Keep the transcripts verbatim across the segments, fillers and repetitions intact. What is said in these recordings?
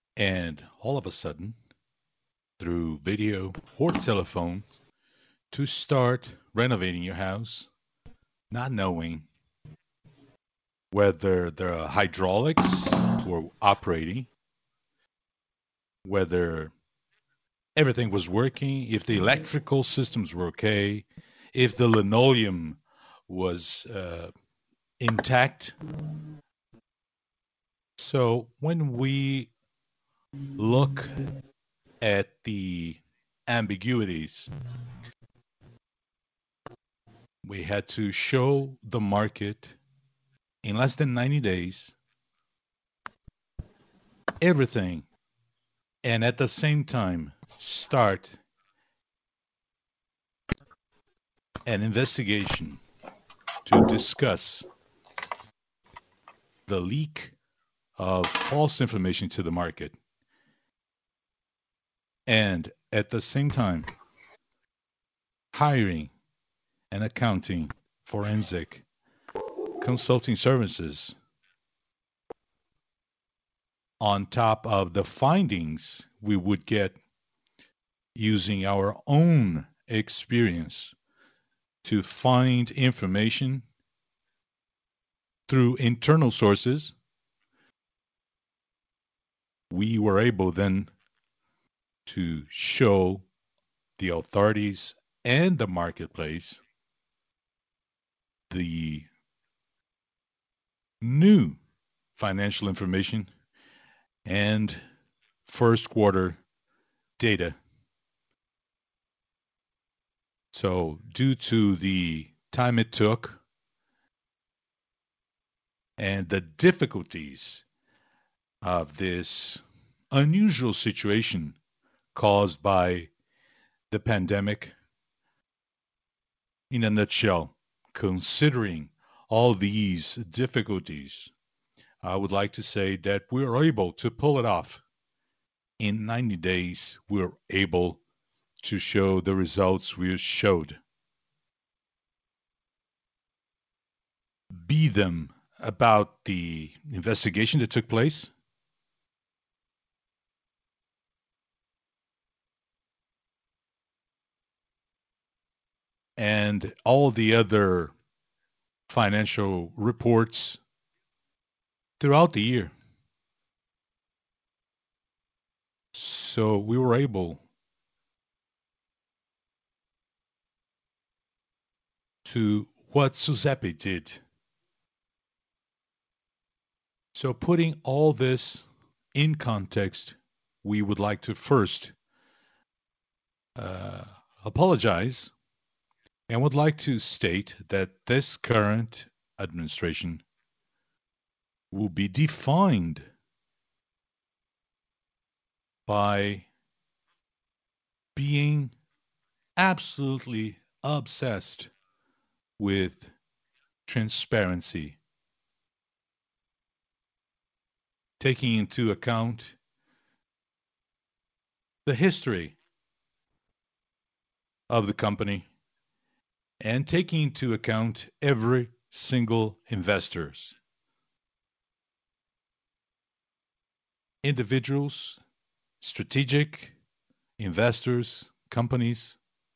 And all of a sudden, through video or telephone, to start renovating your house, not knowing whether the hydraulics were operating, whether everything was working, if the electrical systems were okay, if the linoleum was uh, intact. So when we look at the ambiguities, we had to show the market in less than ninety days everything, and at the same time start an investigation to discuss the leak of false information to the market, and at the same time hiring and accounting forensic consulting services on top of the findings we would get using our own experience to find information through internal sources. We were able then to show the authorities and the marketplace the new financial information and first quarter data. So, due to the time it took and the difficulties of this unusual situation caused by the pandemic, in a nutshell, considering all these difficulties, I would like to say that we were able to pull it off. In ninety days, we were able to show the results we showed. Be them about the investigation that took place, and all the other financial reports throughout the year. So we were able to what Giuseppe did. So putting all this in context, we would like to first uh, apologize and would like to state that this current administration will be defined by being absolutely obsessed with transparency, taking into account the history of the company and taking into account every single investors, individuals, strategic investors, companies.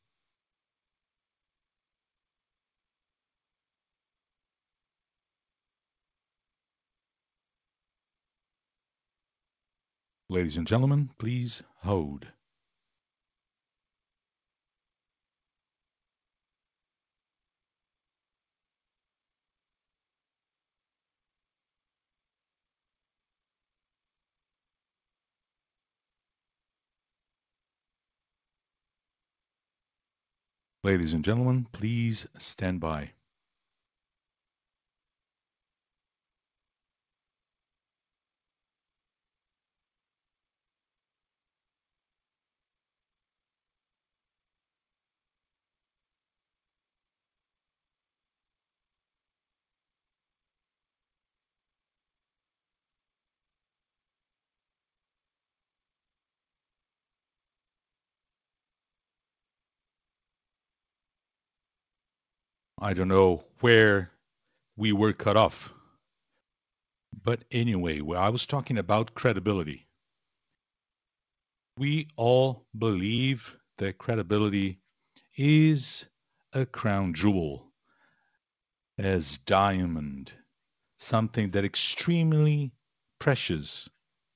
Ladies and gentlemen, please hold. Ladies and gentlemen, please stand by. I don't know where we were cut off. But anyway, well, I was talking about credibility. We all believe that credibility is a crown jewel, as diamond, something that extremely precious.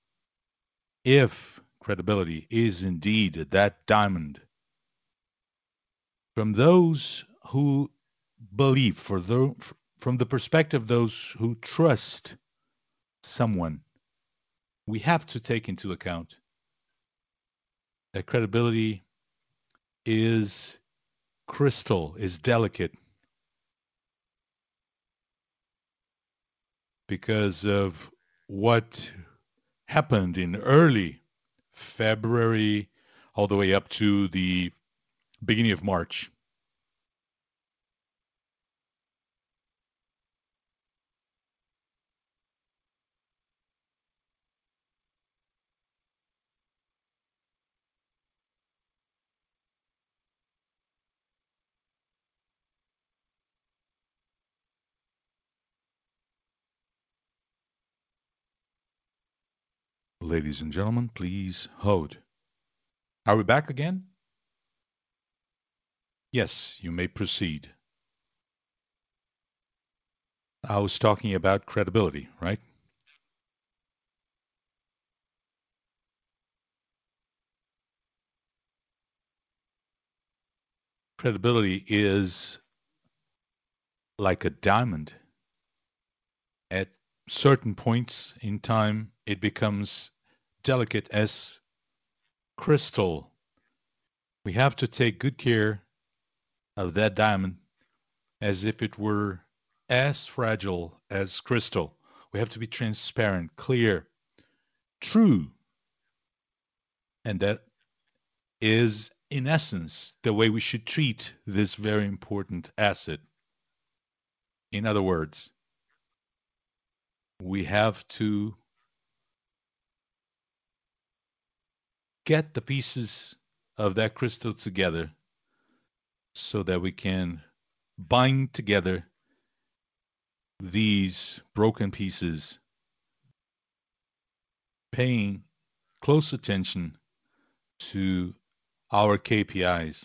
If credibility is indeed that diamond, from those who believe, for the, from the perspective of those who trust someone, we have to take into account that credibility is crystal, is delicate because of what happened in early February all the way up to the beginning of March. Ladies and gentlemen, please hold. Are we back again? Yes, you may proceed. I was talking about credibility, right? Credibility is like a diamond. At certain points in time, it becomes delicate as crystal. We have to take good care of that diamond as if it were as fragile as crystal. We have to be transparent, clear, true. And that is, in essence, the way we should treat this very important asset. In other words, we have to get the pieces of that crystal together so that we can bind together these broken pieces, paying close attention to our K P Is.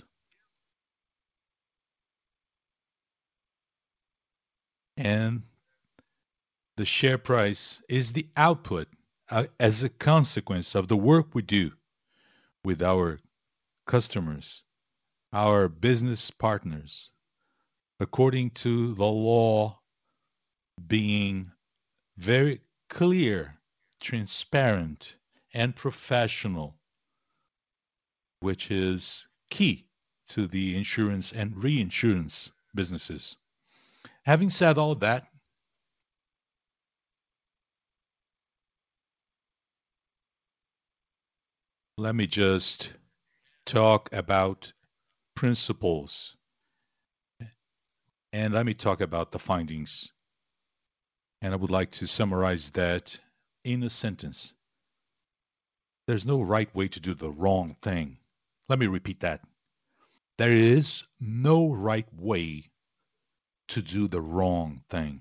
And the share price is the output uh, as a consequence of the work we do with our customers, our business partners, according to the law being very clear, transparent, and professional, which is key to the insurance and reinsurance businesses. Having said all that, let me just talk about principles and let me talk about the findings. And I would like to summarize that in a sentence. There's no right way to do the wrong thing. Let me repeat that. There is no right way to do the wrong thing.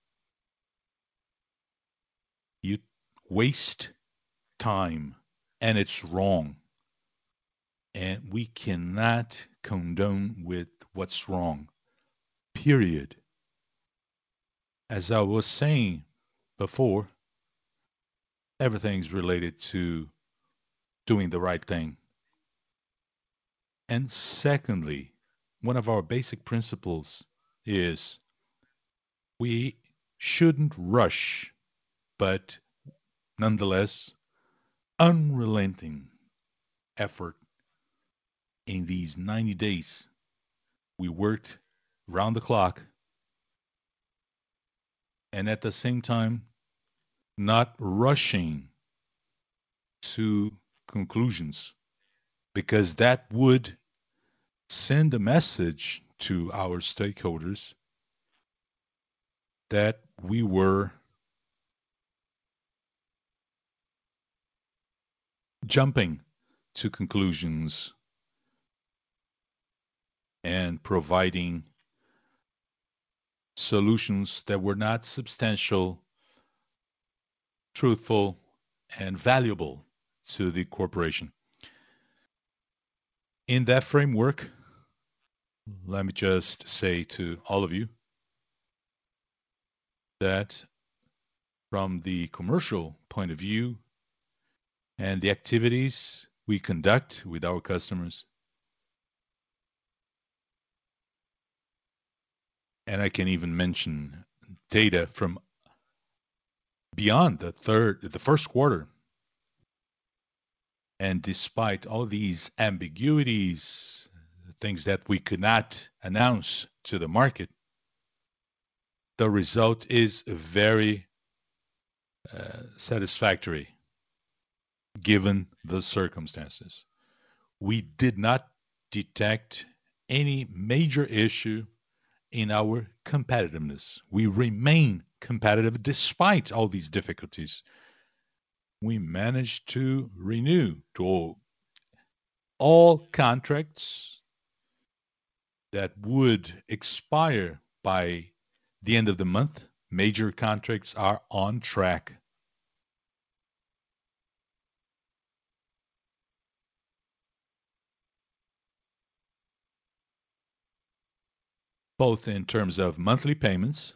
You waste time and it's wrong. And we cannot condone with what's wrong, period. As I was saying before, everything's related to doing the right thing. And secondly, one of our basic principles is we shouldn't rush, but nonetheless, unrelenting effort in these ninety days. We worked round the clock and at the same time, not rushing to conclusions because that would send a message to our stakeholders that we were jumping to conclusions and providing solutions that were not substantial, truthful, and valuable to the corporation. In that framework, let me just say to all of you that from the commercial point of view and the activities we conduct with our customers, and I can even mention data from beyond the third, the first quarter. And despite all these ambiguities, things that we could not announce to the market, the result is very uh, satisfactory given the circumstances. We did not detect any major issue in our competitiveness. We remain competitive despite all these difficulties. We managed to renew to all contracts that would expire by the end of the month. Major contracts are on track. Both in terms of monthly payments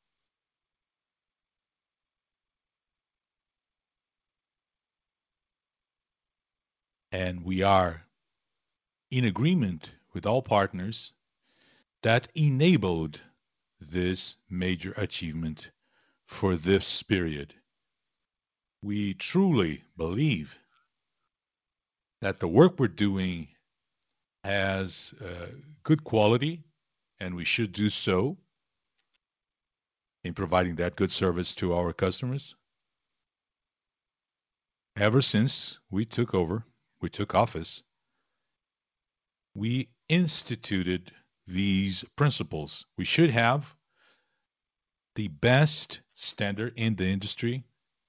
and we are in agreement with all partners that enabled this major achievement for this period. We truly believe that the work we're doing has uh, good quality, and we should do so in providing that good service to our customers. Ever since we took over, we took office, we instituted these principles. We should have the best standard in the industry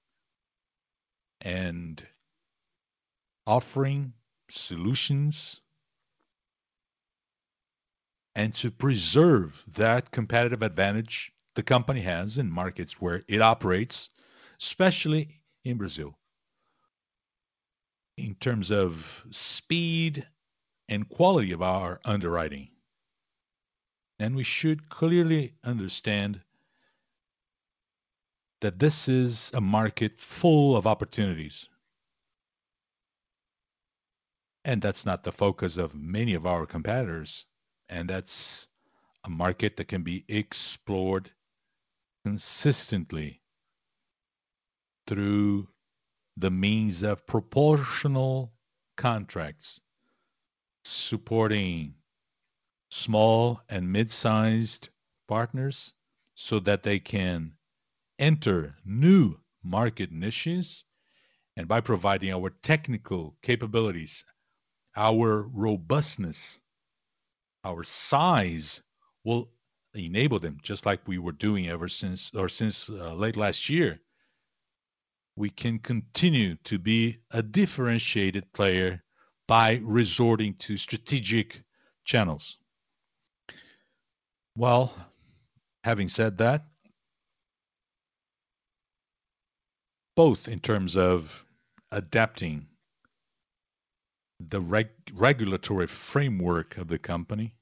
and offering solutions and to preserve that competitive advantage the company has in markets where it operates, especially in Brazil. In terms of speed and quality of our underwriting. And we should clearly understand that this is a market full of opportunities. And that's not the focus of many of our competitors. And that's a market that can be explored consistently through the means of proportional contracts, supporting small and mid-sized partners so that they can enter new market niches, and by providing our technical capabilities, our robustness, our size will enable them, just like we were doing ever since or since uh, late last year. We can continue to be a differentiated player by resorting to strategic channels. Well, having said that, both in terms of adapting the reg- regulatory framework of the company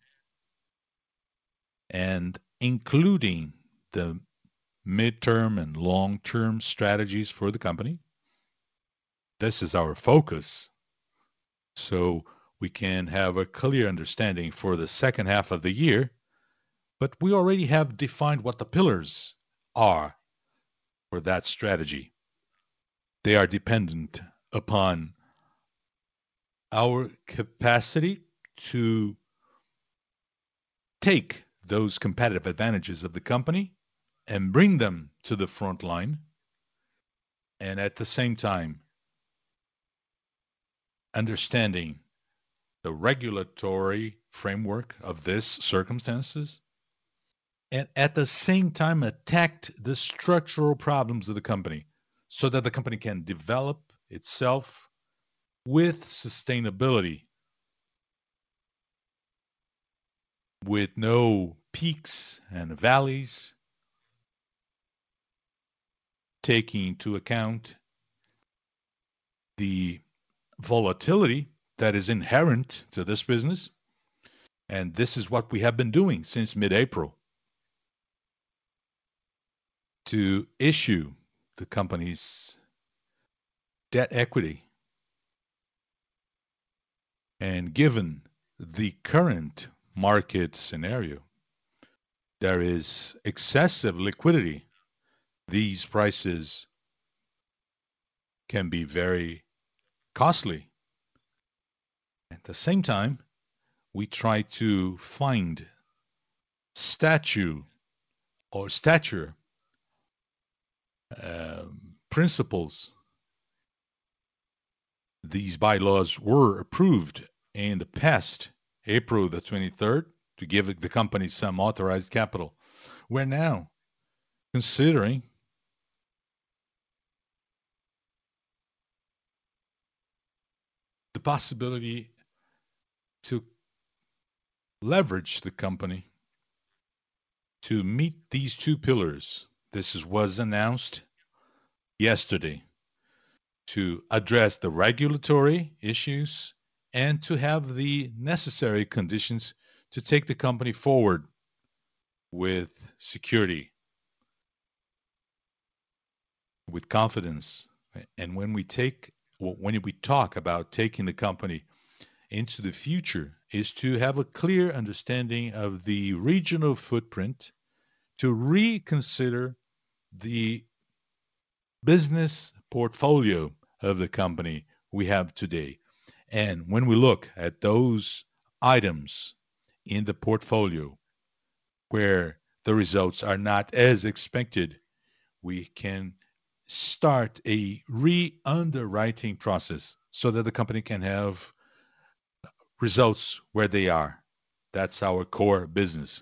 and including the midterm and long-term strategies for the company. This is our focus. So we can have a clear understanding for the second half of the year, but we already have defined what the pillars are for that strategy. They are dependent upon our capacity to take those competitive advantages of the company and bring them to the front line, and at the same time, understanding the regulatory framework of this circumstances, and at the same time attacked the structural problems of the company so that the company can develop itself with sustainability, with no peaks and valleys, taking into account the volatility that is inherent to this business. And this is what we have been doing since mid-April, to issue the company's debt equity. And given the current market scenario, there is excessive liquidity. These prices can be very costly. At the same time, we try to find statute or stature um, principles. These bylaws were approved in the past April the twenty-third to give the company some authorized capital. We're now considering the possibility to leverage the company to meet these two pillars. This is, was announced yesterday, to address the regulatory issues and to have the necessary conditions to take the company forward with security, with confidence. And when we take, when we talk about taking the company into the future, is to have a clear understanding of the regional footprint, to reconsider the business portfolio of the company we have today. And when we look at those items in the portfolio where the results are not as expected, we can start a re-underwriting process so that the company can have results where they are. That's our core business.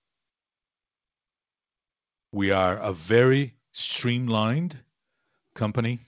We are a very streamlined company.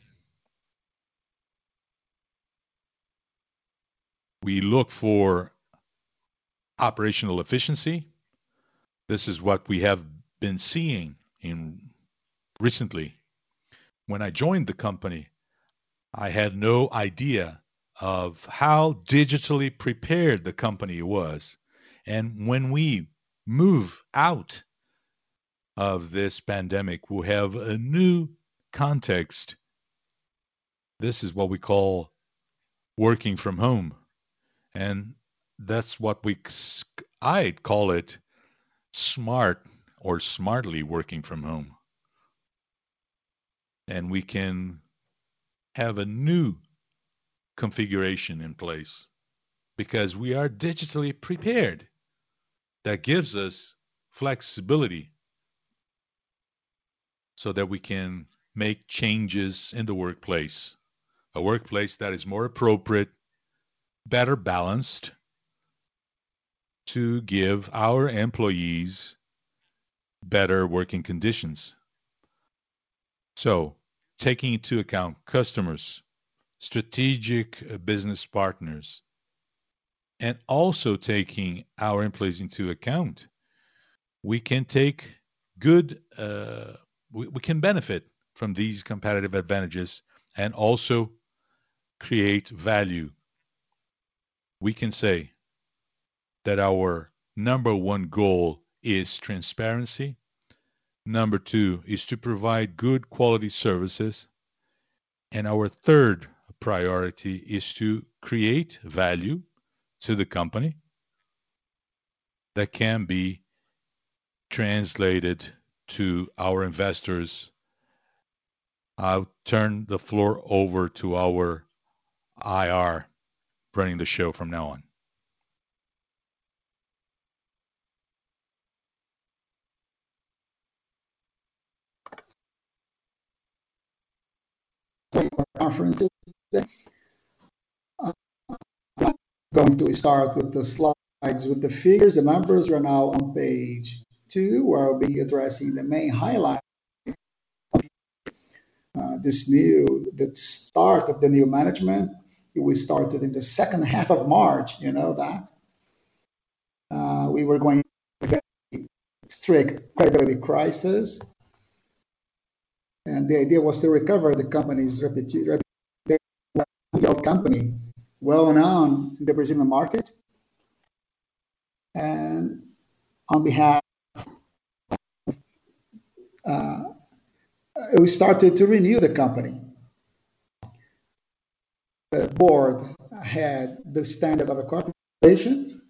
We look for operational efficiency. This is what we have been seeing in recently. When I joined the company, I had no idea of how digitally prepared the company was. And when we move out of this pandemic, we'll have a new context. This is what we call working from home. And that's what we, I call it smart or smartly working from home. And we can have a new configuration in place because we are digitally prepared. That gives us flexibility so that we can make changes in the workplace. A workplace that is more appropriate, better balanced, to give our employees better working conditions. So, taking into account customers, strategic business partners, and also taking our employees into account, we can take good, uh, we, we can benefit from these competitive advantages and also create value. We can say that our number one goal is transparency. Number two is to provide good quality services. And our third priority is to create value to the company that can be translated to our investors. I'll turn the floor over to our I R running the show from now on. Conference today. Uh, I'm going to start with the slides with the figures. The numbers are now on page two, where I'll be addressing the main highlight. Uh, this new, the start of the new management, we started in the second half of March, you know that. Uh, we were going to a strict credibility crisis. And the idea was to recover the company's reputation, company, well known in the Brazilian market. And on behalf, uh, we started to renew the company. The board had the standard of a corporation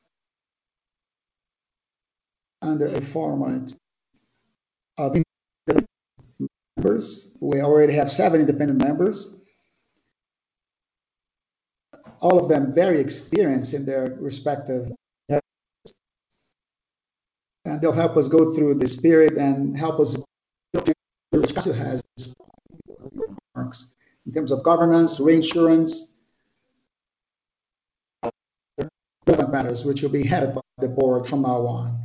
under a format of independent members. We already have seven independent members, all of them very experienced in their respective areas. And they'll help us go through the spirit and help us which Cássio has in terms of governance, reinsurance, relevant matters, which will be headed by the board from now on.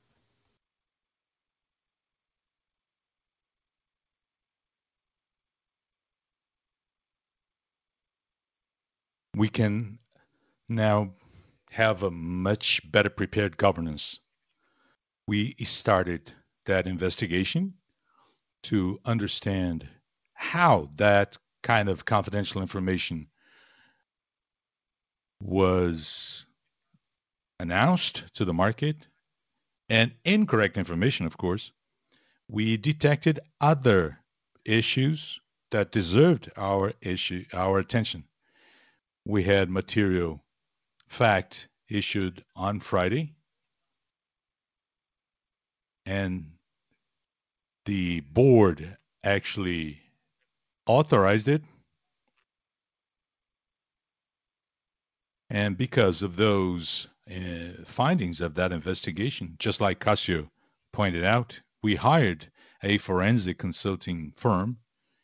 We can now have a much better prepared governance. We started that investigation to understand how that kind of confidential information was announced to the market, and incorrect information, of course. We detected other issues that deserved our issue, our attention. We had material fact issued on Friday, and the board actually authorized it. And because of those uh, findings of that investigation, just like Cássio pointed out, we hired a forensic consulting firm,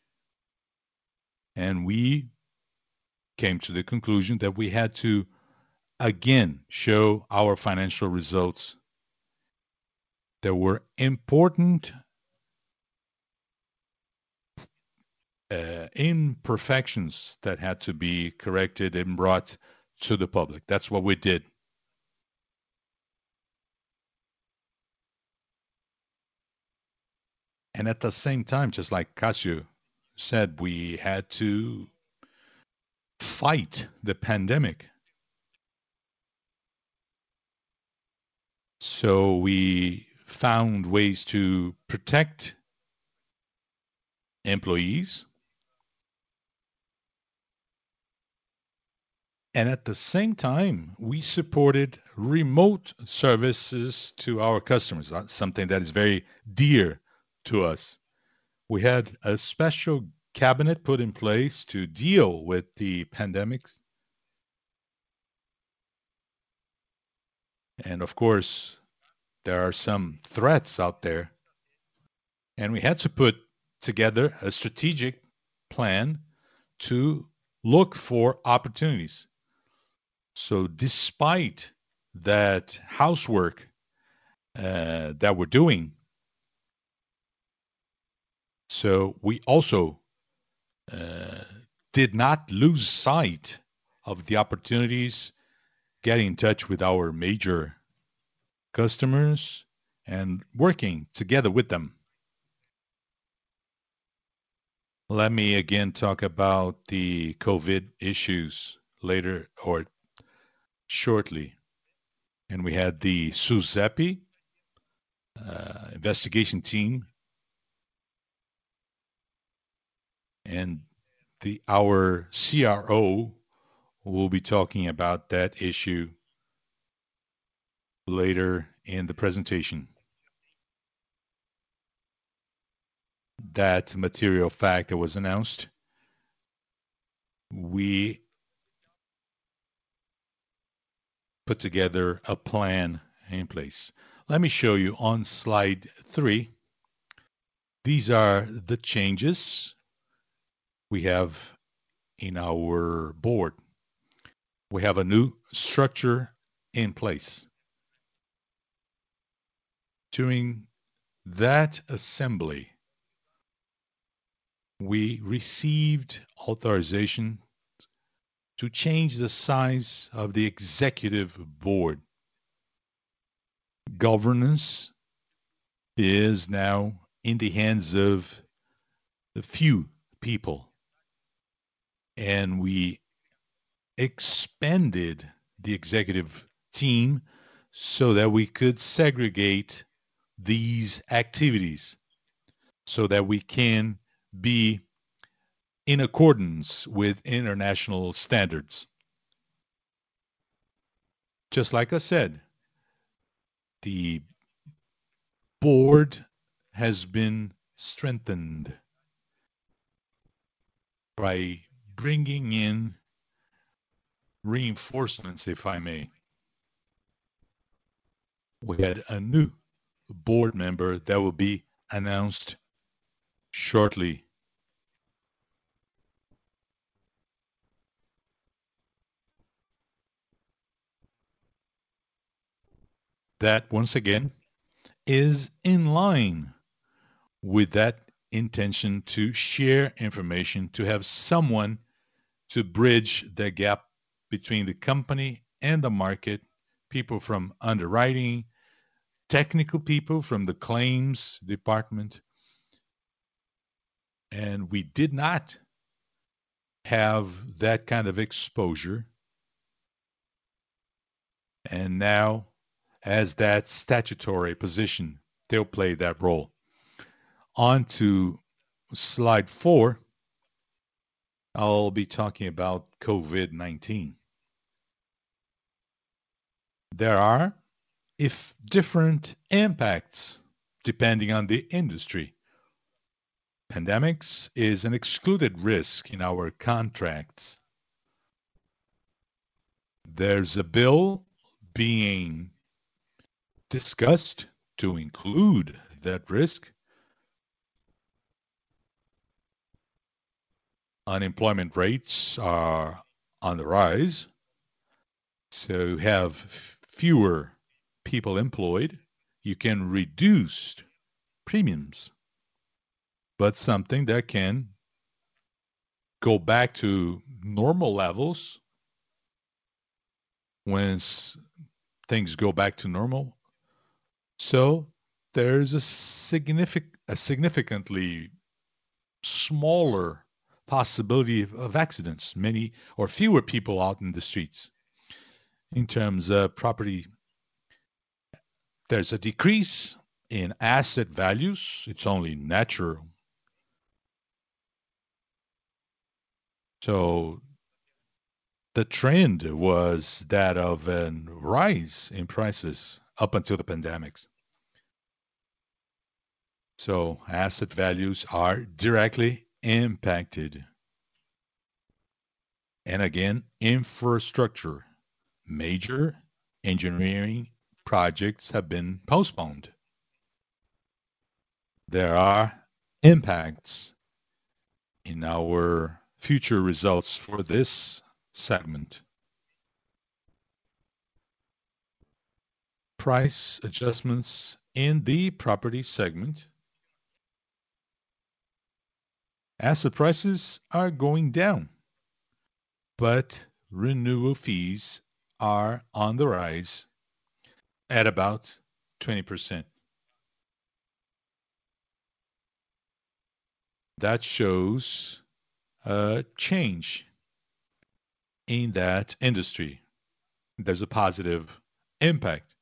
and we came to the conclusion that we had to again show our financial results. There were important uh, imperfections that had to be corrected and brought to the public. That's what we did. And at the same time, just like Cássio said, we had to fight the pandemic. So we found ways to protect employees. And at the same time, we supported remote services to our customers. That's something that is very dear to us. We had a special cabinet put in place to deal with the pandemics. And of course, there are some threats out there. And we had to put together a strategic plan to look for opportunities. So despite that housework uh, that we're doing, so we also uh, did not lose sight of the opportunities, getting in touch with our major customers and working together with them. Let me again talk about the COVID issues later or shortly. And we had the SUSEP uh, investigation team and the our C R O will be talking about that issue later in the presentation. That material fact that was announced, we put together a plan in place. Let me show you on slide three. These are the changes we have in our board. We have a new structure in place. During that assembly, we received authorization to change the size of the executive board. Governance is now in the hands of a few people, and we expanded the executive team so that we could segregate these activities so that we can be in accordance with international standards. Just like I said, the board has been strengthened by bringing in reinforcements, if I may. We had a new board member that will be announced shortly. That, once again, is in line with that intention to share information, to have someone to bridge the gap between the company and the market, people from underwriting, technical people from the claims department. And we did not have that kind of exposure. And now, as that statutory position, they'll play that role. On to slide four, I'll be talking about COVID nineteen. There are if different impacts depending on the industry. Pandemics is an excluded risk in our contracts. There's a bill being discussed to include that risk. Unemployment rates are on the rise, so you have fewer people employed. You can reduce premiums, but something that can go back to normal levels once things go back to normal. So there's a significant, a significantly smaller possibility of, of accidents, many or fewer people out in the streets. In terms of property, there's a decrease in asset values. It's only natural. So the trend was that of a rise in prices up until the pandemics. So asset values are directly impacted. And again, infrastructure, major engineering projects have been postponed. There are impacts in our future results for this segment. Price adjustments in the property segment. Asset prices are going down, but renewal fees are on the rise at about twenty percent. That shows a change in that industry. There's a positive impact.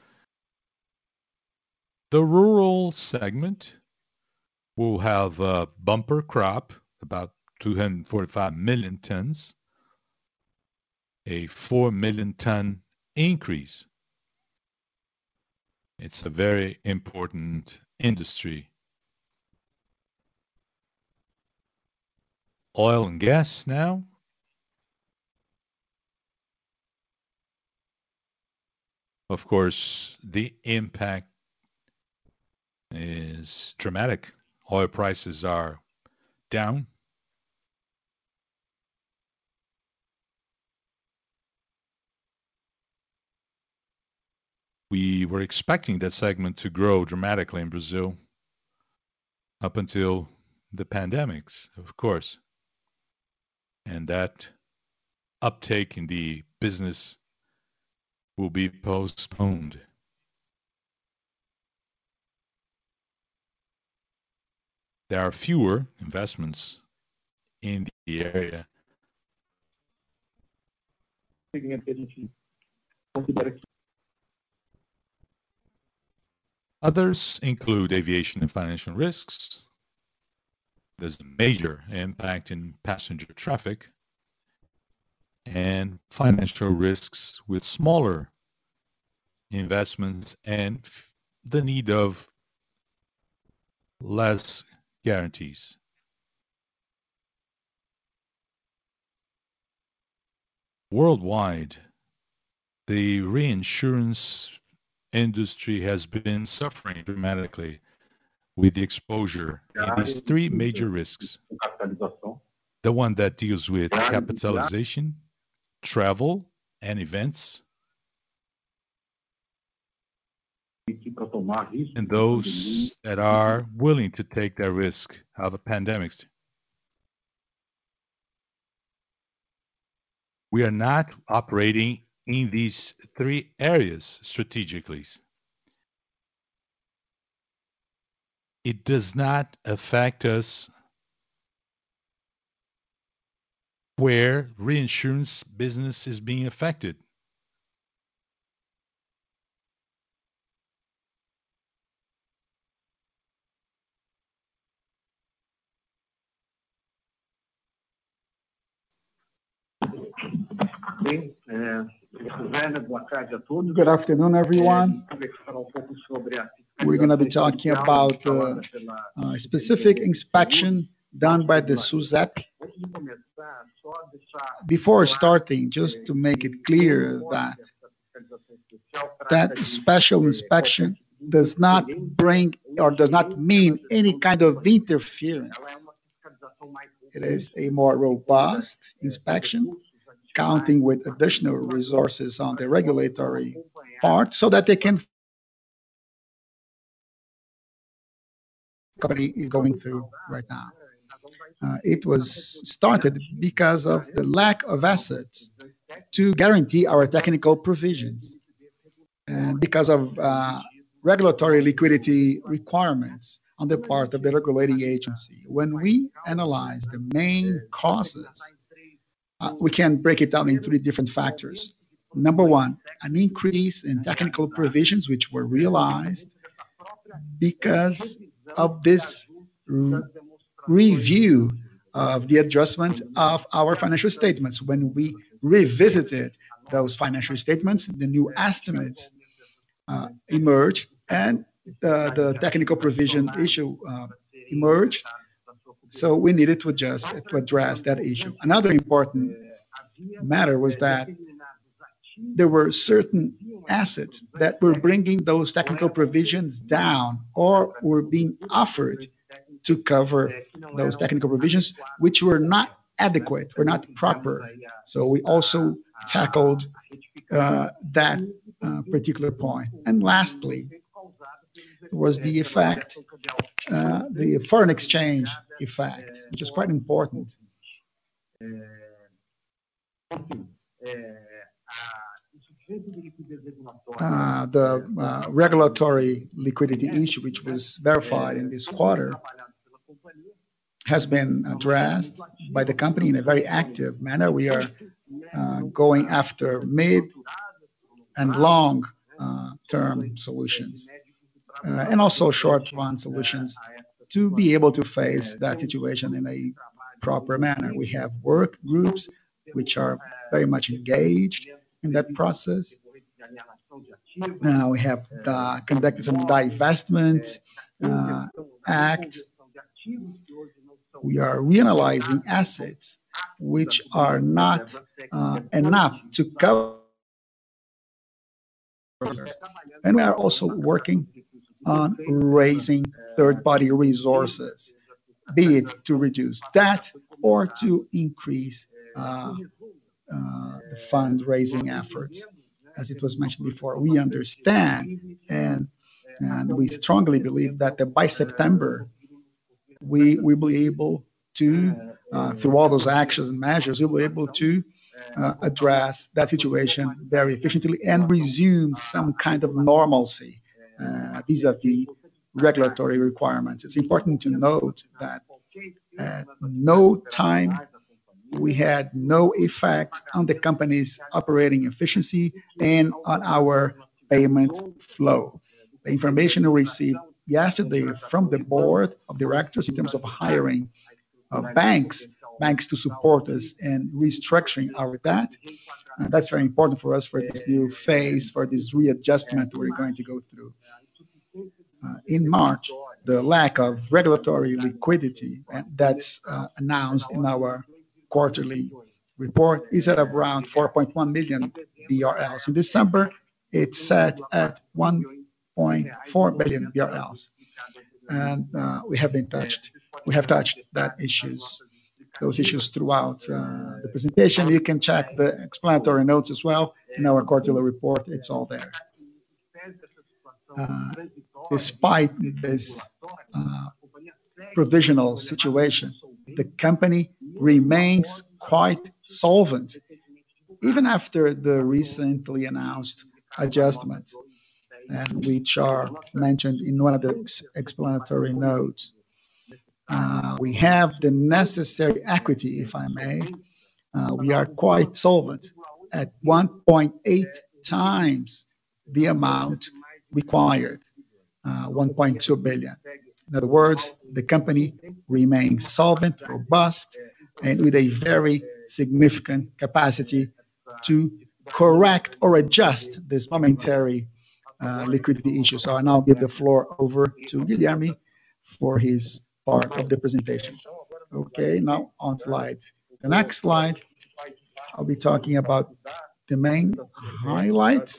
The rural segment will have a bumper crop, about two hundred forty-five million tons, a four million ton increase. It's a very important industry. Oil and gas now. Of course, the impact is dramatic. Oil prices are down. We were expecting that segment to grow dramatically in Brazil up until the pandemics, of course. And that uptake in the business will be postponed. There are fewer investments in the area. Others include aviation and financial risks. There's a major impact in passenger traffic and financial risks with smaller investments and f- the need of less guarantees. Worldwide, the reinsurance industry has been suffering dramatically with the exposure in these three major risks. The one that deals with capitalization, travel, and events, and those that are willing to take that risk of the pandemics. We are not operating in these three areas strategically. It does not affect us where reinsurance business is being affected. Good afternoon, everyone. We're going to be talking about uh, a specific inspection done by the SUSEP. Before starting, just to make it clear that that special inspection does not bring or does not mean any kind of interference. It is a more robust inspection, counting with additional resources on the regulatory part so that they can company is going through right now. Uh, it was started because of the lack of assets to guarantee our technical provisions and because of uh, regulatory liquidity requirements on the part of the regulating agency. When we analyze the main causes, uh, we can break it down in three different factors. Number one, an increase in technical provisions which were realized because of this re- review of the adjustment of our financial statements. When we revisited those financial statements, the new estimates uh, emerged and the, the technical provision issue uh, emerged. So we needed to adjust to address that issue. Another important matter was that there were certain assets that were bringing those technical provisions down or were being offered to cover those technical provisions, which were not adequate, were not proper. So we also tackled uh, that uh, particular point. And lastly, was the effect, uh, the foreign exchange effect, which is quite important. Uh, the uh, regulatory liquidity issue, which was verified in this quarter, has been addressed by the company in a very active manner. We are uh, going after mid and long uh, term solutions uh, and also short run solutions to be able to face that situation in a proper manner. We have work groups which are very much engaged in that process. Uh, we have uh, conducted some divestment uh, acts. We are reanalyzing assets which are not uh, enough to cover. And we are also working on raising third-party resources, be it to reduce debt or to increase uh, uh, the fundraising efforts. As it was mentioned before, we understand and, and we strongly believe that by September, we will be able to, uh, through all those actions and measures, we'll be able to uh, address that situation very efficiently and resume some kind of normalcy uh, vis-a-vis regulatory requirements. It's important to note that at no time we had no effect on the company's operating efficiency and on our payment flow. The information we received yesterday from the board of directors in terms of hiring uh, banks, banks to support us in restructuring our debt. Uh, that's very important for us for this new phase, for this readjustment we're going to go through. Uh, in March, the lack of regulatory liquidity and that's uh, announced in our quarterly report is at around four point one million B R Ls. In December, it's set at one point four billion B R Ls. And uh, we have been touched, we have touched that issues, those issues throughout uh, the presentation. You can check the explanatory notes as well in our quarterly report. It's all there. Uh, despite this uh, provisional situation, the company remains quite solvent, even after the recently announced adjustments, and which are mentioned in one of the ex explanatory notes. Uh, we have the necessary equity, if I may. Uh, we are quite solvent at one point eight times the amount required, uh, one point two billion. In other words, the company remains solvent, robust, and with a very significant capacity to correct or adjust this momentary uh, liquidity issue. So I now give the floor over to Guilherme for his part of the presentation. Okay, now on slide. The next slide, I'll be talking about the main highlights.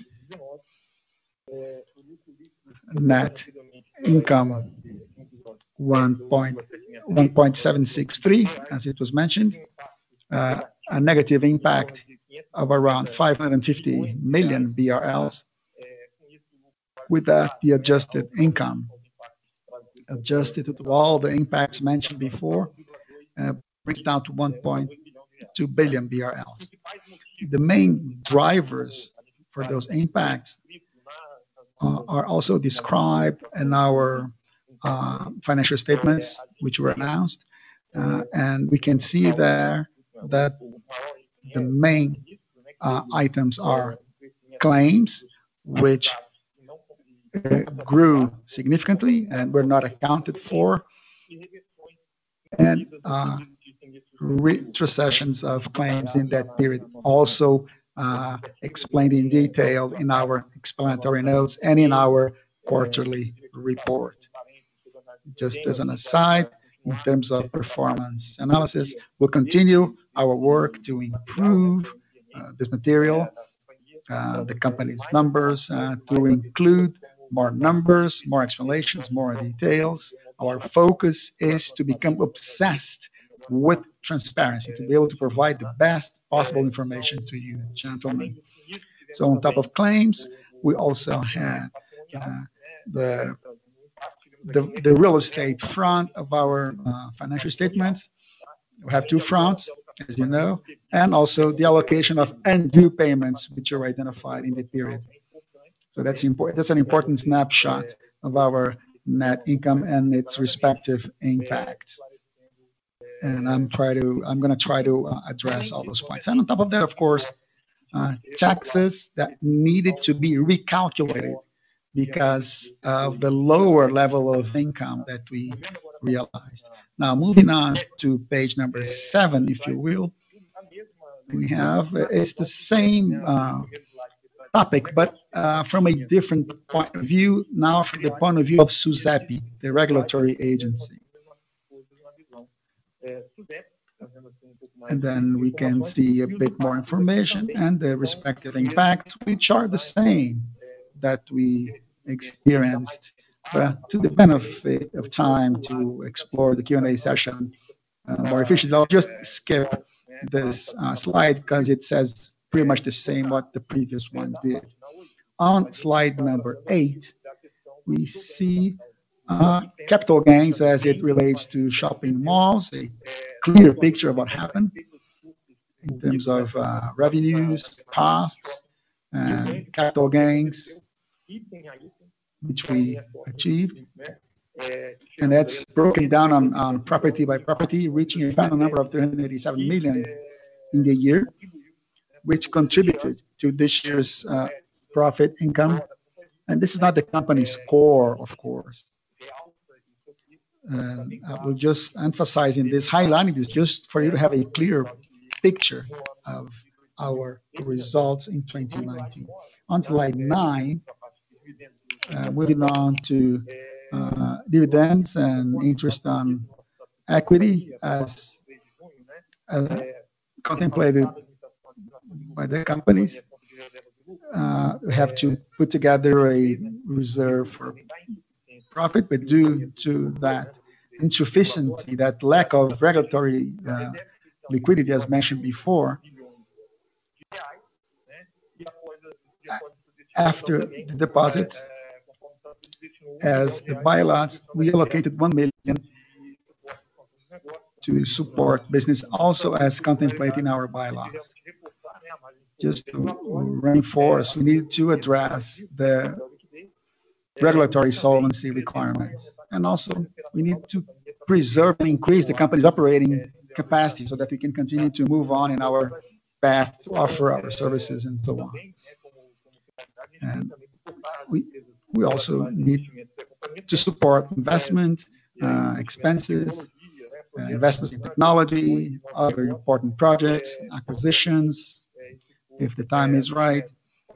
Net income one point seven six three, as it was mentioned, uh, a negative impact of around five hundred fifty million B R Ls. With that, the adjusted income, adjusted to all the impacts mentioned before, uh, brings down to one point two billion B R Ls. The main drivers for those impacts uh, are also described in our uh, financial statements, which were announced, uh, and we can see there that the main uh, items are claims, which uh, grew significantly and were not accounted for, and uh, retrocessions of claims in that period, also uh, explained in detail in our explanatory notes and in our quarterly report. Just as an aside, in terms of performance analysis, we'll continue our work to improve uh, this material, uh, the company's numbers, uh, to include more numbers, more explanations, more details. Our focus is to become obsessed with transparency, to be able to provide the best possible information to you, gentlemen. So on top of claims, we also had uh, the, the, the real estate front of our uh, financial statements. We have two fronts, as you know, and also the allocation of undue payments, which are identified in the period. So that's important. That's an important snapshot of our net income and its respective impacts. And I'm try to I'm going to try to uh, address all those points. And on top of that, of course, uh, taxes that needed to be recalculated because of the lower level of income that we realized. Now, moving on to page number seven, if you will, we have uh, it's the same uh, topic, but uh, from a different point of view. Now, from the point of view of SUSEP, the regulatory agency. And then we can see a bit more information and the respective impacts, which are the same that we experienced. But to the benefit of time to explore the Q and A session uh, more efficiently, I'll just skip this uh, slide because it says pretty much the same what the previous one did. On slide number eight, we see Uh, capital gains as it relates to shopping malls, a clear picture of what happened in terms of uh, revenues, costs, and capital gains, which we achieved. And that's broken down on, on property by property, reaching a final number of three hundred eighty-seven million in the year, which contributed to this year's uh, profit income. And this is not the company's core, of course. And I will just emphasize in this, highlighting this, just for you to have a clear picture of our results in twenty nineteen. On slide nine, uh, moving on to uh, dividends and interest on equity as uh, contemplated by the companies. Uh, we have to put together a reserve for profit, but due to that insufficiency, that lack of regulatory uh, liquidity, as mentioned before, after the deposit, as the bylaws, we allocated one million to support business, also as contemplated in our bylaws. Just to reinforce, we need to address the regulatory solvency requirements. And also, we need to preserve and increase the company's operating capacity so that we can continue to move on in our path to offer our services and so on. And we, we also need to support investment, uh, expenses, uh, investments in technology, other important projects, acquisitions, if the time is right.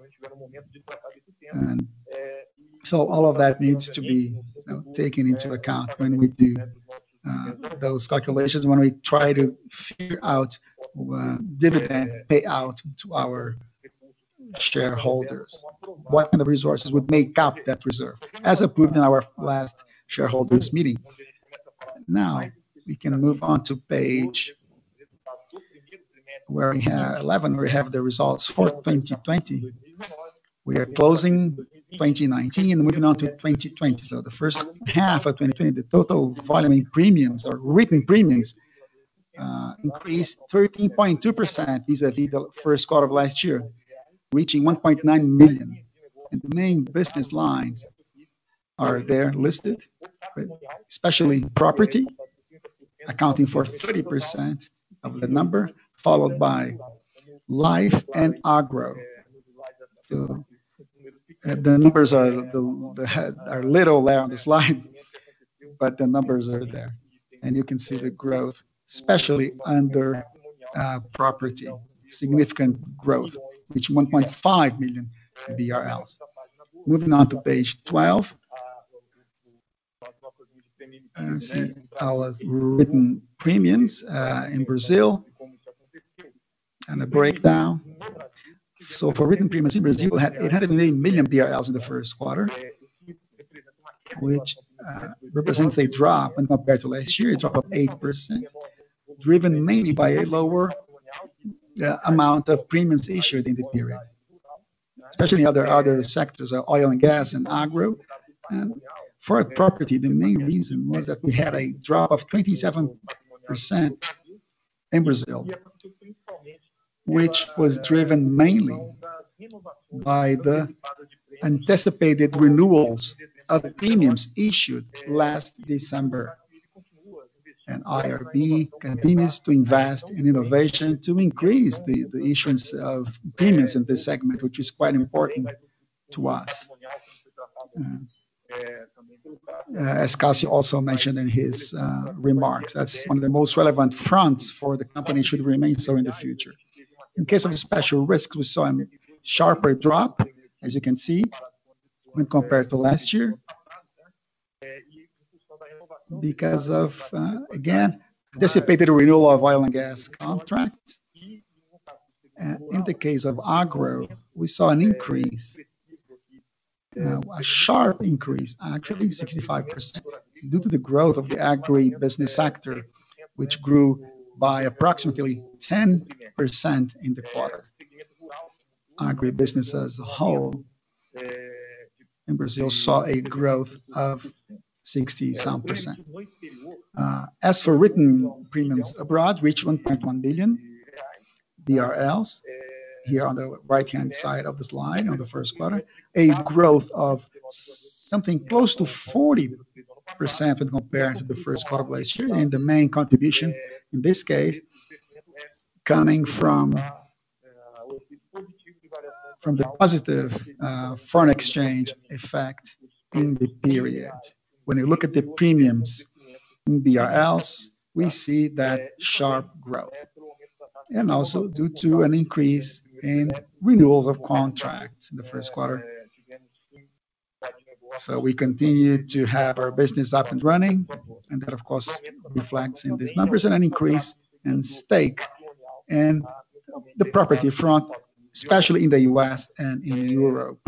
And so all of that needs to be you know, taken into account when we do uh, those calculations, when we try to figure out uh, dividend payout to our shareholders. What kind of resources would make up that reserve, as approved in our last shareholders meeting. Now, we can move on to page where we have eleven, where we have the results for twenty twenty. We are closing twenty nineteen and moving on to twenty twenty. So the first half of twenty twenty, the total volume in premiums or written premiums uh, increased thirteen point two percent vis-a-vis the first quarter of last year, reaching one point nine million. And the main business lines are there listed, especially property, accounting for thirty percent of the number, followed by life and agro. So, uh, the numbers are the, the are little there on the slide, but the numbers are there, and you can see the growth, especially under uh, property, significant growth, reaching one point five million B R Ls. Moving on to page twelve, uh, see our written premiums uh, in Brazil, and a breakdown. So for written premiums in Brazil, we had eight hundred eighty million B R Ls in the first quarter, which uh, represents a drop when compared to last year, a drop of eight percent, driven mainly by a lower uh, amount of premiums issued in the period, especially in other, other sectors, uh, oil and gas and agro. And for property, the main reason was that we had a drop of twenty-seven percent in Brazil, which was driven mainly by the anticipated renewals of premiums issued last December. And I R B continues to invest in innovation to increase the, the issuance of premiums in this segment, which is quite important to us. Uh, uh, as Cassio also mentioned in his uh, remarks, that's one of the most relevant fronts for the company, should remain so in the future. In case of special risks, we saw a sharper drop, as you can see, when compared to last year, because of, uh, again, anticipated renewal of oil and gas contracts. Uh, in the case of agro, we saw an increase, uh, a sharp increase, actually sixty-five percent, due to the growth of the agri-business sector, which grew by approximately ten percent in the quarter. Agribusiness as a whole in Brazil saw a growth of sixty some percent. Uh, as for written premiums abroad, reached one point one billion B R Ls, here on the right-hand side of the slide on the first quarter, a growth of something close to forty percent when compared to the first quarter of last year, and the main contribution in this case coming from from the positive uh, foreign exchange effect in the period. When you look at the premiums in B R Ls, we see that sharp growth, and also due to an increase in renewals of contracts in the first quarter. So we continue to have our business up and running, and that, of course, reflects in these numbers and an increase in stake and the property front, especially in the U S and in Europe.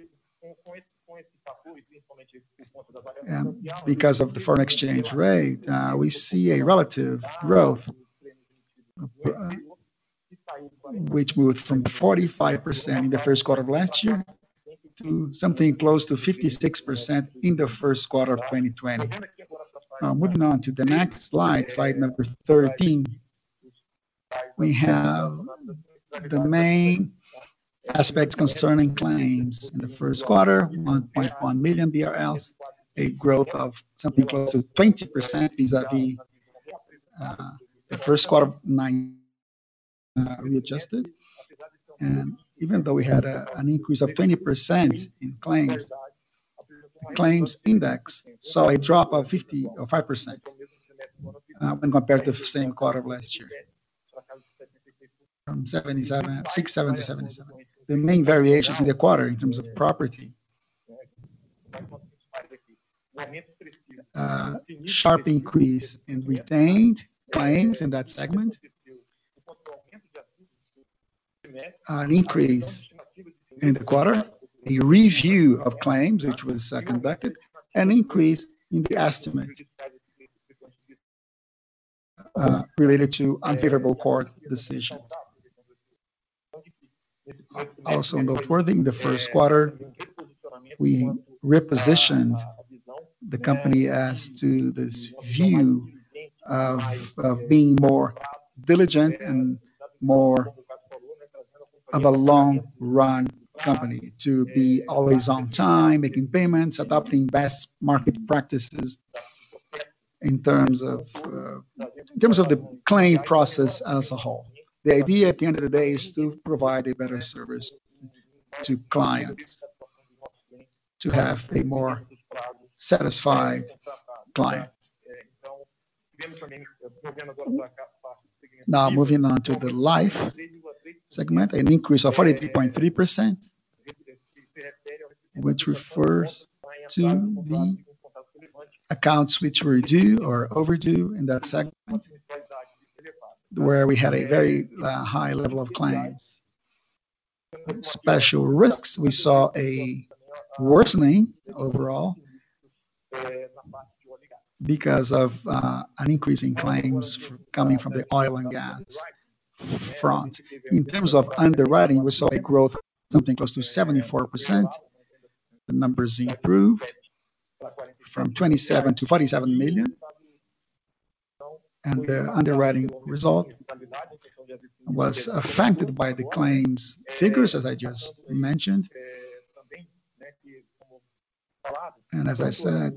And because of the foreign exchange rate, uh, we see a relative growth, uh, which moved from forty-five percent in the first quarter of last year to something close to fifty-six percent in the first quarter of twenty twenty. Now, moving on to the next slide, slide number thirteen, we have the main aspects concerning claims. In the first quarter, one point one million B R Ls, a growth of something close to twenty percent vis-a-vis uh, the first quarter of nine uh, readjusted. And even though we had a, an increase of twenty percent in claims, the claims index saw a drop of fifty or five percent uh, when compared to the same quarter of last year, from seventy-seven, sixty-seven to seventy-seven. The main variations in the quarter in terms of property, uh, sharp increase in retained claims in that segment, an increase in the quarter, a review of claims which was uh, conducted, an increase in the estimate uh, related to unfavorable court decisions. Also noteworthy, in the first quarter, we repositioned the company as to this view of, of being more diligent and more of a long-run company, to be always on time, making payments, adopting best market practices in terms of uh, in terms of the claim process as a whole. The idea at the end of the day is to provide a better service to clients, to have a more satisfied client. Now, moving on to the life segment, an increase of forty-three point three percent, which refers to the accounts which were due or overdue in that segment, where we had a very uh, high level of claims. Special risks, we saw a worsening overall because of uh, an increase in claims f- coming from the oil and gas front. In terms of underwriting, we saw a growth something close to seventy-four percent. The numbers improved from twenty-seven to forty-seven million. And the underwriting result was affected by the claims figures, as I just mentioned. And as I said,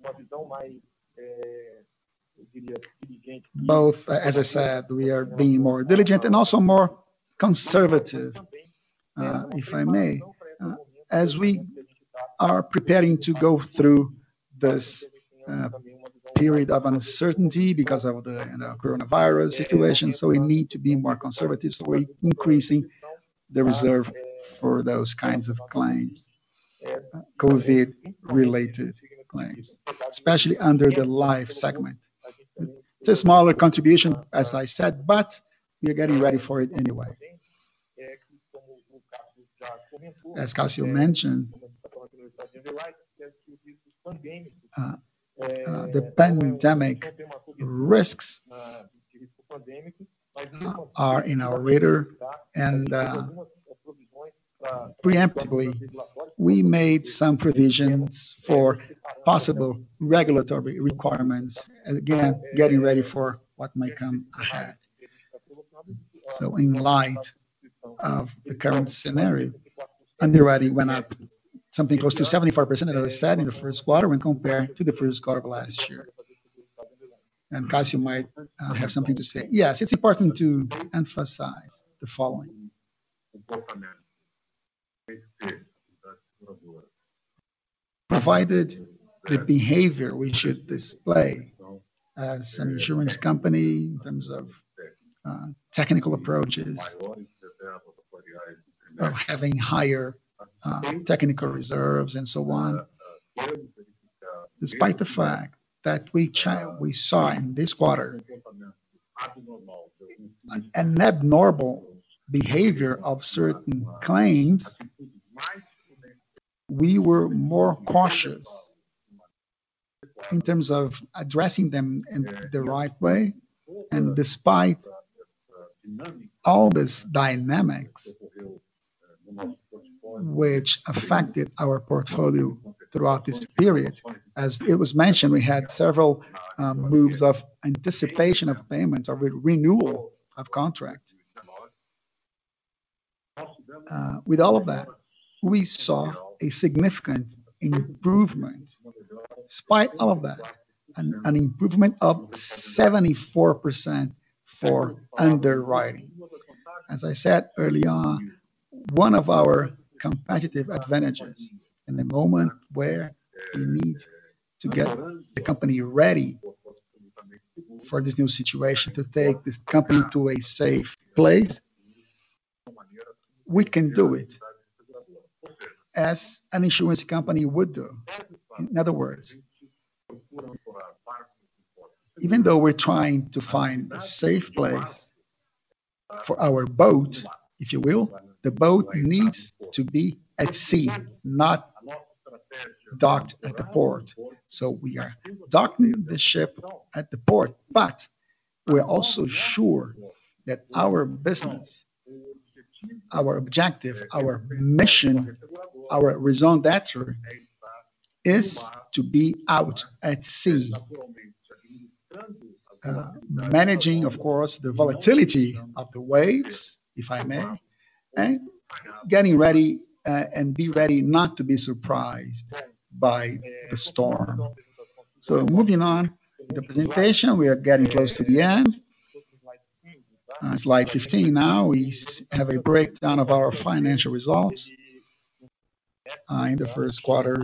both, uh, as I said, we are being more diligent and also more conservative, uh, if I may, uh, as we are preparing to go through this uh, period of uncertainty because of the you know, coronavirus situation. So we need to be more conservative. So we're increasing the reserve for those kinds of claims, uh, COVID-related claims, especially under the life segment. It's a smaller contribution, as I said, but we are getting ready for it anyway. As Cassio mentioned, uh, uh, the pandemic risks uh, are in our radar, and uh, preemptively, we made some provisions for possible regulatory requirements, again, getting ready for what may come ahead. So in light of the current scenario, underwriting went up something close to seventy-four percent, as I said, in the first quarter when compared to the first quarter of last year. And Cassio might uh, have something to say. Yes, it's important to emphasize the following. Provided the behavior we should display as an insurance company in terms of uh, technical approaches, of having higher uh, technical reserves and so on, despite the fact that we, ch- we saw in this quarter an abnormal behavior of certain claims, we were more cautious in terms of addressing them in the right way. And despite all these dynamics which affected our portfolio throughout this period, as it was mentioned, we had several um, moves of anticipation of payments or re- renewal of contracts. Uh, with all of that, we saw a significant improvement. Despite all of that, an, an improvement of seventy-four percent for underwriting. As I said early on, one of our competitive advantages in the moment where we need to get the company ready for this new situation, to take this company to a safe place, we can do it as an insurance company would do. In other words, even though we're trying to find a safe place for our boat, if you will, the boat needs to be at sea, not docked at the port. So we are docking the ship at the port, but we're also sure that our business, our objective, our mission, our raison d'etre is to be out at sea, uh, managing, of course, the volatility of the waves, if I may, and getting ready uh, and be ready not to be surprised by the storm. So moving on with the presentation, we are getting close to the end. Uh, slide fifteen now, we have a breakdown of our financial results. Uh, in the first quarter,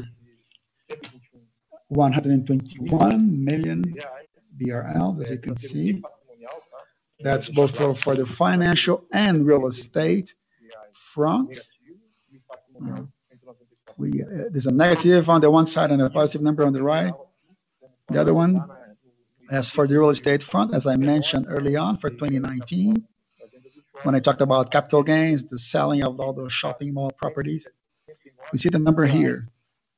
one hundred twenty-one million B R L, as you can see. That's both for, for the financial and real estate front. Uh, we, uh, there's a negative on the one side and a positive number on the right. The other one, as for the real estate front, as I mentioned early on for twenty nineteen, when I talked about capital gains, the selling of all those shopping mall properties, we see the number here.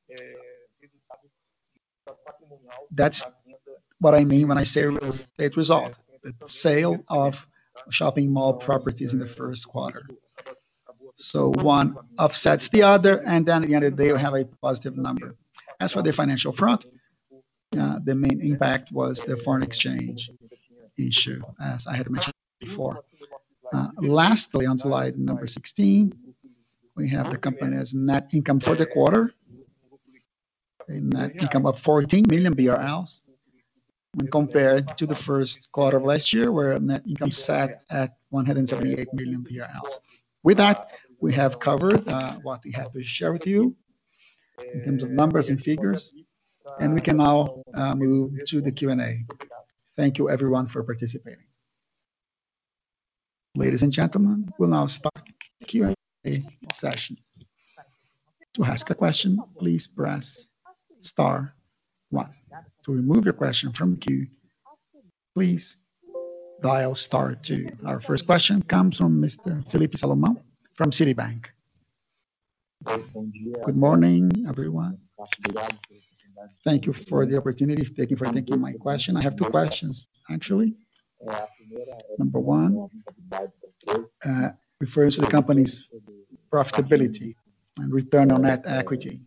That's what I mean when I say real estate result, the sale of shopping mall properties in the first quarter. So one offsets the other, and then at the end of the day, we have a positive number. As for the financial front, uh, the main impact was the foreign exchange issue, as I had mentioned before. Uh, lastly, on slide number sixteen, we have the company's net income for the quarter, a net income of fourteen million B R Ls, when compared to the first quarter of last year, where net income sat at one hundred seventy-eight million B R Ls. With that, we have covered uh, what we had to share with you in terms of numbers and figures, and we can now uh, move to the Q and A. Thank you, everyone, for participating. Ladies and gentlemen, we'll now start the Q and A session. To ask a question, please press star one. To remove your question from the queue, please dial star two. Our first question comes from Mister Felipe Salomão from Citibank. Good morning, everyone. Thank you for the opportunity. Thank you for taking my question. I have two questions, actually. Number one, uh, refers to the company's profitability and return on net equity.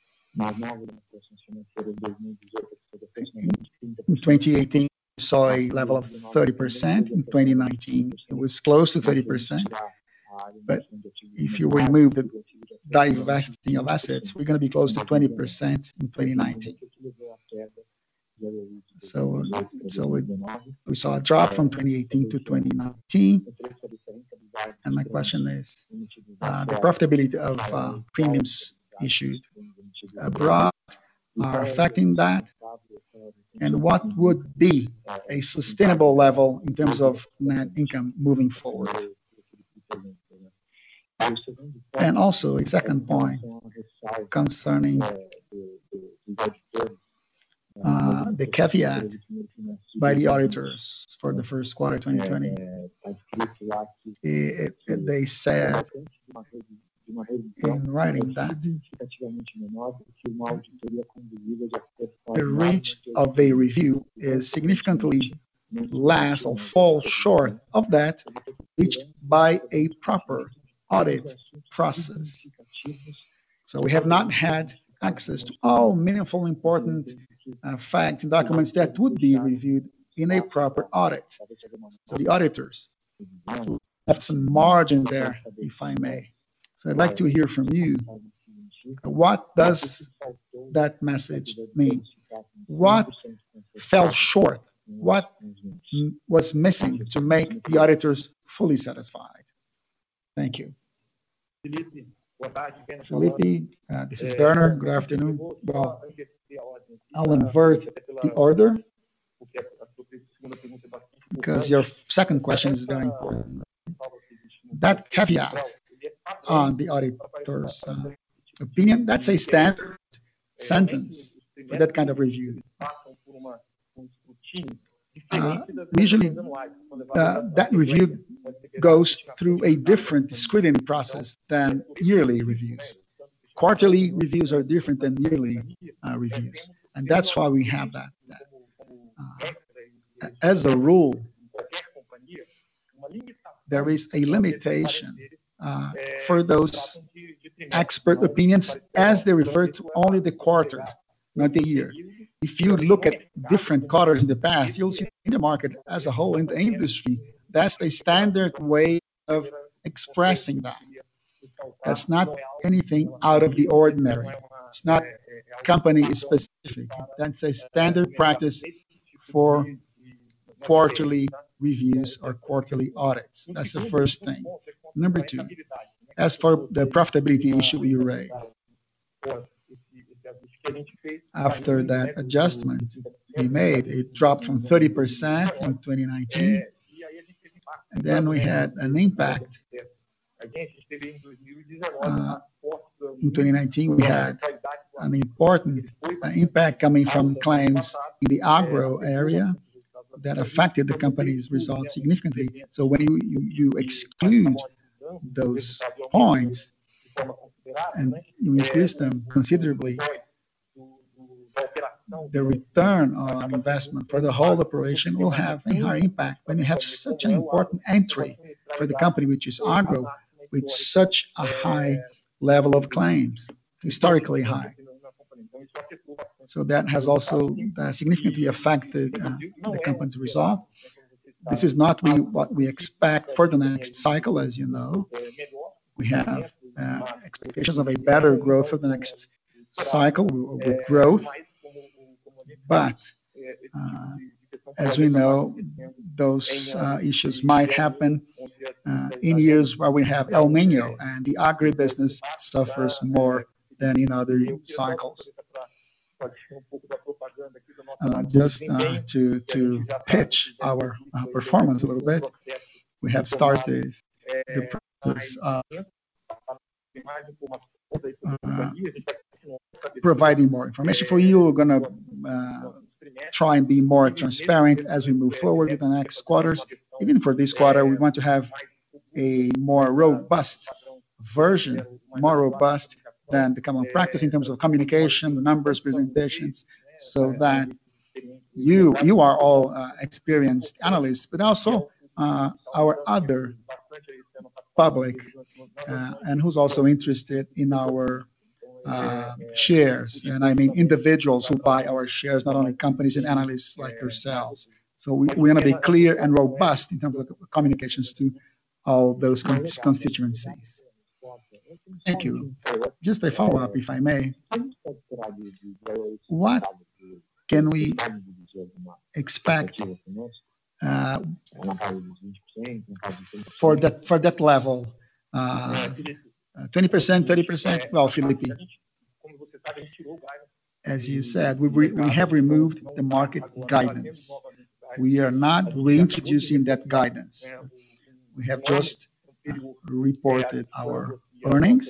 In twenty eighteen, we saw a level of thirty percent. In twenty nineteen, it was close to thirty percent. But if you remove the divesting of assets, we're going to be close to twenty percent in twenty nineteen. So, so we, we saw a drop from twenty eighteen to twenty nineteen. And my question is, uh, the profitability of uh, premiums issued abroad are affecting that? And what would be a sustainable level in terms of net income moving forward? And also a second point concerning uh, the caveat by the auditors for the first quarter twenty twenty. It, it, they said in writing that the rate of a review is significantly less or falls short of that reached by a proper audit process. So we have not had access to all meaningful, important uh, facts and documents that would be reviewed in a proper audit. So the auditors have some margin there, if I may. So I'd like to hear from you. What does that message mean? What fell short? What was missing to make the auditors fully satisfied? Thank you. Felipe, uh, this is Werner. Good afternoon. Well, I'll invert the order because your second question is very important. That caveat on the auditor's uh, opinion, that's a standard sentence for that kind of review. Uh, usually, uh, that review goes through a different scrutiny process than yearly reviews. Quarterly reviews are different than yearly uh, reviews, and that's why we have that. that. Uh, as a rule, there is a limitation uh, for those expert opinions as they refer to only the quarter, not the year. If you look at different quarters in the past, you'll see in the market as a whole, in the industry, that's the standard way of expressing that. That's not anything out of the ordinary. It's not company specific. That's a standard practice for quarterly reviews or quarterly audits. That's the first thing. Number two, as for the profitability issue you raised, after that adjustment we made, it dropped from thirty percent in twenty nineteen, and then we had an impact. Uh, in twenty nineteen, we had an important uh, impact coming from claims in the agro area that affected the company's results significantly. So when you, you, you exclude those points and you increase them considerably, the return on investment for the whole operation will have a higher impact when you have such an important entry for the company, which is agro, with such a high level of claims, historically high. So that has also uh, significantly affected uh, the company's result. This is not we, what we expect for the next cycle, as you know. We have uh, expectations of a better growth for the next cycle with growth. But uh, as we know, those uh, issues might happen uh, in years where we have El Nino, and the agribusiness suffers more than in other cycles. Uh, just uh, to to pitch our uh, performance a little bit, we have started the process of uh, providing more information for you. We're going to uh, try and be more transparent as we move forward in the next quarters. Even for this quarter, we want to have a more robust version, more robust than the common practice in terms of communication, numbers, presentations, so that you you are all uh, experienced analysts, but also uh, our other public, uh, and who's also interested in our uh, shares. And I mean individuals who buy our shares, not only companies and analysts like yourselves. So we, we want to be clear and robust in terms of communications to all those constituencies. Thank you. Just a follow-up, if I may. What can we expect uh, for that for that level? Uh, uh, twenty percent, thirty percent? Well, Felipe, as you said, we, re- we have removed the market guidance. We are not reintroducing that guidance. We have just uh, reported our earnings,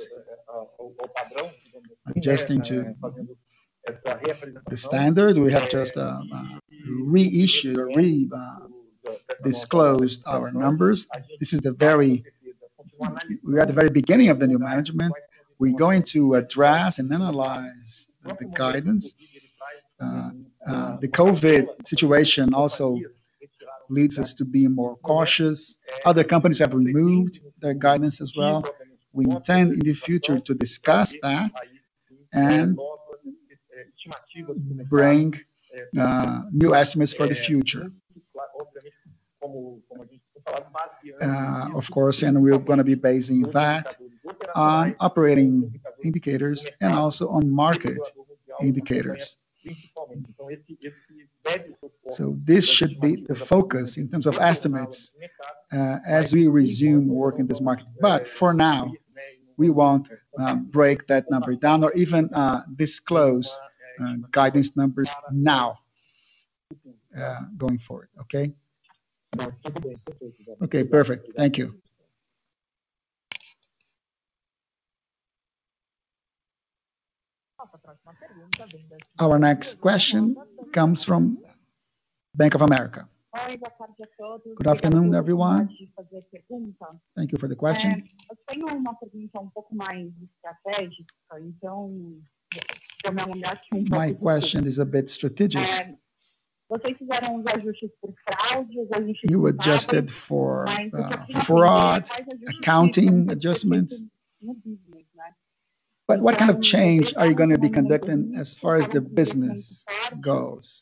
adjusting to the standard. We have just uh, uh, reissued or re uh, disclosed our numbers. This is the very, we're at the very beginning of the new management. We're going to address and analyze the guidance. Uh, uh, the COVID situation also leads us to be more cautious. Other companies have removed their guidance as well. We intend in the future to discuss that and bring uh, new estimates for the future. Uh, of course, and we're going to be basing that on operating indicators and also on market indicators. So this should be the focus in terms of estimates uh, as we resume work in this market. But for now, we won't uh, break that number down or even uh, disclose uh, guidance numbers now uh, going forward. Okay. Okay, perfect. Thank you. Our next question comes from Bank of America. Good afternoon, everyone. Thank you for the question. My question is a bit strategic. You adjusted for uh, fraud, accounting adjustments. But what kind of change are you going to be conducting as far as the business goes?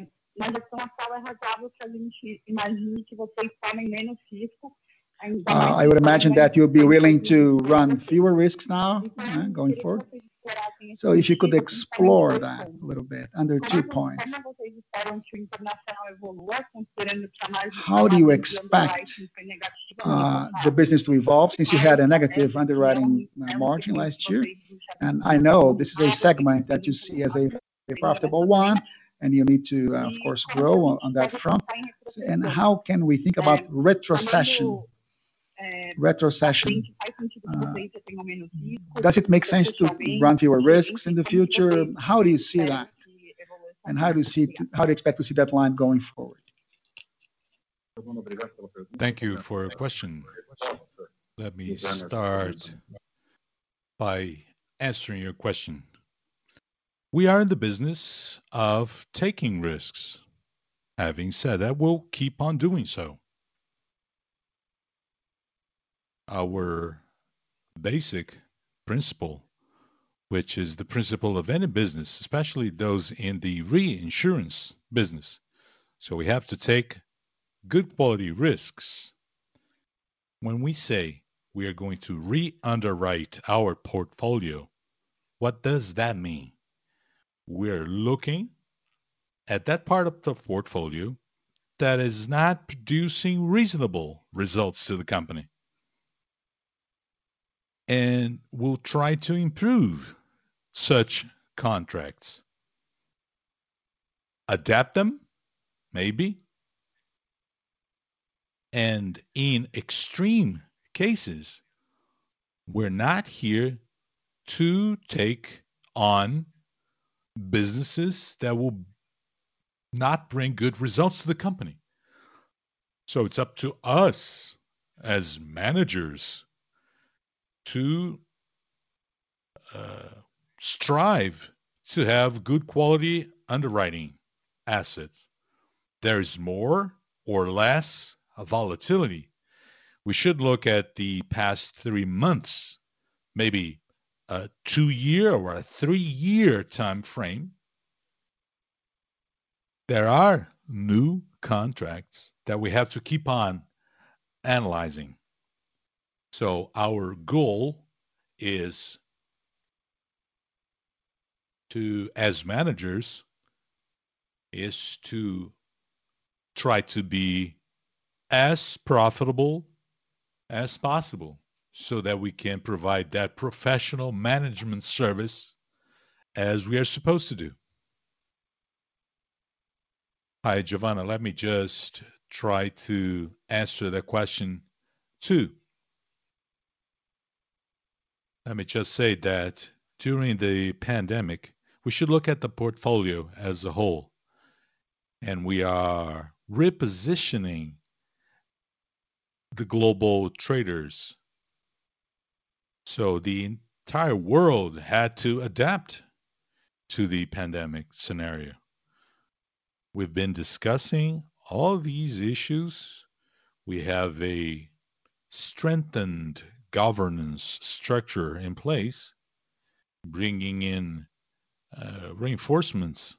Uh, I would imagine that you'll be willing to run fewer risks now uh, going forward. So if you could explore that a little bit under two points. How do you expect uh, the business to evolve since you had a negative underwriting margin last year? And I know this is a segment that you see as a, a profitable one, and you need to, uh, of course, grow on, on that front. And how can we think about retrocession? Retrocession. Uh, does it make sense to run fewer risks in the future? How do you see that? And how do you see? To, how do you expect to see that line going forward? Thank you for your question. Let me start by answering your question. We are in the business of taking risks. Having said that, we'll keep on doing so. Our basic principle, which is the principle of any business, especially those in the reinsurance business. So we have to take good quality risks. When we say we are going to re-underwrite our portfolio, what does that mean? We're looking at that part of the portfolio that is not producing reasonable results to the company. And we'll try to improve such contracts. Adapt them, maybe. And in extreme cases, we're not here to take on businesses that will not bring good results to the company. So it's up to us as managers to uh, strive to have good quality underwriting assets. There is more or less volatility. We should look at the past three months, maybe a two-year or a three-year time frame. There are new contracts that we have to keep on analyzing. So our goal is to, as managers, is to try to be as profitable as possible so that we can provide that professional management service as we are supposed to do. Hi, Giovanna. Let me just try to answer that question too. Let me just say that during the pandemic, we should look at the portfolio as a whole, and we are repositioning the global traders. So the entire world had to adapt to the pandemic scenario. We've been discussing all these issues. We have a strengthened governance structure in place, bringing in uh, reinforcements.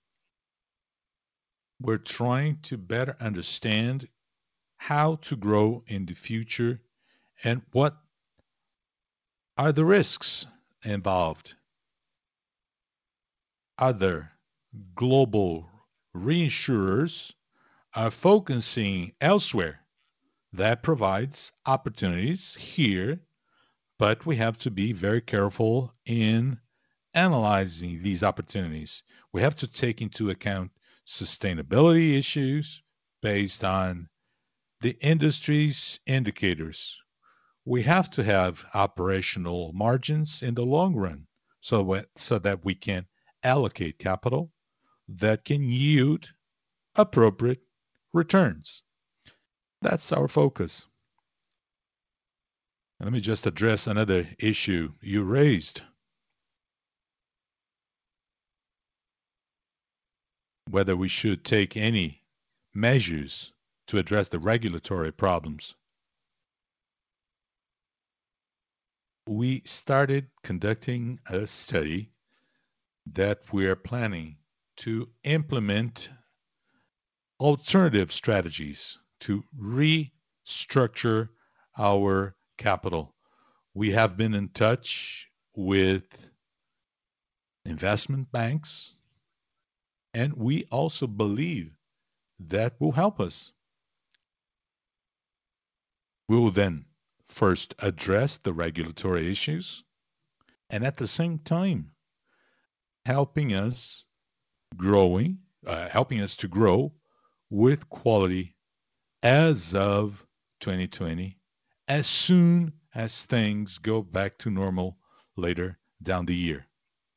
We're trying to better understand how to grow in the future and what are the risks involved. Other global reinsurers are focusing elsewhere. That provides opportunities here, but we have to be very careful in analyzing these opportunities. We have to take into account sustainability issues based on the industry's indicators. We have to have operational margins in the long run so, so that we can allocate capital that can yield appropriate returns. That's our focus. Let me just address another issue you raised. Whether we should take any measures to address the regulatory problems. We started conducting a study that we are planning to implement alternative strategies to restructure our capital. We have been in touch with investment banks, and we also believe that will help us. We will then first address the regulatory issues and at the same time helping us growing, uh, helping us to grow with quality as of twenty twenty, as soon as things go back to normal later down the year.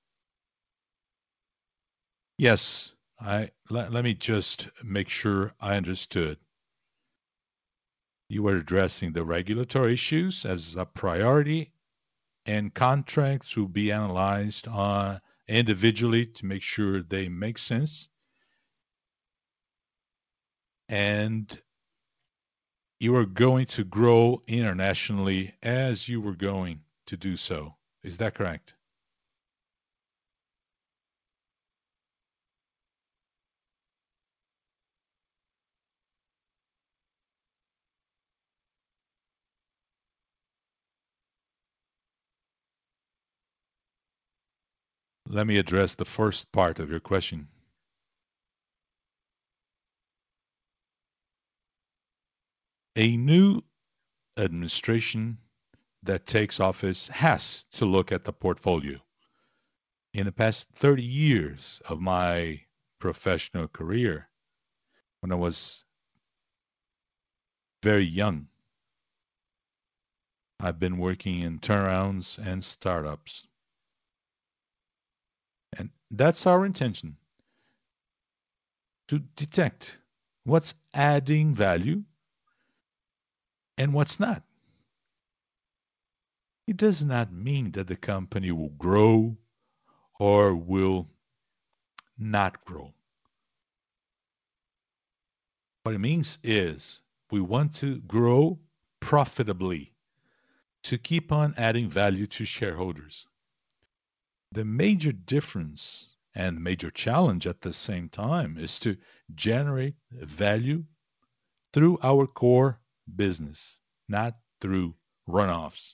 Yes, I let, let me just make sure I understood. You were addressing the regulatory issues as a priority, and contracts will be analyzed on individually to make sure they make sense. And you are going to grow internationally as you were going to do so. Is that correct? Let me address the first part of your question. A new administration that takes office has to look at the portfolio. In the past thirty years of my professional career, when I was very young, I've been working in turnarounds and startups. And that's our intention, to detect what's adding value and what's not. It does not mean that the company will grow or will not grow. What it means is we want to grow profitably to keep on adding value to shareholders. The major difference and major challenge at the same time is to generate value through our core business, not through runoffs.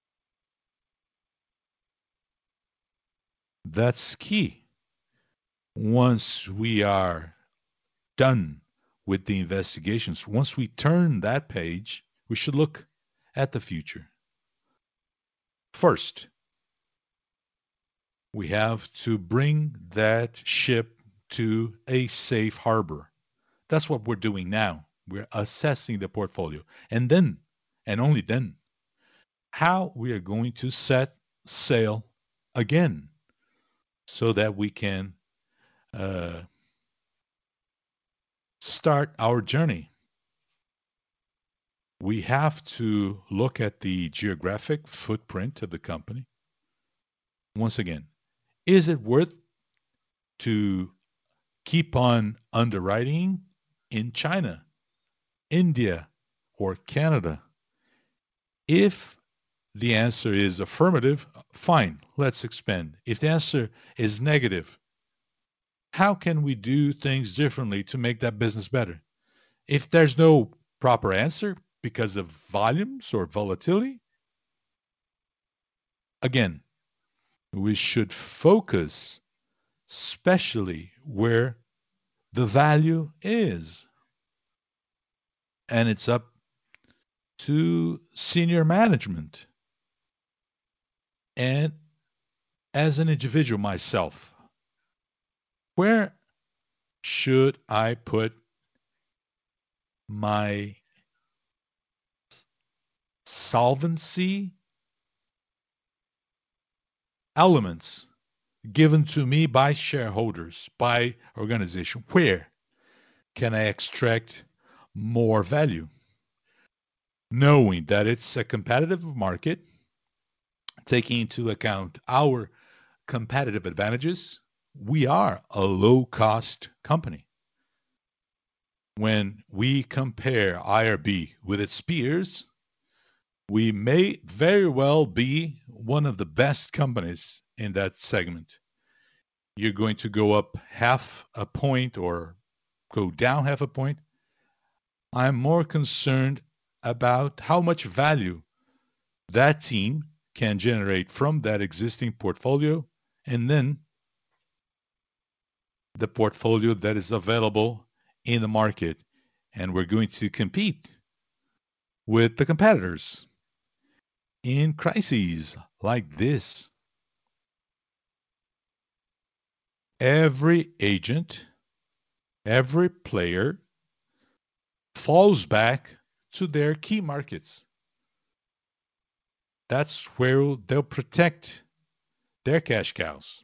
That's key. once we are done with the investigations, once we turn that page, we should look at the future. First, we have to bring that ship to a safe harbor. That's what we're doing now. We're assessing the portfolio. And then, and only then, how we are going to set sail again so that we can uh, start our journey. We have to look at the geographic footprint of the company. Once again, is it worth to keep on underwriting in China, India, or Canada? If the answer is affirmative, fine, let's expand. If the answer is negative, how can we do things differently to make that business better? If there's no proper answer because of volumes or volatility, again, we should focus especially where the value is. And it's up to senior management. And as an individual myself, where should I put my solvency elements given to me by shareholders, by organization? Where can I extract more value? Knowing that it's a competitive market, taking into account our competitive advantages, we are a low-cost company. When we compare I R B with its peers, we may very well be one of the best companies in that segment. You're going to go up half a point or go down half a point. I'm more concerned about how much value that team can generate from that existing portfolio, and then the portfolio that is available in the market. And we're going to compete with the competitors in crises like this. Every agent, every player falls back to their key markets. That's where they'll protect their cash cows.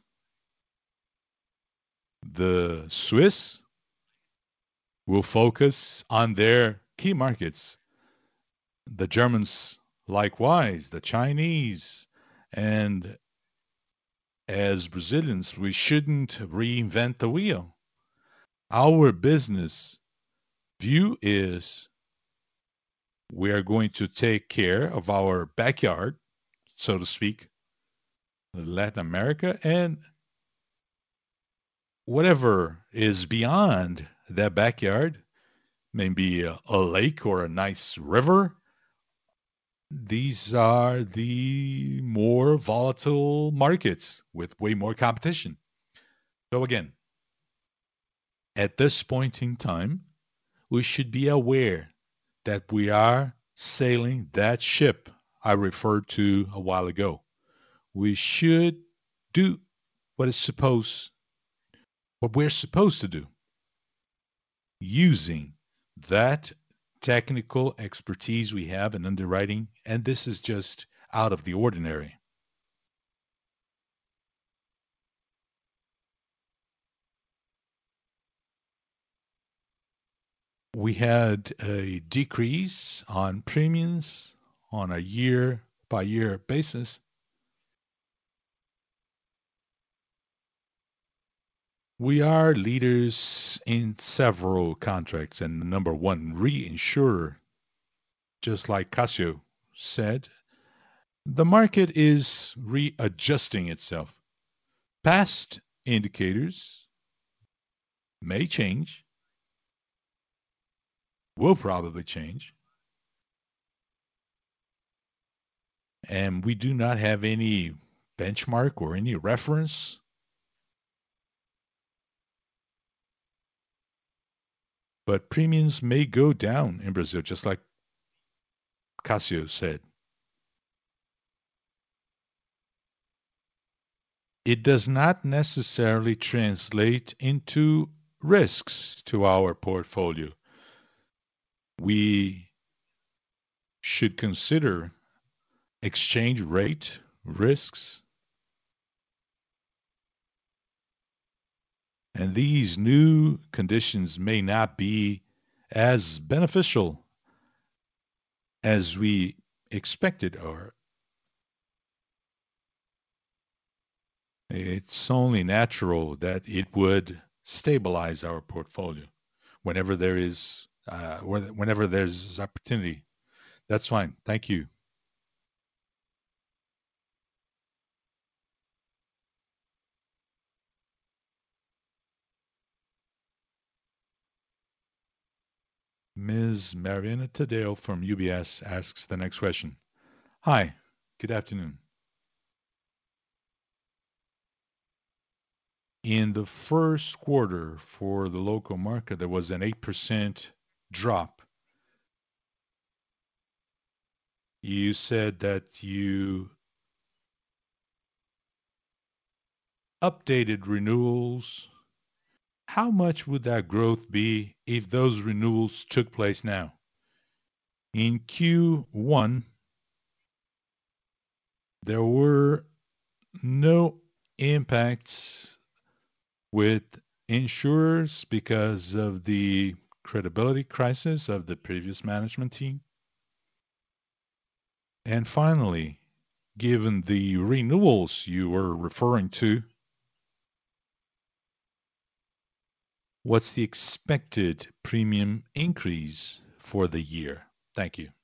The Swiss will focus on their key markets. The Germans likewise, the Chinese, and as Brazilians, we shouldn't reinvent the wheel. Our business view is we are going to take care of our backyard, so to speak, Latin America, and whatever is beyond that backyard, maybe a, a lake or a nice river. These are the more volatile markets with way more competition. So again, at this point in time, we should be aware that we are sailing that ship I referred to a while ago. We should do what is supposed, what we're supposed to do, using that technical expertise we have in underwriting, and this is just out of the ordinary. We had a decrease on premiums on a year-by-year basis. We are leaders in several contracts, and the number one reinsurer, just like Cassio said, the market is readjusting itself. Past indicators may change, will probably change, and we do not have any benchmark or any reference but premiums may go down in Brazil, just like Cassio said. It does not necessarily translate into risks to our portfolio. We should consider exchange rate risks. And these new conditions may not be as beneficial as we expected, or it's only natural that it would stabilize our portfolio whenever there is uh, whenever there's opportunity. That's fine. Thank you. Miz Mariana Tadeo from U B S asks the next question. Hi, good afternoon. In the first quarter for the local market, there was an eight percent drop. You said that you updated renewals. How much would that growth be if those renewals took place now? In Q one, there were no impacts with insurers because of the credibility crisis of the previous management team. And finally, given the renewals you were referring to, what's the expected premium increase for the year? Thank you.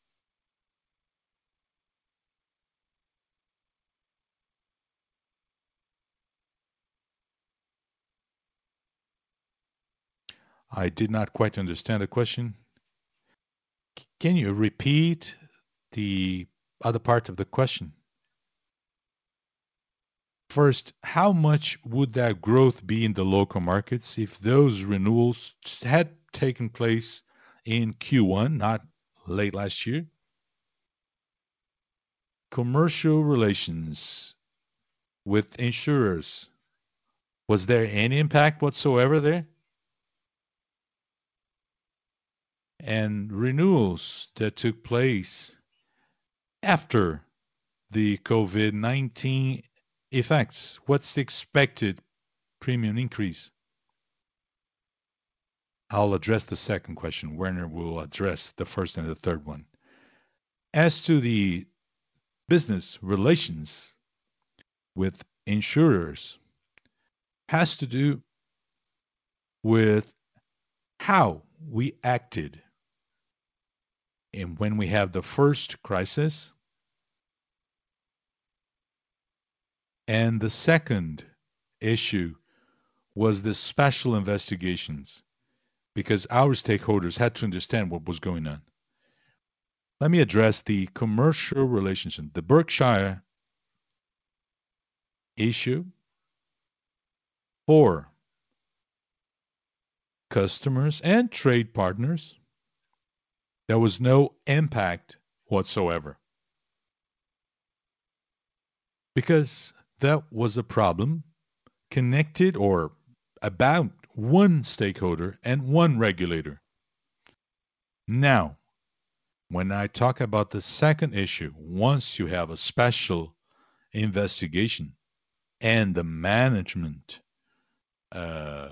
I did not quite understand the question. Can you repeat the other part of the question? First, how much would that growth be in the local markets if those renewals had taken place in Q one, not late last year? Commercial relations with insurers. Was there any impact whatsoever there? And renewals that took place after the COVID nineteen effects, what's the expected premium increase? I'll address the second question. Werner will address the first and the third one. As to the business relations with insurers, has to do with how we acted. And when we have the first crisis, and the second issue was the special investigations, because our stakeholders had to understand what was going on. Let me address the commercial relationship. The Berkshire issue for customers and trade partners, there was no impact whatsoever. Because that was a problem connected or about one stakeholder and one regulator. Now, when I talk about the second issue, once you have a special investigation and the management uh,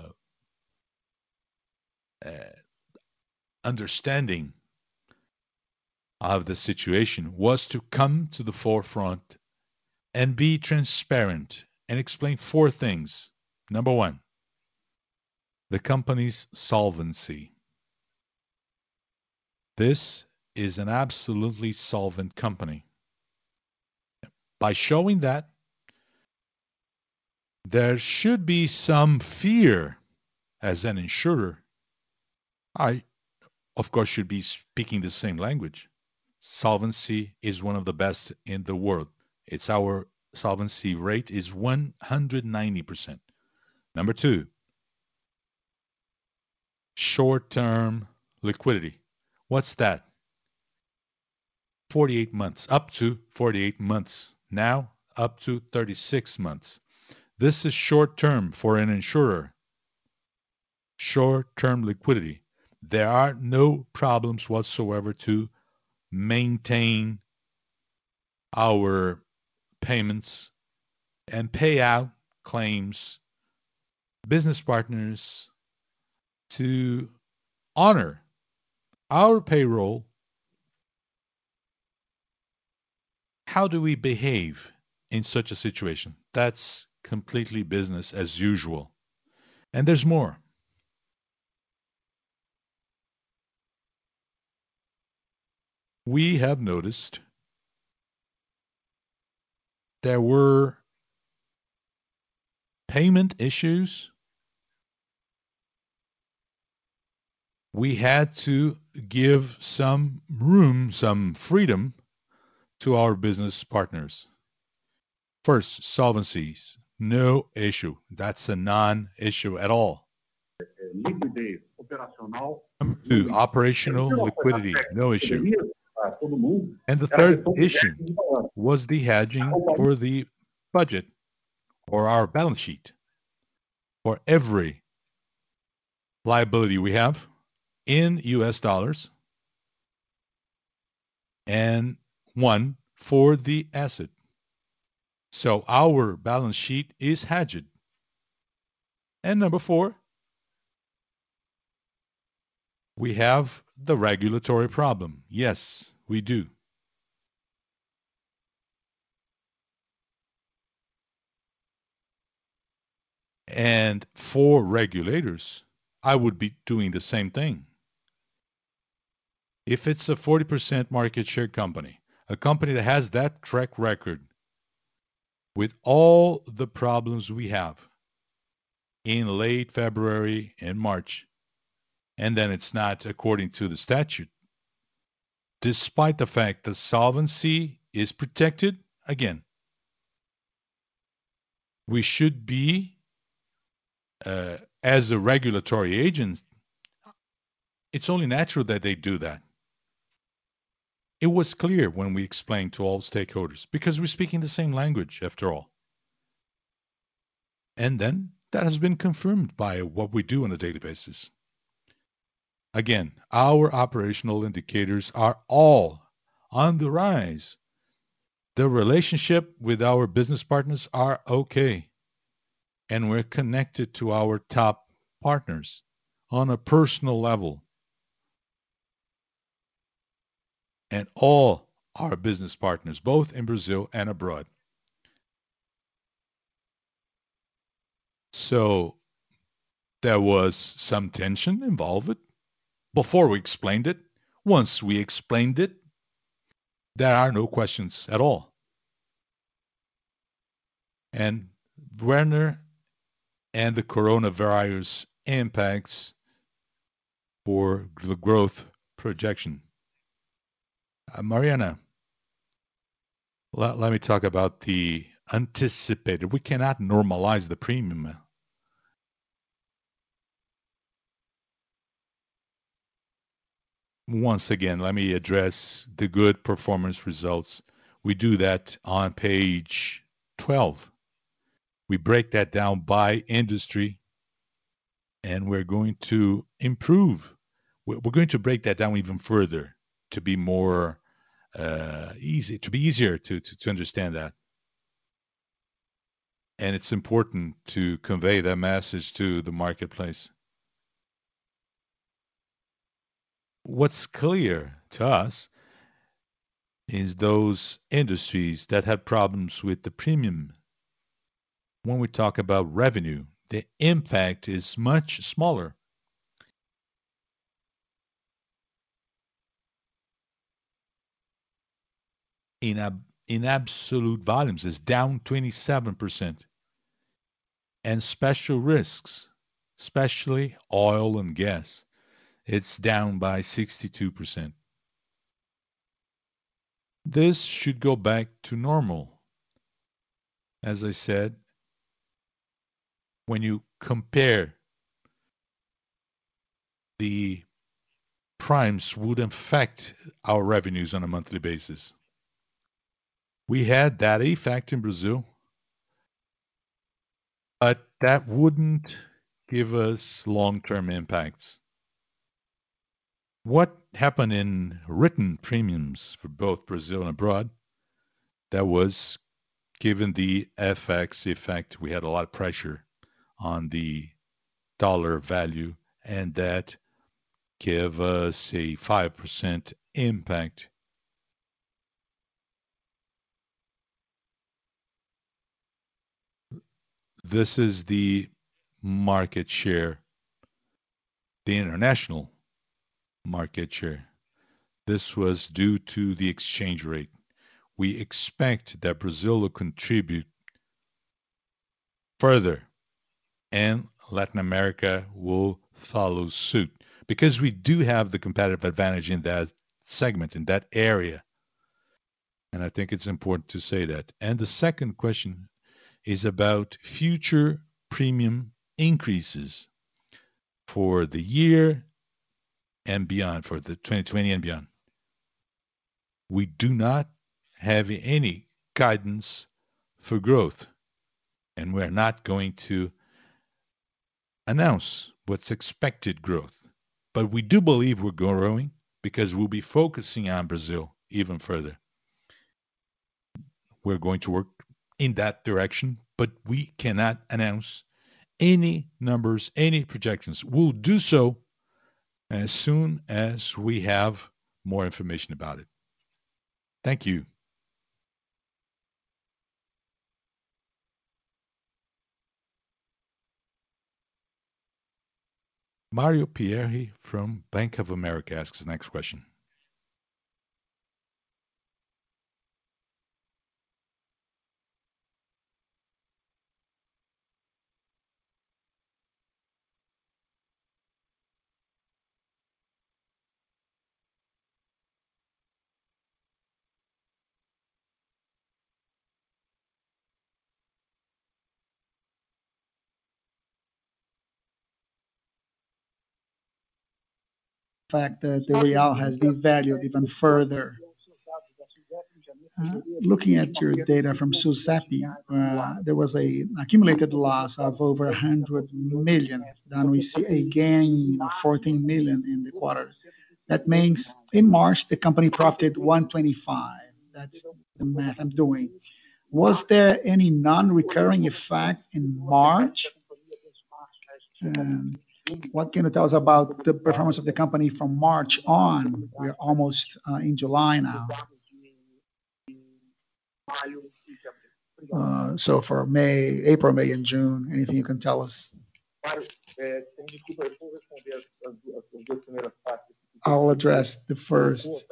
uh, understanding of the situation was to come to the forefront and be transparent and explain four things. Number one, the company's solvency. This is an absolutely solvent company. By showing that, there should be some fear as an insurer. I, of course, should be speaking the same language. Solvency is one of the best in the world. It's our solvency rate is one hundred ninety percent. Number two, short-term liquidity. What's that? forty-eight months, up to forty-eight months. Now, up to thirty-six months. This is short-term for an insurer. Short-term liquidity. There are no problems whatsoever to maintain our payments and pay out claims, business partners to honor our payroll. How do we behave in such a situation? That's completely business as usual. And there's more. We have noticed there were payment issues. We had to give some room, some freedom to our business partners. First, solvencies. No issue. That's a non-issue at all. Two, operational liquidity. No issue. And the third issue was the hedging for the budget or our balance sheet. For every liability we have in U S dollars and one for the asset. So our balance sheet is hedged. And number four, we have the regulatory problem. Yes, we do. And for regulators, I would be doing the same thing. If it's a forty percent market share company, a company that has that track record with all the problems we have in late February and March, and then it's not according to the statute, despite the fact that solvency is protected, again, we should be, uh, as a regulatory agent, it's only natural that they do that. It was clear when we explained to all stakeholders, because we're speaking the same language after all. And then that has been confirmed by what we do on a daily basis. Again, our operational indicators are all on the rise. The relationship with our business partners are okay. And we're connected to our top partners on a personal level. And all our business partners, both in Brazil and abroad. So there was some tension involved before we explained it. Once we explained it, there are no questions at all. And Werner and the coronavirus impacts for the growth projection. Uh, Mariana, let, let me talk about the anticipated. We cannot normalize the premium. Once again, let me address the good performance results. We do that on page twelve. We break that down by industry, and we're going to improve. We're going to break that down even further to be more uh, easy, to be easier to, to, to understand that. And it's important to convey that message to the marketplace. What's clear to us is those industries that had problems with the premium. When we talk about revenue, the impact is much smaller. In, ab- in absolute volumes, it's down twenty-seven percent. And special risks, especially oil and gas, it's down by sixty-two percent. This should go back to normal. As I said, when you compare the primes would affect our revenues on a monthly basis. We had that effect in Brazil, but that wouldn't give us long-term impacts. What happened in written premiums for both Brazil and abroad? That was given the F X effect, we had a lot of pressure on the dollar value, and that gave us a five percent impact. This is the market share, the international market share. This was due to the exchange rate. We expect that Brazil will contribute further, and Latin America will follow suit, because we do have the competitive advantage in that segment, in that area. And I think it's important to say that. And the second question is about future premium increases for the year and beyond, for the twenty twenty and beyond. We do not have any guidance for growth, and we're not going to announce what's expected growth. But we do believe we're growing because we'll be focusing on Brazil even further. We're going to work in that direction, but we cannot announce any numbers, any projections. We'll do so as soon as we have more information about it. Thank you. Mario Pierre from Bank of America asks the next question. Fact that the real has devalued even further. Uh, looking at your data from SUSEP, uh, there was a accumulated loss of over one hundred million. Then we see a gain of fourteen million in the quarter. That means in March, the company profited one twenty-five. That's the math I'm doing. Was there any non-recurring effect in March? Um, what can you tell us about the performance of the company from March on? We're almost uh, in July now. Uh, so for May, April, May, and June, anything you can tell us? I'll address the first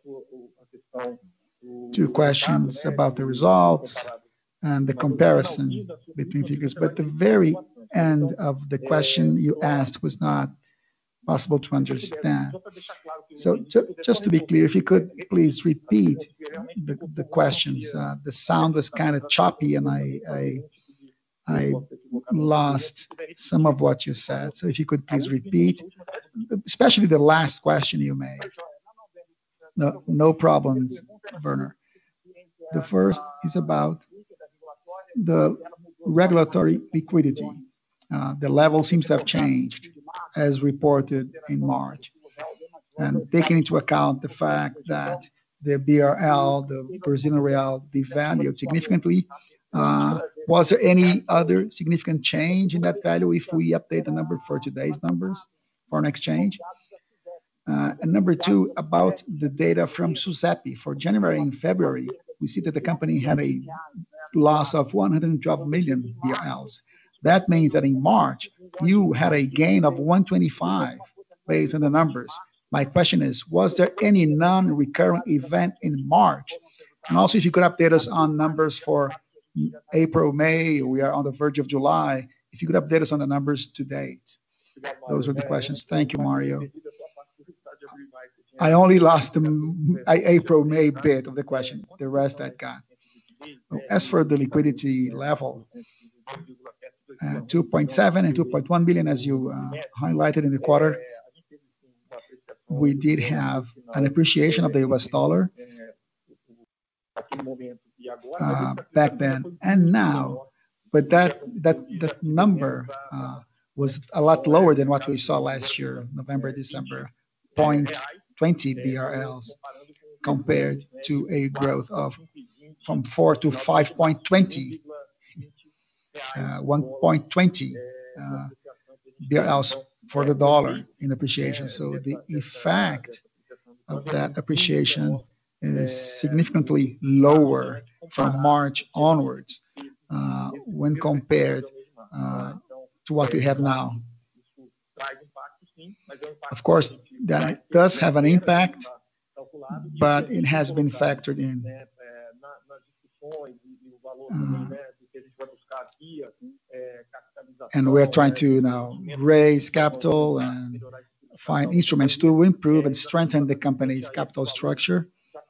two questions about the results and the comparison between figures. But the very end of the question you asked was not possible to understand. So ju- just to be clear, if you could please repeat the, the questions. Uh, the sound was kind of choppy, and I, I I lost some of what you said. So if you could please repeat, especially the last question you made. No, no problems, Werner. The first is about the regulatory liquidity. Uh, the level seems to have changed as reported in March. And taking into account the fact that the B R L, the Brazilian real, devalued significantly, uh, was there any other significant change in that value if we update the number for today's numbers, foreign exchange? Uh, and number two, about the data from SUSEP for January and February, we see that the company had a loss of one hundred twelve million B R Ls. That means that in March, you had a gain of one twenty-five based on the numbers. My question is, was there any non-recurring event in March? And also, if you could update us on numbers for April, May, we are on the verge of July. If you could update us on the numbers to date. Those are the questions. Thank you, Mario. I only lost the April, May bit of the question. The rest I got. As for the liquidity level, uh, two point seven and two point one billion, as you uh, highlighted in the quarter, we did have an appreciation of the U S dollar uh, back then and now, but that that that number uh, was a lot lower than what we saw last year, November, December, zero point two zero B R Ls compared to a growth of from four to five point two zero, uh, one point two zero uh, B R Ls for the dollar in appreciation. So the effect of that appreciation is significantly lower from March onwards uh, when compared uh, to what we have now. Of course, that does have an impact, but it has been factored in. Uh, and we're trying to now raise capital and find instruments to improve and strengthen the company's capital structure.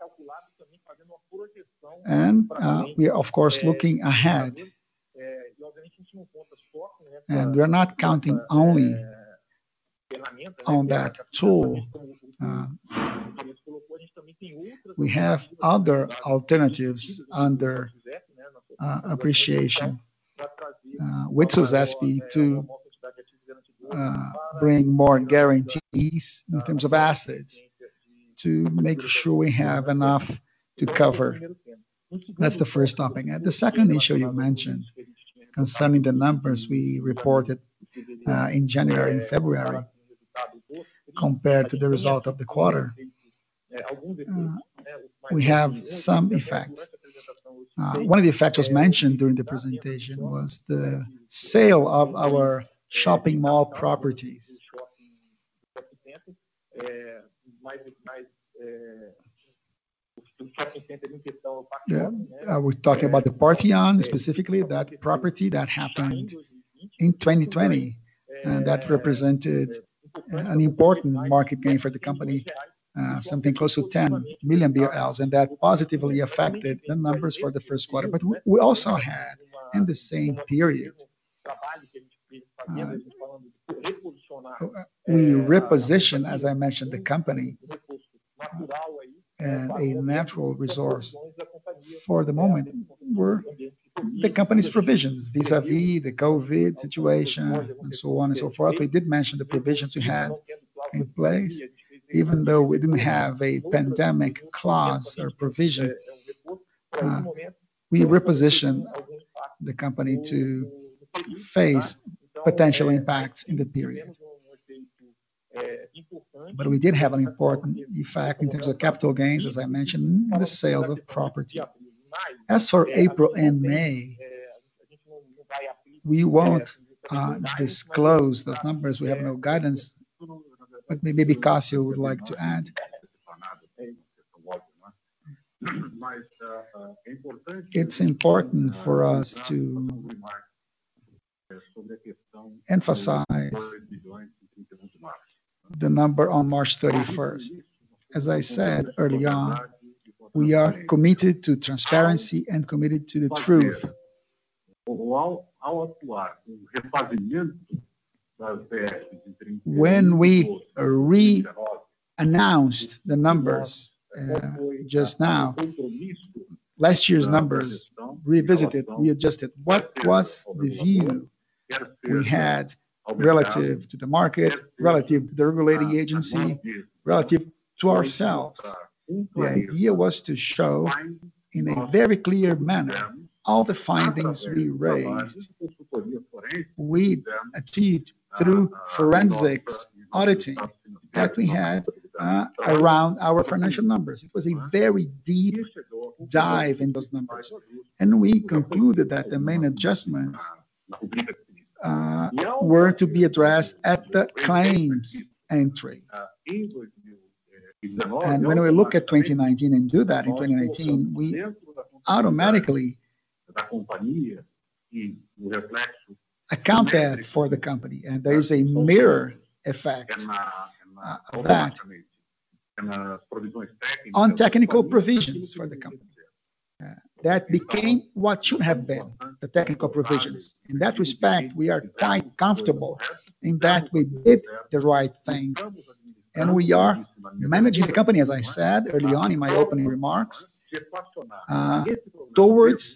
And uh, we are, of course, looking ahead. And we're not counting only on that tool. Uh, we have other alternatives under uh, appreciation uh, with SUSESP to uh, bring more guarantees in terms of assets to make sure we have enough to cover. That's the first topic. And the second issue you mentioned concerning the numbers we reported uh, in January and February compared to the result of the quarter, uh, we have some effects. Uh, one of the effects was mentioned during the presentation was the sale of our shopping mall properties. Yeah, uh, we're talking about the Parthenon, specifically that property that happened in twenty twenty, and that represented an important market gain for the company, uh, something close to ten million B R Ls, and that positively affected the numbers for the first quarter. But we also had, in the same period, uh, we repositioned, as I mentioned, the company and a natural resource for the moment were the company's provisions vis-a-vis the COVID situation and so on and so forth. We did mention the provisions we had in place, even though we didn't have a pandemic clause or provision. Uh, we repositioned the company to face potential impacts in the period. But we did have an important effect in terms of capital gains, as I mentioned, in the sales of property. As for April and May, we won't uh, disclose those numbers. We have no guidance, but maybe Cássio would like to add. It's important for us to emphasize the number on March thirty-first. As I said early on, we are committed to transparency and committed to the truth. When we re-announced the numbers uh, just now, last year's numbers, revisited, readjusted, what was the view we had relative to the market, relative to the regulating agency, relative to ourselves. The idea was to show in a very clear manner all the findings we raised. We achieved through forensics auditing that we had uh, around our financial numbers. It was a very deep dive in those numbers. And we concluded that the main adjustments Uh, were to be addressed at the claims entry. And when we look at twenty nineteen and do that in twenty nineteen, we automatically account that for the company. And there is a mirror effect uh, of that on technical provisions for the company. Uh, that became what should have been the technical provisions. In that respect, we are quite comfortable in that we did the right thing And we are managing the company, as I said early on in my opening remarks, uh, towards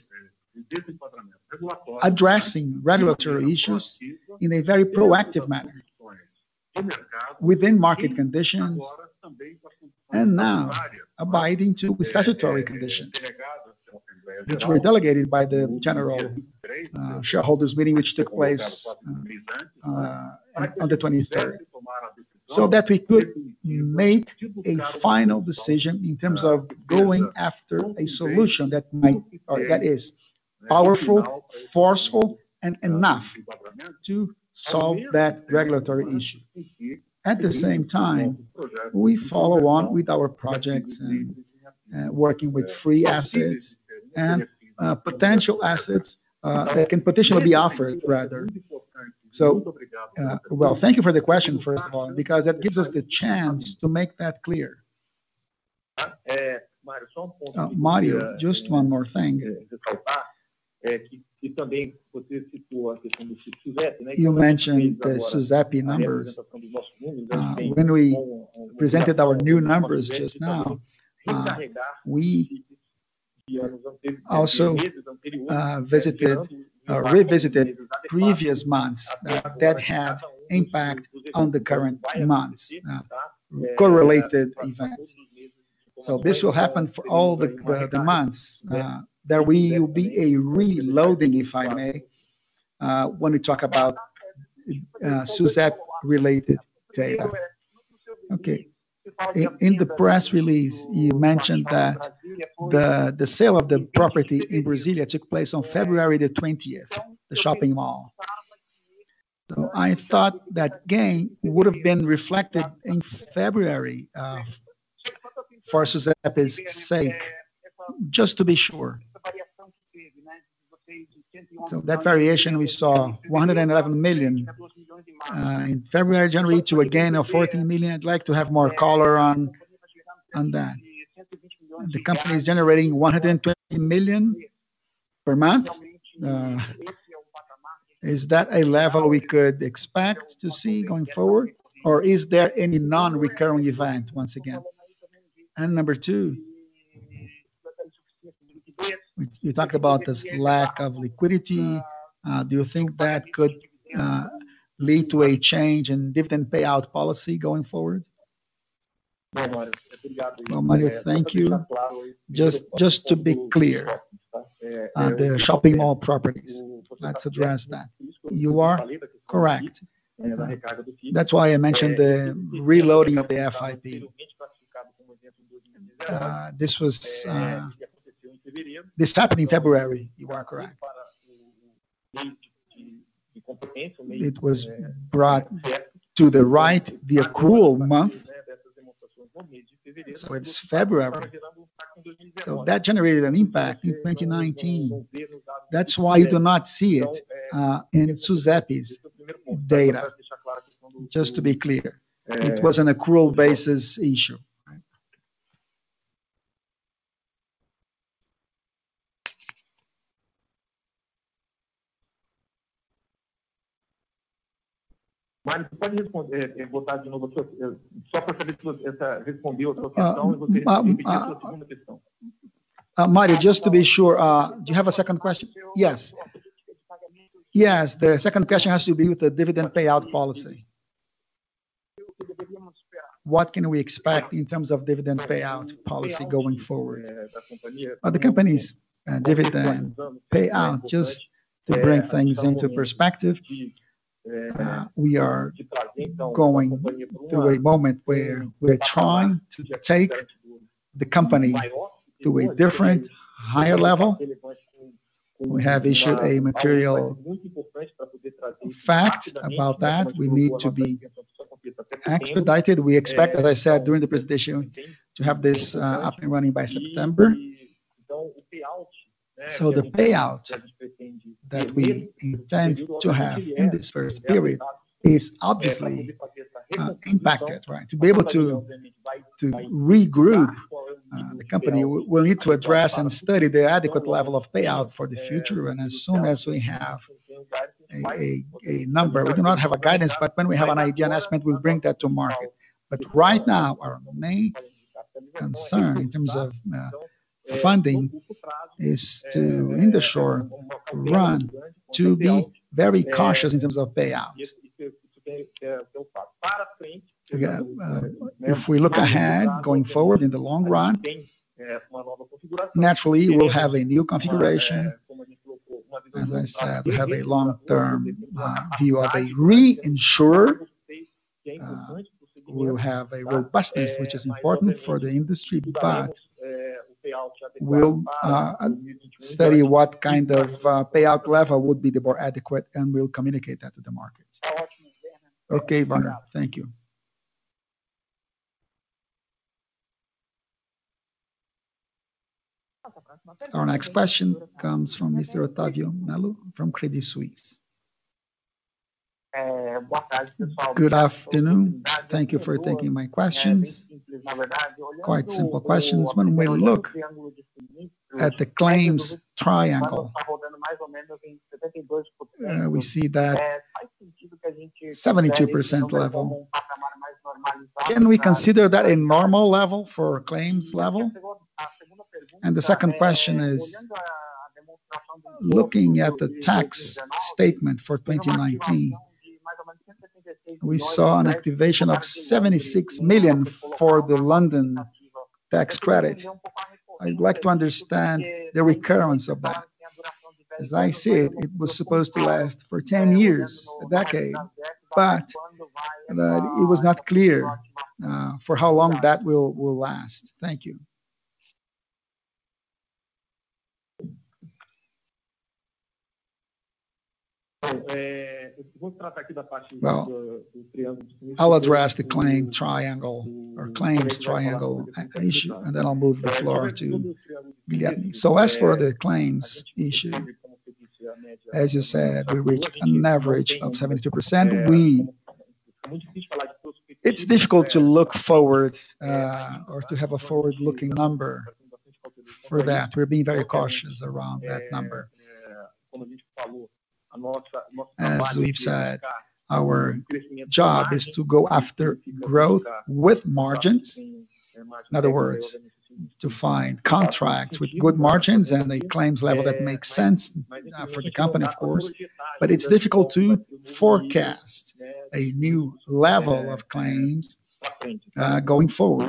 addressing regulatory issues in a very proactive manner within market conditions and now abiding to statutory conditions, which were delegated by the general uh, shareholders meeting, which took place uh, uh, on the twenty-third, so that we could make a final decision in terms of going after a solution that might, or that is powerful, forceful, and enough to solve that regulatory issue. At the same time, we follow on with our projects and uh, working with free assets and uh, potential assets uh, that can potentially be offered, rather. So, uh, well, thank you for the question, first of all, because that gives us the chance to make that clear. Uh, Mario, just one more thing. You mentioned the SUSEP numbers. Uh, when we presented our new numbers just now, uh, we also uh, visited or revisited previous months uh, that had impact on the current months, uh, correlated events. So this will happen for all the, the, the months. Uh, there will be a reloading, if I may, uh, when we talk about uh, SUSEP-related data. Okay. In, in the press release, you mentioned that the, the sale of the property in Brasilia took place on February the twentieth, the shopping mall. So I thought that gain would have been reflected in February uh, for SUSEP's sake, just to be sure. So that variation we saw one hundred eleven million uh, in February, January to a gain of fourteen million. I'd like to have more color on on that. The company is generating one hundred twenty million per month. Uh, is that a level we could expect to see going forward, or is there any non-recurring event once again? And number two, you talked about this lack of liquidity. Uh, do you think that could uh, lead to a change in dividend payout policy going forward? Well, Mario, thank you. Just, just to be clear, uh, the shopping mall properties, let's address that. You are correct. Uh, that's why I mentioned the reloading of the F I P. Uh, this was uh, this happened in February. You are correct. It was brought to the right, the accrual month. So it's February. So that generated an impact in twenty nineteen. That's why you do not see it uh, in SUSEP's data. Just to be clear, it was an accrual basis issue. Mário, você pode responder, botar de novo a sua, só para saber se essa respondeu a sua questão, uh, e você uh, repetir uh, a sua segunda questão. Uh, Mário, just to be sure, uh, do you have a second question? Yes. Yes, the second question has to be with the dividend payout policy. What can we expect in terms of dividend payout policy going forward? Uh, the company's uh, dividend payout, just to bring things into perspective, Uh, we are going through a moment where we're trying to take the company to a different, higher level. We have issued a material fact about that. We need to be expedited. We expect, as I said during the presentation, to have this uh, up and running by September. So the payout that we intend to have in this first period is obviously uh, impacted, right? To be able to to regroup uh, the company, we'll need to address and study the adequate level of payout for the future. And as soon as we have a, a, a number, we do not have a guidance, but when we have an idea, an estimate, we'll bring that to market. But right now, our main concern in terms of uh, funding is to, in the short run, to be very cautious in terms of payout. Again, uh, if we look ahead, going forward in the long run, naturally we'll have a new configuration. As I said, we have a long-term uh, view of a reinsurer. Uh, we'll have a robustness, which is important for the industry, but we'll uh, study what kind of uh, payout level would be the more adequate, and we'll communicate that to the market. Okay, Werner, thank you. Our next question comes from Mister Otávio Melo from Credit Suisse. Good afternoon. Thank you for taking my questions. Quite simple questions. When we look at the claims triangle, uh, we see that seventy-two percent level. Can we consider that a normal level for claims level? And the second question is, looking at the tax statement for twenty nineteen, we saw an activation of seventy-six million for the London tax credit. I'd like to understand the recurrence of that. As I see it, it was supposed to last for ten years, a decade, but uh, it was not clear uh, for how long that will, will last. Thank you. Well, I'll address the claim triangle or claims triangle issue, and then I'll move the floor to Guilherme. So as for the claims issue, as you said, we reached an average of seventy-two percent. We, it's difficult to look forward uh, or to have a forward-looking number for that. We're being very cautious around that number. As we've said, our job is to go after growth with margins. In other words, to find contracts with good margins and a claims level that makes sense uh, for the company, of course. But it's difficult to forecast a new level of claims uh, going forward.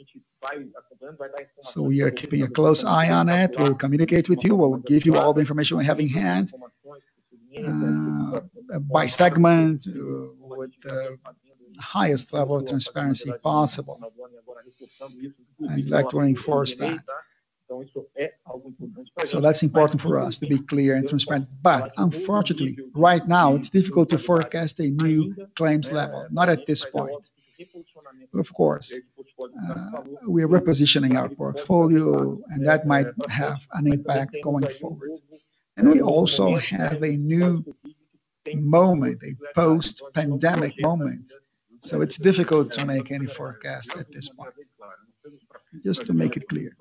So we are keeping a close eye on it. We'll communicate with you. We'll give you all the information we have in hand. Uh, by segment, uh, with the highest level of transparency possible. I'd like to reinforce that. So that's important for us to be clear and transparent. But unfortunately, right now, it's difficult to forecast a new claims level, not at this point. But of course, uh, we're repositioning our portfolio, and that might have an impact going forward. And we also have a new moment, a post-pandemic moment. So it's difficult to make any forecast at this point. Just to make it clear.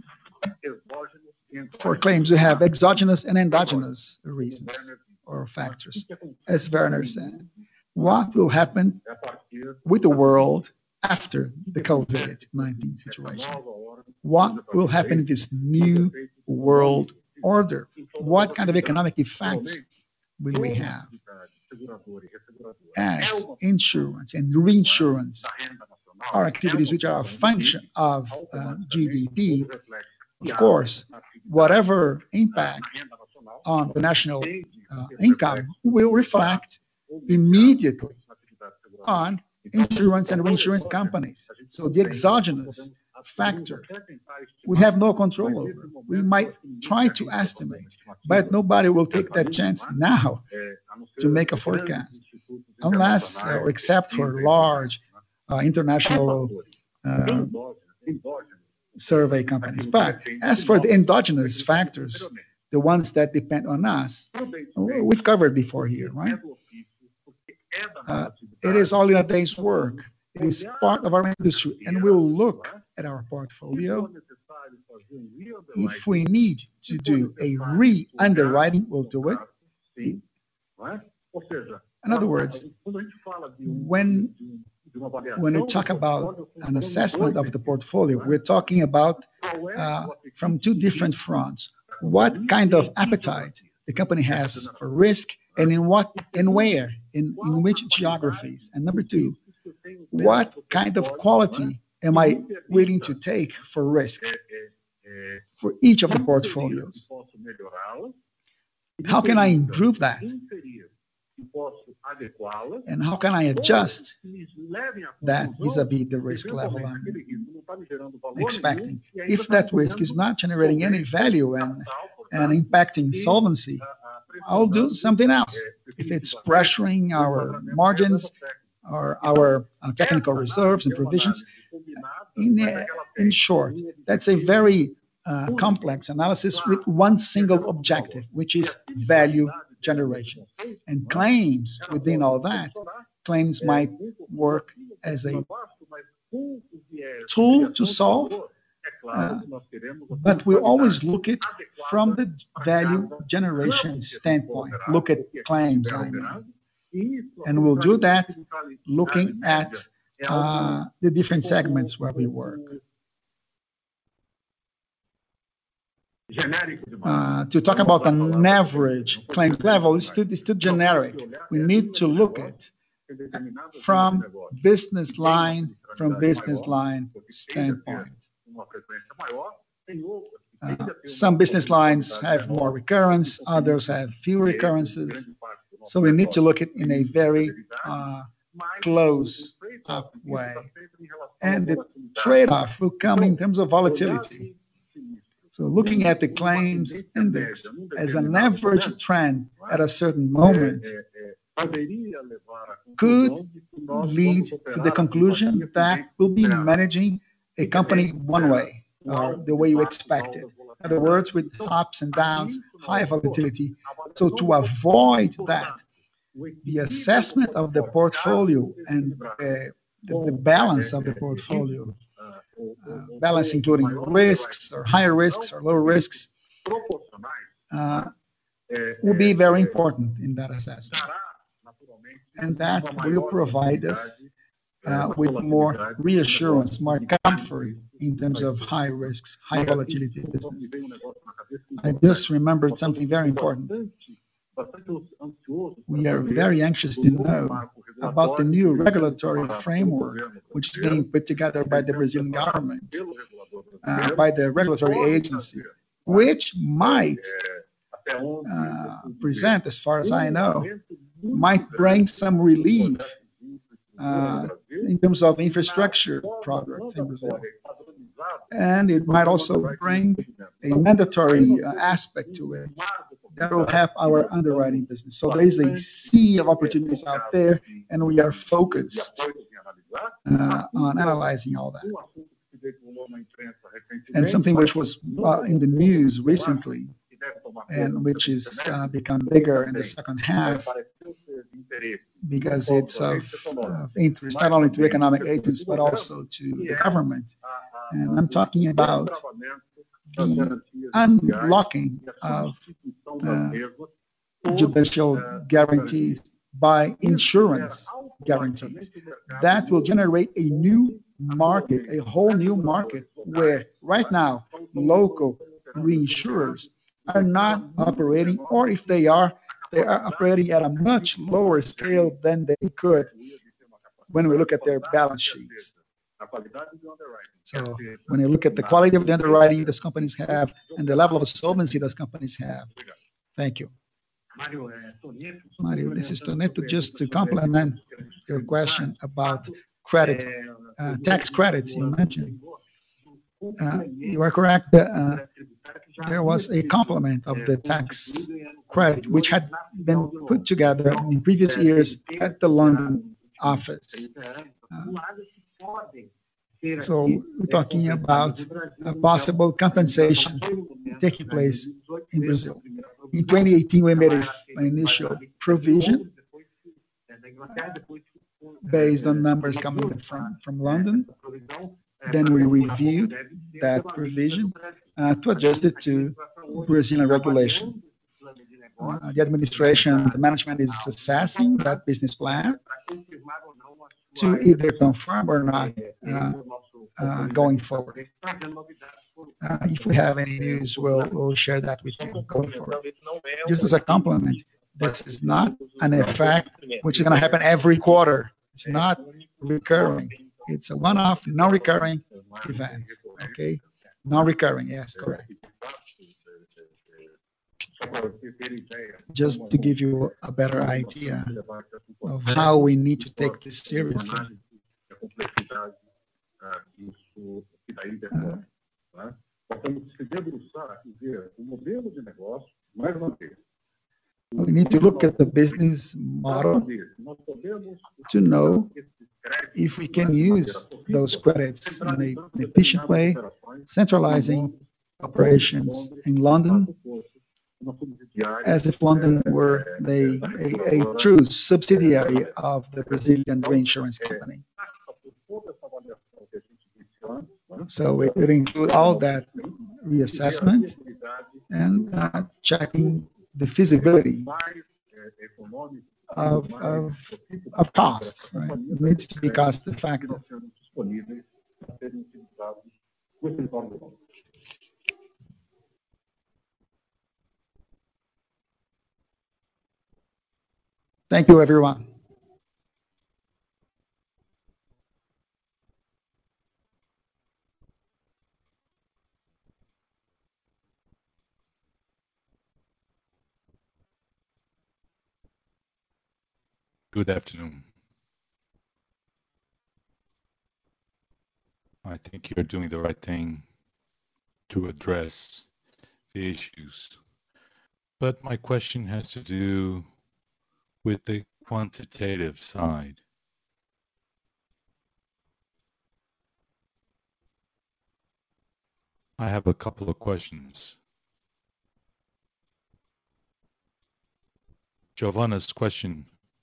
For claims, we have exogenous and endogenous reasons or factors. As Werner said, what will happen with the world after the COVID nineteen situation? What will happen in this new world order? What kind of economic effects will we have as insurance and reinsurance are activities which are a function of uh, G D P? Of course, whatever impact on the national uh, income will reflect immediately on insurance and reinsurance companies. So the exogenous factor we have no control over. We might try to estimate, but nobody will take that chance now to make a forecast, unless uh, or except for large uh, international uh, survey companies. But as for the endogenous factors, the ones that depend on us, we've covered before here, right? Uh, it is all in a day's work. It is part of our industry, and we'll look at our portfolio. If we need to do a re-underwriting, we'll do it. In other words, when when we talk about an assessment of the portfolio, we're talking about uh, from two different fronts. What kind of appetite the company has for risk, and in what and where, in, in which geographies. And number two, what kind of quality am I willing to take for risk for each of the portfolios? How can I improve that? And how can I adjust that vis-a-vis the risk level I'm expecting? If that risk is not generating any value and, and impacting solvency, I'll do something else. If it's pressuring our margins or our uh, technical reserves and provisions, in, uh, in short, that's a very uh, complex analysis with one single objective, which is value generation. And claims within all that, claims might work as a tool to solve, uh, but we always look at from the value generation standpoint. Look at claims, I mean. And we'll do that looking at uh, the different segments where we work. Uh, to talk about an average claims level is too, is too generic. We need to look at from business line, from business line standpoint. Uh, some business lines have more recurrence, others have few recurrences. So we need to look at it in a very uh, close up way. And the trade-off will come in terms of volatility. So looking at the claims index as an average trend at a certain moment could lead to the conclusion that we'll be managing a company one way, or the way you expect it. In other words, with ups and downs, high volatility. So to avoid that, the assessment of the portfolio and uh, the, the balance of the portfolio, Uh, balance including risks or higher risks or lower risks, uh, will be very important in that assessment. And that will provide us uh, with more reassurance, more comfort in terms of high risks, high volatility business. I just remembered something very important. We are very anxious to know about the new regulatory framework which is being put together by the Brazilian government, uh, by the regulatory agency, which might uh, present, as far as I know, might bring some relief uh, in terms of infrastructure projects in Brazil. And it might also bring a mandatory uh, aspect to it that will help our underwriting business. So there is a sea of opportunities out there, and we are focused uh, on analyzing all that. And something which was uh, in the news recently, and which is uh, become bigger in the second half, because it's of uh, interest not only to economic agents, but also to the government. And I'm talking about the unlocking of uh, judicial guarantees by insurance guarantees. That will generate a new market, a whole new market, where right now local reinsurers are not operating, or if they are, they are operating at a much lower scale than they could when we look at their balance sheets. So when you look at the quality of the underwriting those companies have and the level of solvency those companies have. Thank you. Mario, this is Toneto. Just to complement your question about credit, uh, tax credits you mentioned. Uh, you are correct. Uh, there was a complement of the tax credit which had been put together in previous years at the London office. Uh, So we're talking about a possible compensation taking place in Brazil. In twenty eighteen, we made a, an initial provision based on numbers coming from, from London. Then we reviewed that provision uh, to adjust it to Brazilian regulation. Uh, the administration, the management is assessing that business plan to either confirm or not uh, uh, going forward. Uh, if we have any news, we'll, we'll share that with you going forward. Just as a compliment, this is not an effect which is going to happen every quarter. It's not recurring. It's a one-off, non-recurring event. Okay, non-recurring. Yes, correct. Just to give you a better idea of how we need to take this seriously. Uh, we need to look at the business model to know if we can use those credits in a, an efficient way, centralizing operations in London as if London were a, a, a true subsidiary of the Brazilian reinsurance company. So it would include all that reassessment and uh, checking the feasibility of, of, of costs. Right? It needs to be cost effective. Thank you, everyone. Good afternoon. I think you're doing the right thing to address the issues. But my question has to do with the quantitative side. I have a couple of questions. Giovanna's question,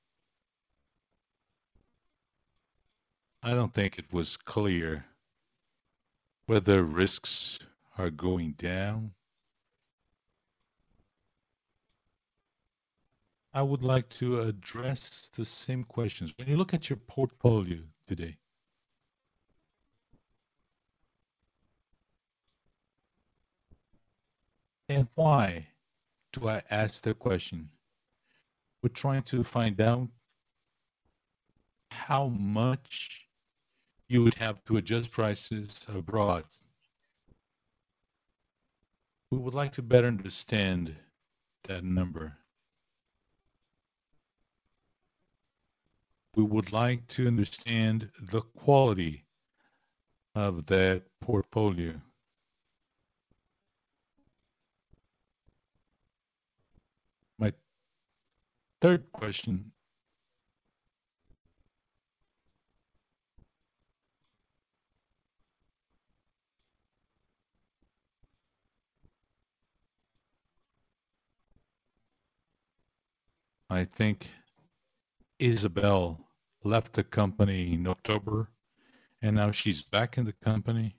I don't think it was clear whether risks are going down. I would like to address the same questions. When you look at your portfolio today, and why do I ask the question? We're trying to find out how much you would have to adjust prices abroad. We would like to better understand that number. We would like to understand the quality of that portfolio. My third question, I think Isabel left the company in October, and now she's back in the company.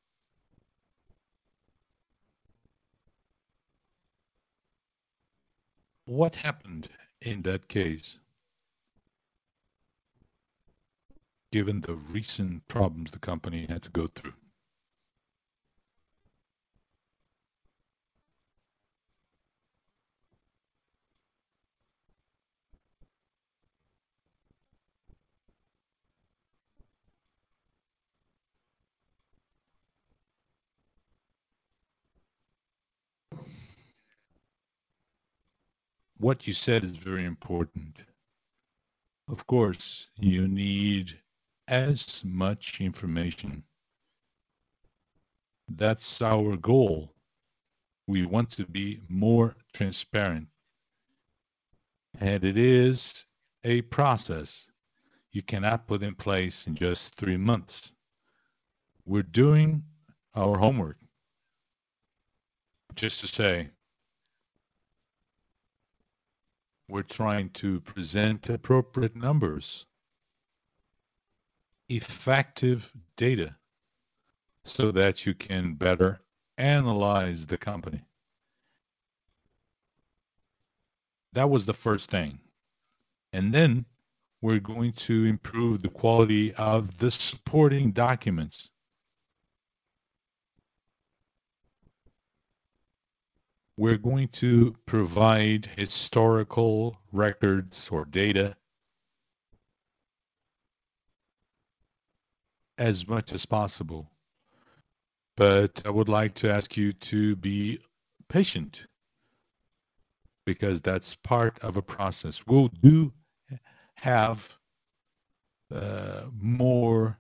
What happened in that case, given the recent problems the company had to go through? What you said is very important. Of course, you need as much information. That's our goal. We want to be more transparent. And it is a process you cannot put in place in just three months. We're doing our homework. Just to say, we're trying to present appropriate numbers, effective data, so that you can better analyze the company. That was the first thing. And then we're going to improve the quality of the supporting documents. We're going to provide historical records or data as much as possible. But I would like to ask you to be patient because that's part of a process. We'll do have uh, more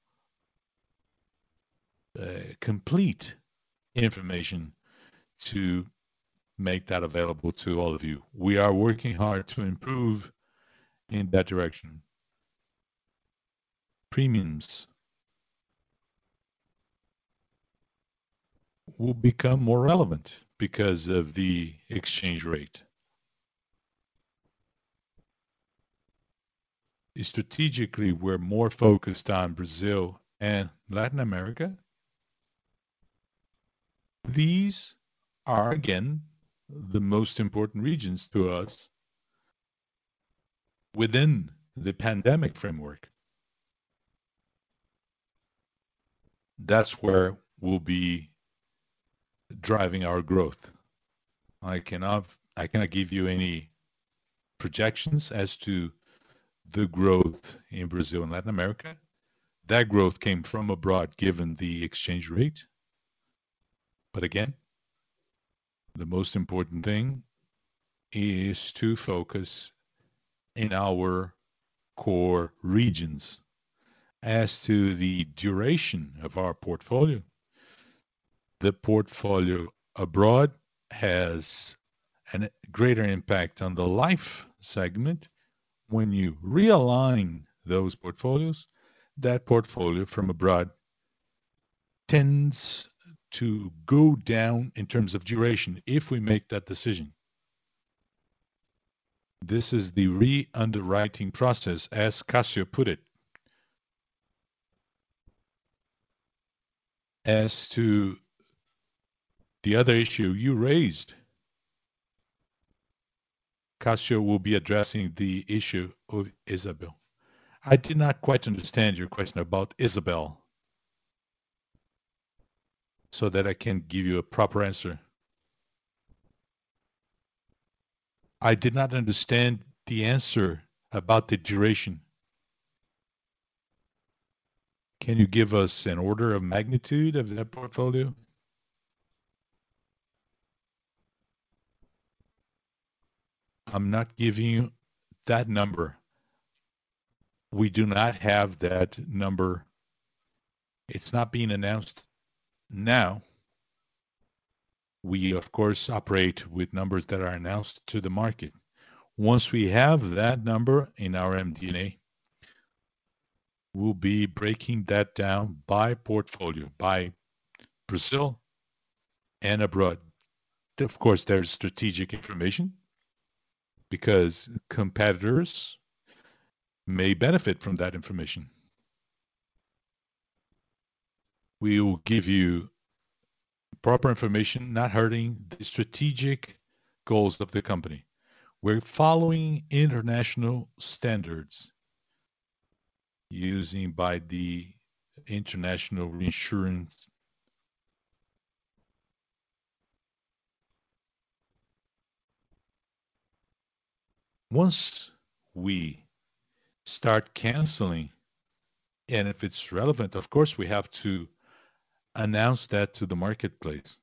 uh, complete information to make that available to all of you. We are working hard to improve in that direction. Premiums will become more relevant because of the exchange rate. Strategically, we're more focused on Brazil and Latin America. These are, again, the most important regions to us within the pandemic framework. That's where we'll be driving our growth. I cannot, I cannot give you any projections as to the growth in Brazil and Latin America. That growth came from abroad given the exchange rate. But again, the most important thing is to focus in our core regions. As to the duration of our portfolio, the portfolio abroad has a greater impact on the life segment. When you realign those portfolios, that portfolio from abroad tends to go down in terms of duration if we make that decision. This is the re-underwriting process, as Cassio put it. As to the other issue you raised, Cassio will be addressing the issue of Isabel. I did not quite understand your question about Isabel, so that I can give you a proper answer. I did not understand the answer about the duration. Can you give us an order of magnitude of that portfolio? I'm not giving you that number. We do not have that number. It's not being announced now. We, of course, operate with numbers that are announced to the market. Once we have that number in our M D and A, we'll be breaking that down by portfolio, by Brazil and abroad. Of course, there's strategic information because competitors may benefit from that information. We will give you proper information, not hurting the strategic goals of the company. We're following international standards using by the International Reinsurance. Once we start canceling, and if it's relevant, of course, we have to announce that to the marketplace.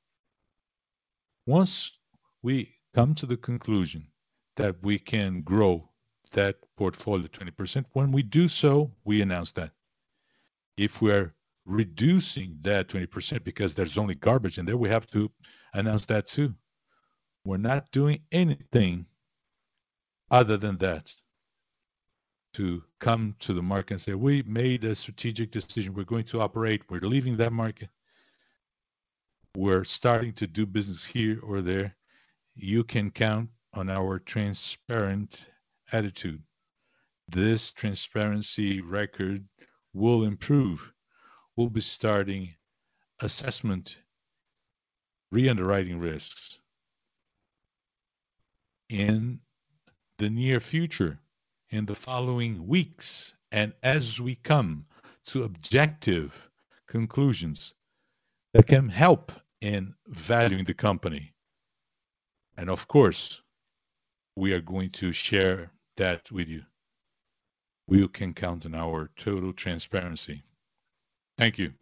Once we come to the conclusion that we can grow that portfolio twenty percent, when we do so, we announce that. If we're reducing that twenty percent because there's only garbage in there, we have to announce that too. We're not doing anything other than that to come to the market and say, we made a strategic decision. We're going to operate. We're leaving that market. We're starting to do business here or there. You can count on our transparent attitude. This transparency record will improve. We'll be starting assessment, re-underwriting risks in the near future. in the following weeks, and as we come to objective conclusions that can help in valuing the company. And of course, we are going to share that with you. You can count on our total transparency. Thank you.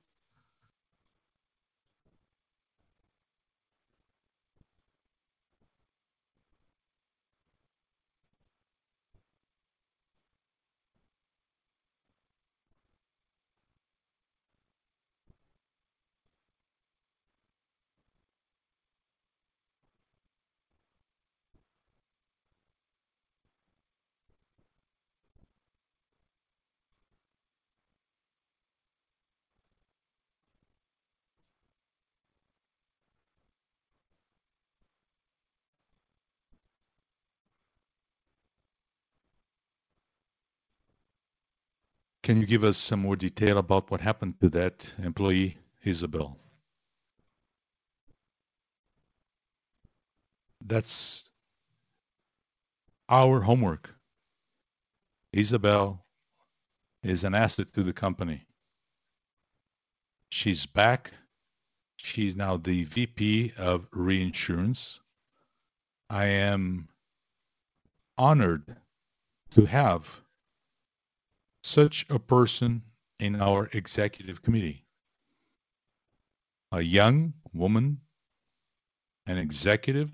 Can you give us some more detail about what happened to that employee, Isabel? That's our homework. Isabel is an asset to the company. She's back. She's now the V P of Reinsurance. I am honored to have such a person in our executive committee. A young woman, an executive.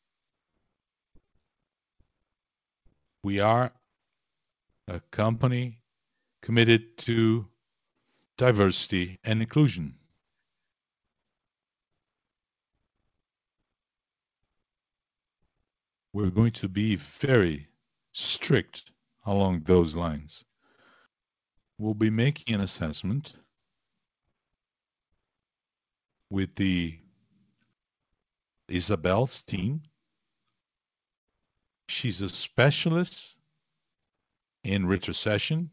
We are a company committed to diversity and inclusion. We're going to be very strict along those lines. We'll be making an assessment with the Isabel's team. She's a specialist in retrocession,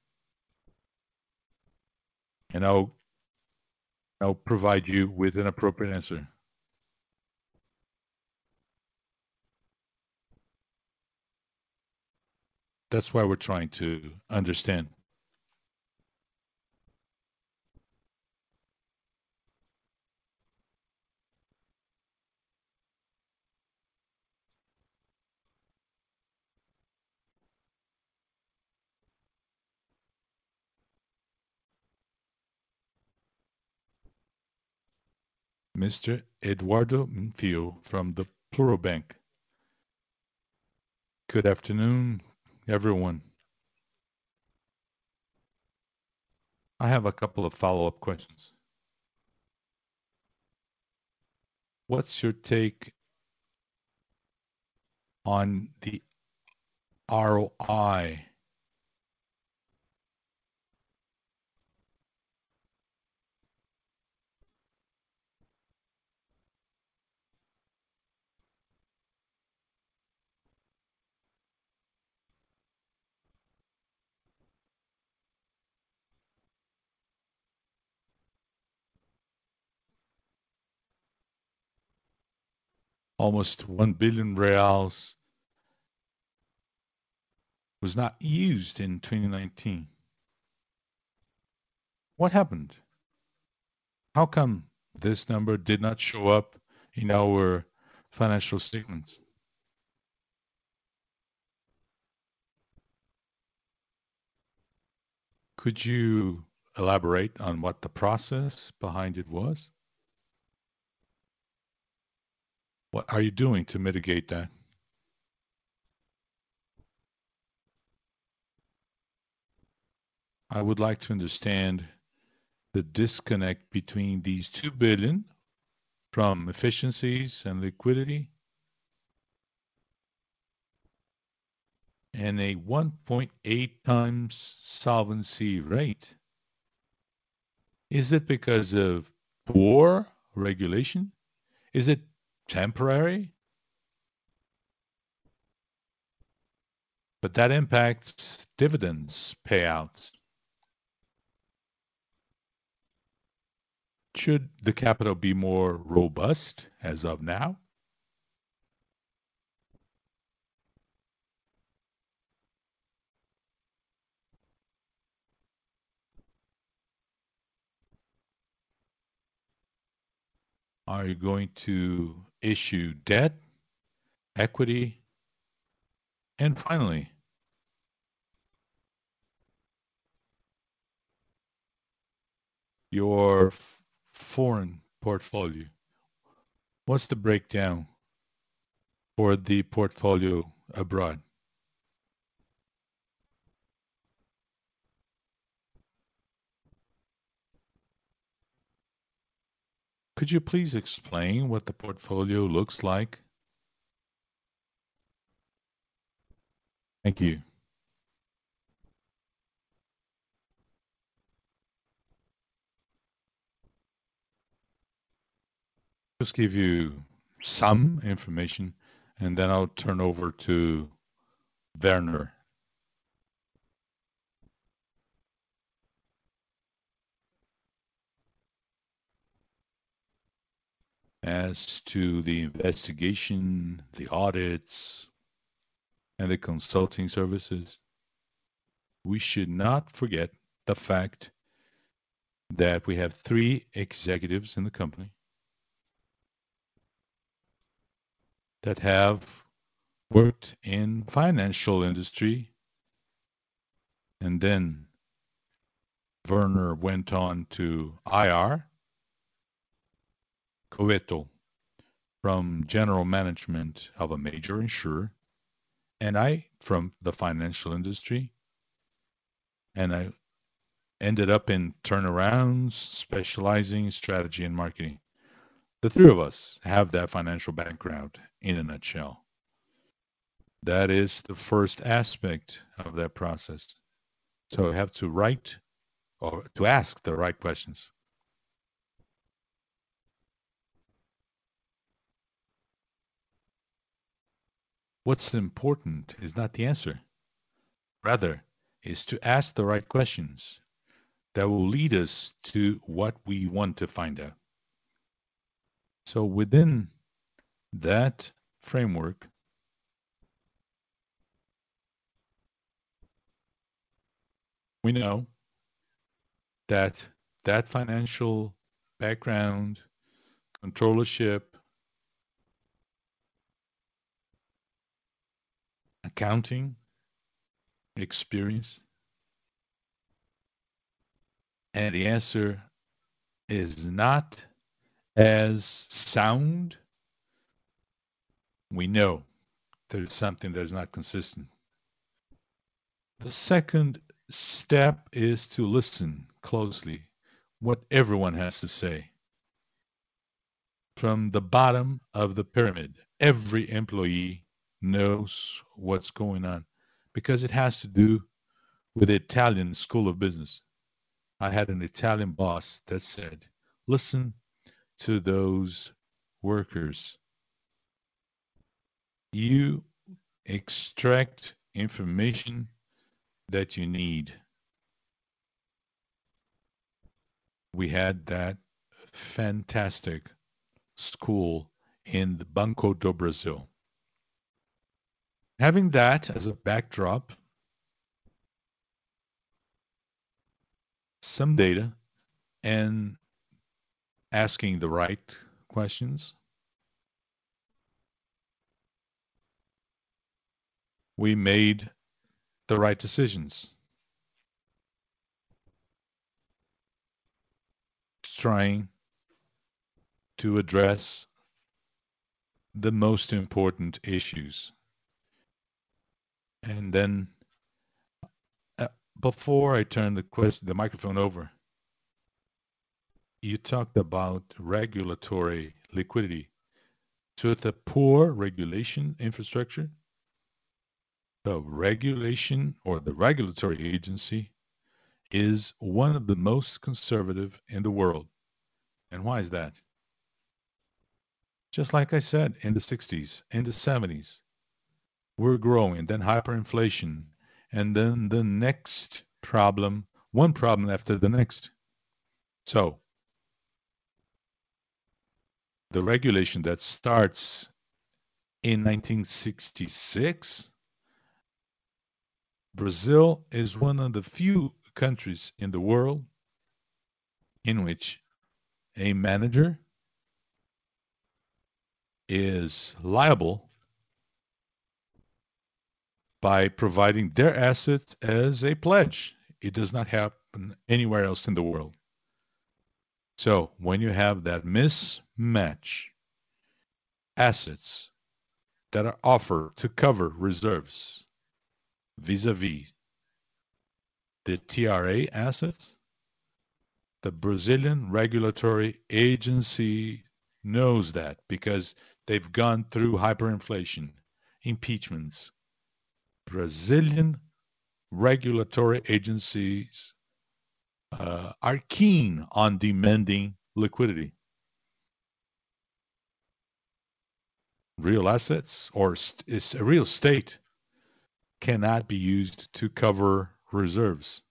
and I'll I'll provide you with an appropriate answer. That's why we're trying to understand. Mister Eduardo Minfio from the Plural Bank. Good afternoon, everyone. I have a couple of follow-up questions. What's your take on the R O I? Almost one billion reals was not used in twenty nineteen. What happened? How come this number did not show up in our financial statements? Could you elaborate on what the process behind it was? What are you doing to mitigate that? I would like to understand the disconnect between these two billion from efficiencies and liquidity and a one point eight times solvency rate. Is it because of poor regulation? Is it temporary? But that impacts dividends payouts. Should the capital be more robust as of now? Are you going to issue debt, equity, and finally, your f- foreign portfolio? What's the breakdown for the portfolio abroad? Could you please explain what the portfolio looks like? Thank you. Just give you some information, and then I'll turn over to Werner. As to the investigation, the audits, and the consulting services, we should not forget the fact that we have three executives in the company that have worked in financial industry, and then Werner went on to I R, Coeto from general management of a major insurer, and I from the financial industry, and I ended up in turnarounds, specializing in strategy and marketing. The three of us have that financial background in a nutshell. That is the first aspect of that process. So I have to write or to ask the right questions. What's important is not the answer. Rather, is to ask the right questions that will lead us to what we want to find out. So within that framework, we know that that financial background, controllership, accounting experience, and the answer is not as sound, we know there's something that is not consistent. The second step is to listen closely what everyone has to say. From the bottom of the pyramid, every employee knows what's going on because it has to do with the Italian school of business. I had an Italian boss that said, listen to those workers. You extract information that you need. We had that fantastic school in the Banco do Brasil. Having that as a backdrop, some data, and asking the right questions, we made the right decisions. Trying to address the most important issues. And then, uh, before I turn the question, the microphone over, you talked about regulatory liquidity. So with a poor regulation infrastructure, the regulation or the regulatory agency is one of the most conservative in the world. And why is that? Just like I said, in the sixties, in the seventies, we're growing, then hyperinflation, and then the next problem, one problem after the next. So the regulation that starts in nineteen sixty-six, Brazil is one of the few countries in the world in which a manager is liable by providing their assets as a pledge. It does not happen anywhere else in the world. So when you have that mismatch, assets that are offered to cover reserves vis-a-vis the T R A assets, the Brazilian regulatory agency knows that because they've gone through hyperinflation, impeachments. Brazilian regulatory agencies uh, are keen on demanding liquidity. Real assets or st- a real estate cannot be used to cover reserves.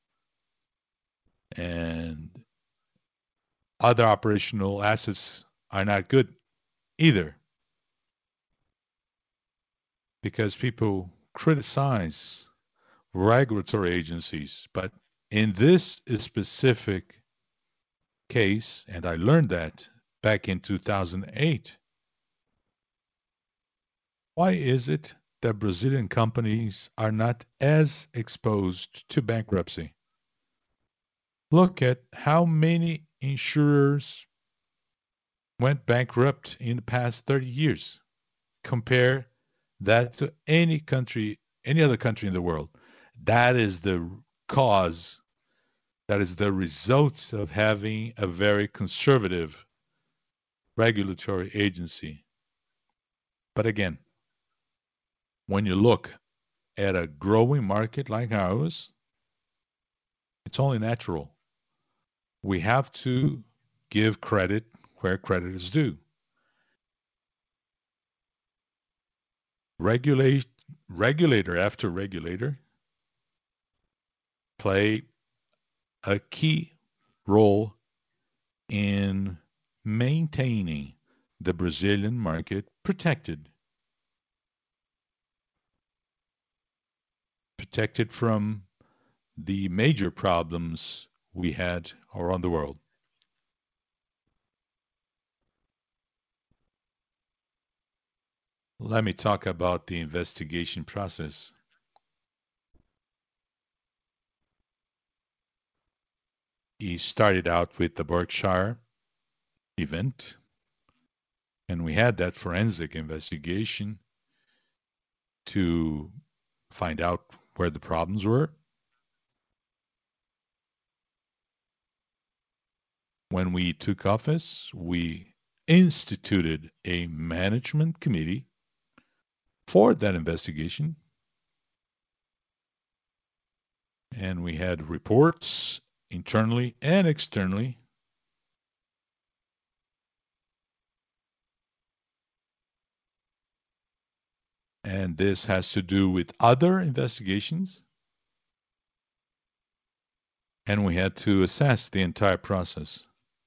And other operational assets are not good either. Because people criticize regulatory agencies, but in this specific case, and I learned that back in two thousand eight, why is it that Brazilian companies are not as exposed to bankruptcy? Look at how many insurers went bankrupt in the past thirty years. Compare that to any country, any other country in the world. That is the cause, that is the result of having a very conservative regulatory agency. But again, when you look at a growing market like ours, it's only natural. We have to give credit where credit is due. Regulate, regulator after regulator play a key role in maintaining the Brazilian market protected. Protected from the major problems we had around the world. Let me talk about the investigation process. He started out with the Berkshire event, and we had that forensic investigation to find out where the problems were. When we took office, we instituted a management committee for that investigation. And we had reports internally and externally. And this has to do with other investigations. And we had to assess the entire process.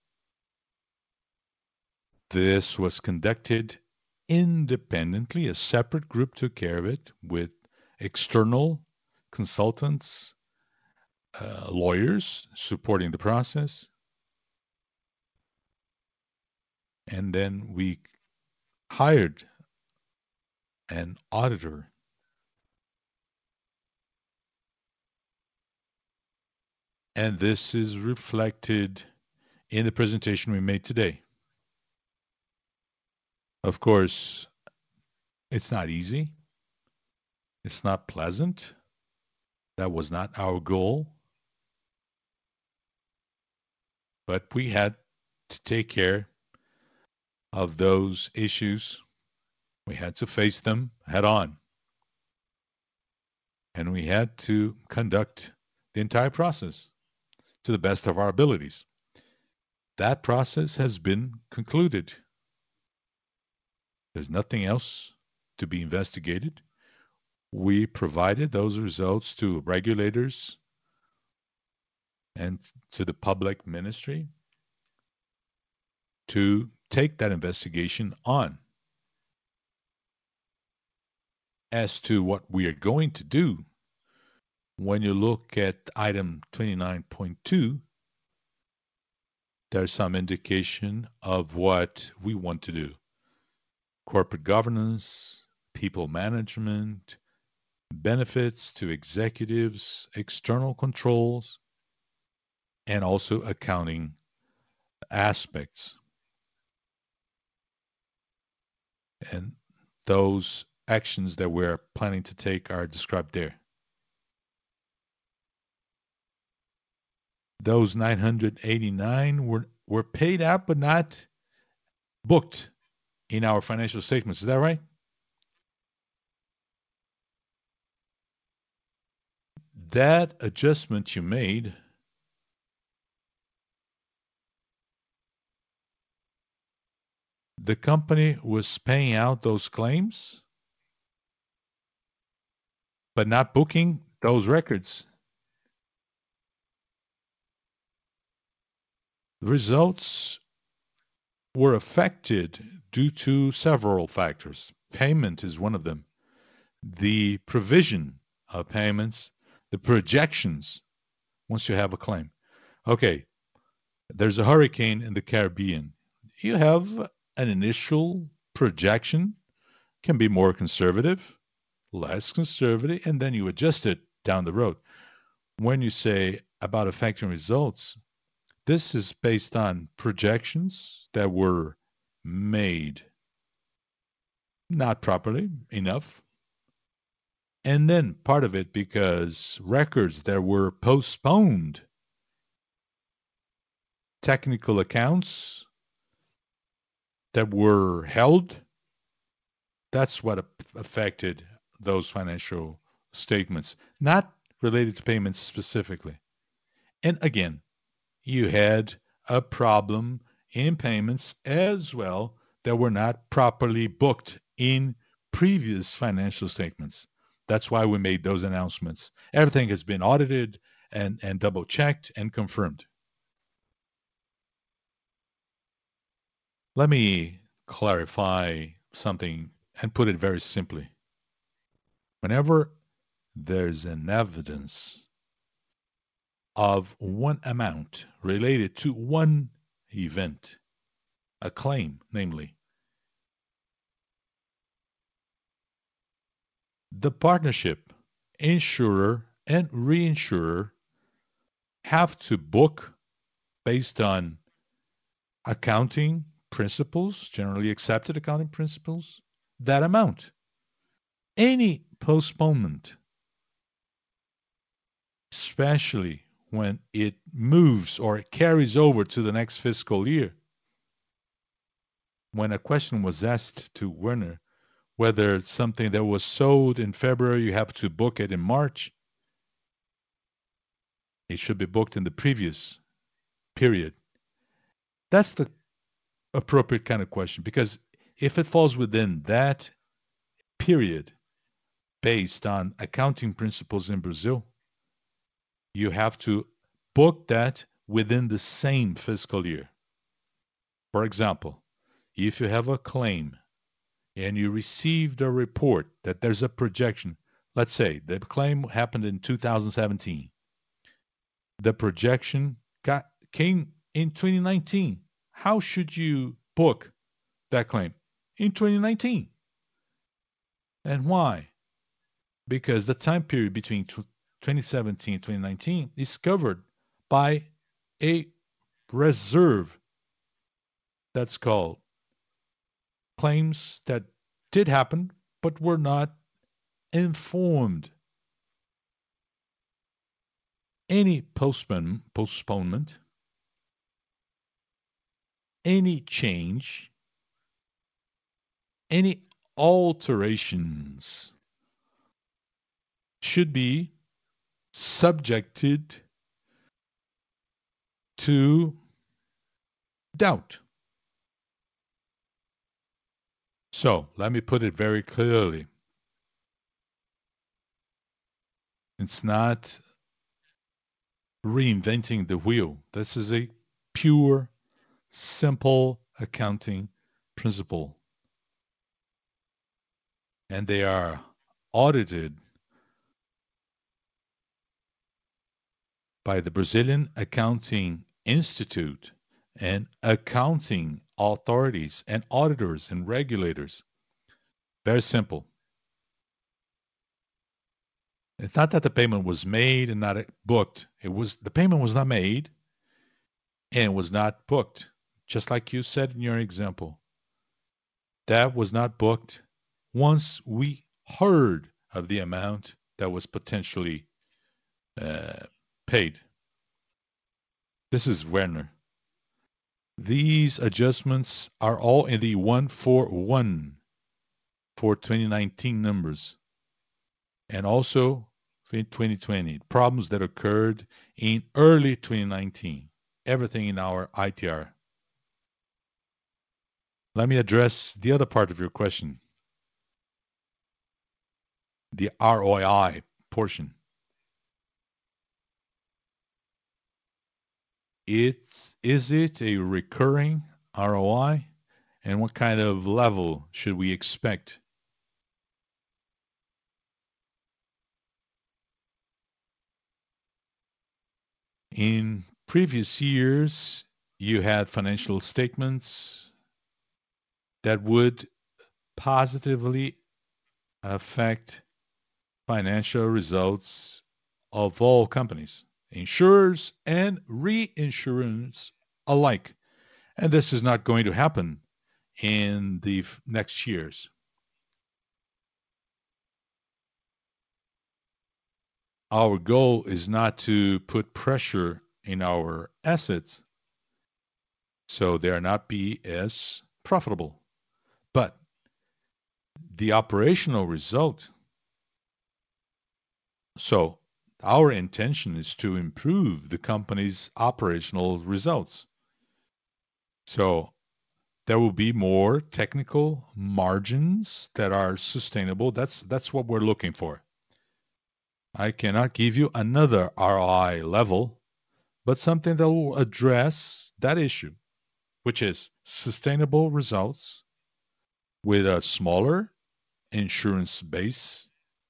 This was conducted independently. A separate group took care of it with external consultants, uh, lawyers supporting the process. And then we hired an auditor. And this is reflected in the presentation we made today. Of course, it's not easy. It's not pleasant. That was not our goal. But we had to take care of those issues. We had to face them head on. And we had to conduct the entire process to the best of our abilities. That process has been concluded. There's nothing else to be investigated. We provided those results to regulators and to the public ministry to take that investigation on. As to what we are going to do, when you look at item twenty-nine point two, there's some indication of what we want to do. corporate governance, people management, benefits to executives, external controls, and also accounting aspects. And those actions that we're planning to take are described there. Those nine hundred eighty-nine were, were paid out but not booked in our financial statements. Is that right? That adjustment you made the company was paying out those claims but not booking those records. The results were affected due to several factors. Payment is one of them. The provision of payments, the projections once you have a claim. Okay, there's a hurricane in the Caribbean. You have an initial projection, can be more conservative, less conservative, and then you adjust it down the road. When you say about affecting results, this is based on projections that were made not properly enough. And then part of it because records that were postponed, technical accounts that were held, that's what affected those financial statements, not related to payments specifically. And again, you had a problem in payments as well that were not properly booked in previous financial statements. That's why we made those announcements. Everything has been audited and, and double checked and confirmed. Let me clarify something and put it very simply. Whenever there's an evidence of one amount related to one event, a claim, namely, the partnership, insurer, and reinsurer have to book based on accounting principles, generally accepted accounting principles, that amount. Any postponement, especially when it moves or it carries over to the next fiscal year. When a question was asked to Werner whether it's something that was sold in February, you have to book it in March, it should be booked in the previous period. That's the appropriate kind of question, because if it falls within that period based on accounting principles in Brazil, you have to book that within the same fiscal year. For example, if you have a claim and you received a report that there's a projection, let's say the claim happened in two thousand seventeen. The projection got, came in twenty nineteen. How should you book that claim? In twenty nineteen. And why? Because the time period between twenty seventeen and twenty nineteen is covered by a reserve that's called claims that did happen but were not informed. Any postpone, postponement, any change, any alterations should be subjected to doubt. So let me put it very clearly. It's not reinventing the wheel. This is a pure, simple accounting principle. And they are audited by the Brazilian Accounting Institute and accounting authorities and auditors and regulators. Very simple. It's not that the payment was made and not booked. It was the payment was not made and it was not booked. Just like you said in your example. That was not booked once we heard of the amount that was potentially uh, paid. This is Werner. These adjustments are all in the one four one for twenty nineteen numbers. And also in twenty twenty, problems that occurred in early twenty nineteen. Everything in our I T R. Let me address the other part of your question. The R O I portion. It's, is it a recurring R O I? And what kind of level should we expect? In previous years, you had financial statements that would positively affect financial results of all companies, insurers and reinsurance alike. And this is not going to happen in the next years. Our goal is not to put pressure in our assets so they are not be as profitable. But the operational result, so our intention is to improve the company's operational results. So there will be more technical margins that are sustainable. That's that's what we're looking for. I cannot give you another R O I level, but something that will address that issue, which is sustainable results with a smaller insurance base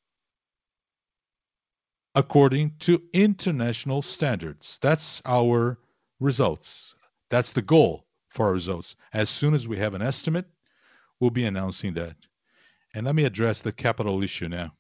according to international standards. That's our results. That's the goal for our results. As soon as we have an estimate, we'll be announcing that. And let me address the capital issue now.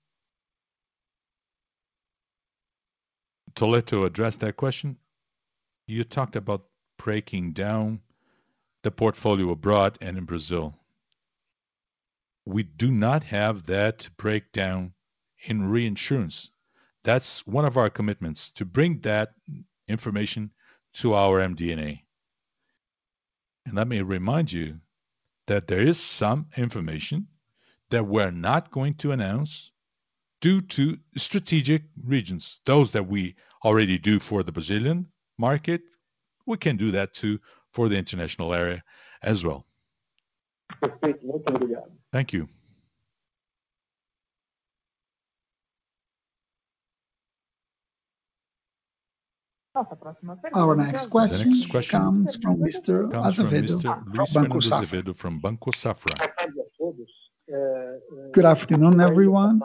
Toledo addressed that question. You talked about breaking down the portfolio abroad and in Brazil. We do not have that breakdown in reinsurance. That's one of our commitments, to bring that information to our M D N A. And let me remind you that there is some information that we're not going to announce due to strategic regions. Those that we already do for the Brazilian market, we can do that too for the international area as well. Thank you. Our next question, The next question comes from Mister comes from Azevedo, Mister from Luis Banco Fernando Safra. Azevedo from Banco Safra. Good afternoon, everyone.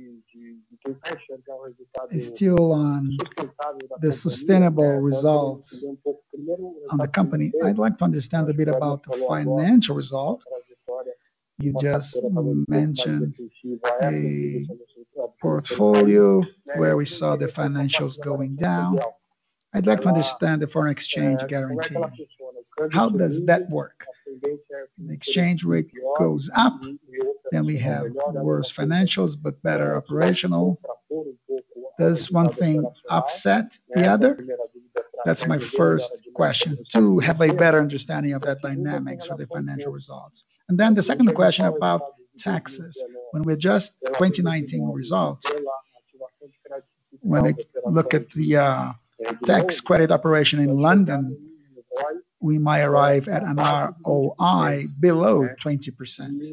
Still on the sustainable results on the company, I'd like to understand a bit about the financial result. You just mentioned a portfolio where we saw the financials going down. I'd like to understand the foreign exchange guarantee. How does that work? The exchange rate goes up, then we have worse financials but better operational. Does one thing offset the other? That's my first question, to have a better understanding of that dynamics for the financial results. And then the second question about taxes. When we adjust twenty nineteen results, when I look at the uh, tax credit operation in London, we might arrive at an R O I below twenty percent.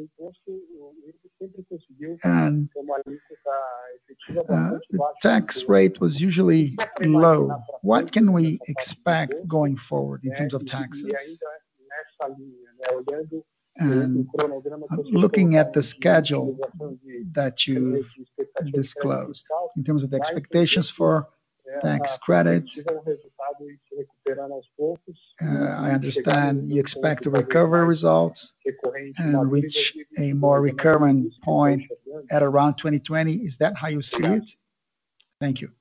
And uh, the tax rate was usually low. What can we expect going forward in terms of taxes? And looking at the schedule that you disclosed, in terms of the expectations for tax credits, Uh, I understand you expect to recover results and reach a more recurrent point at around twenty twenty. Is that how you see it? Thank you.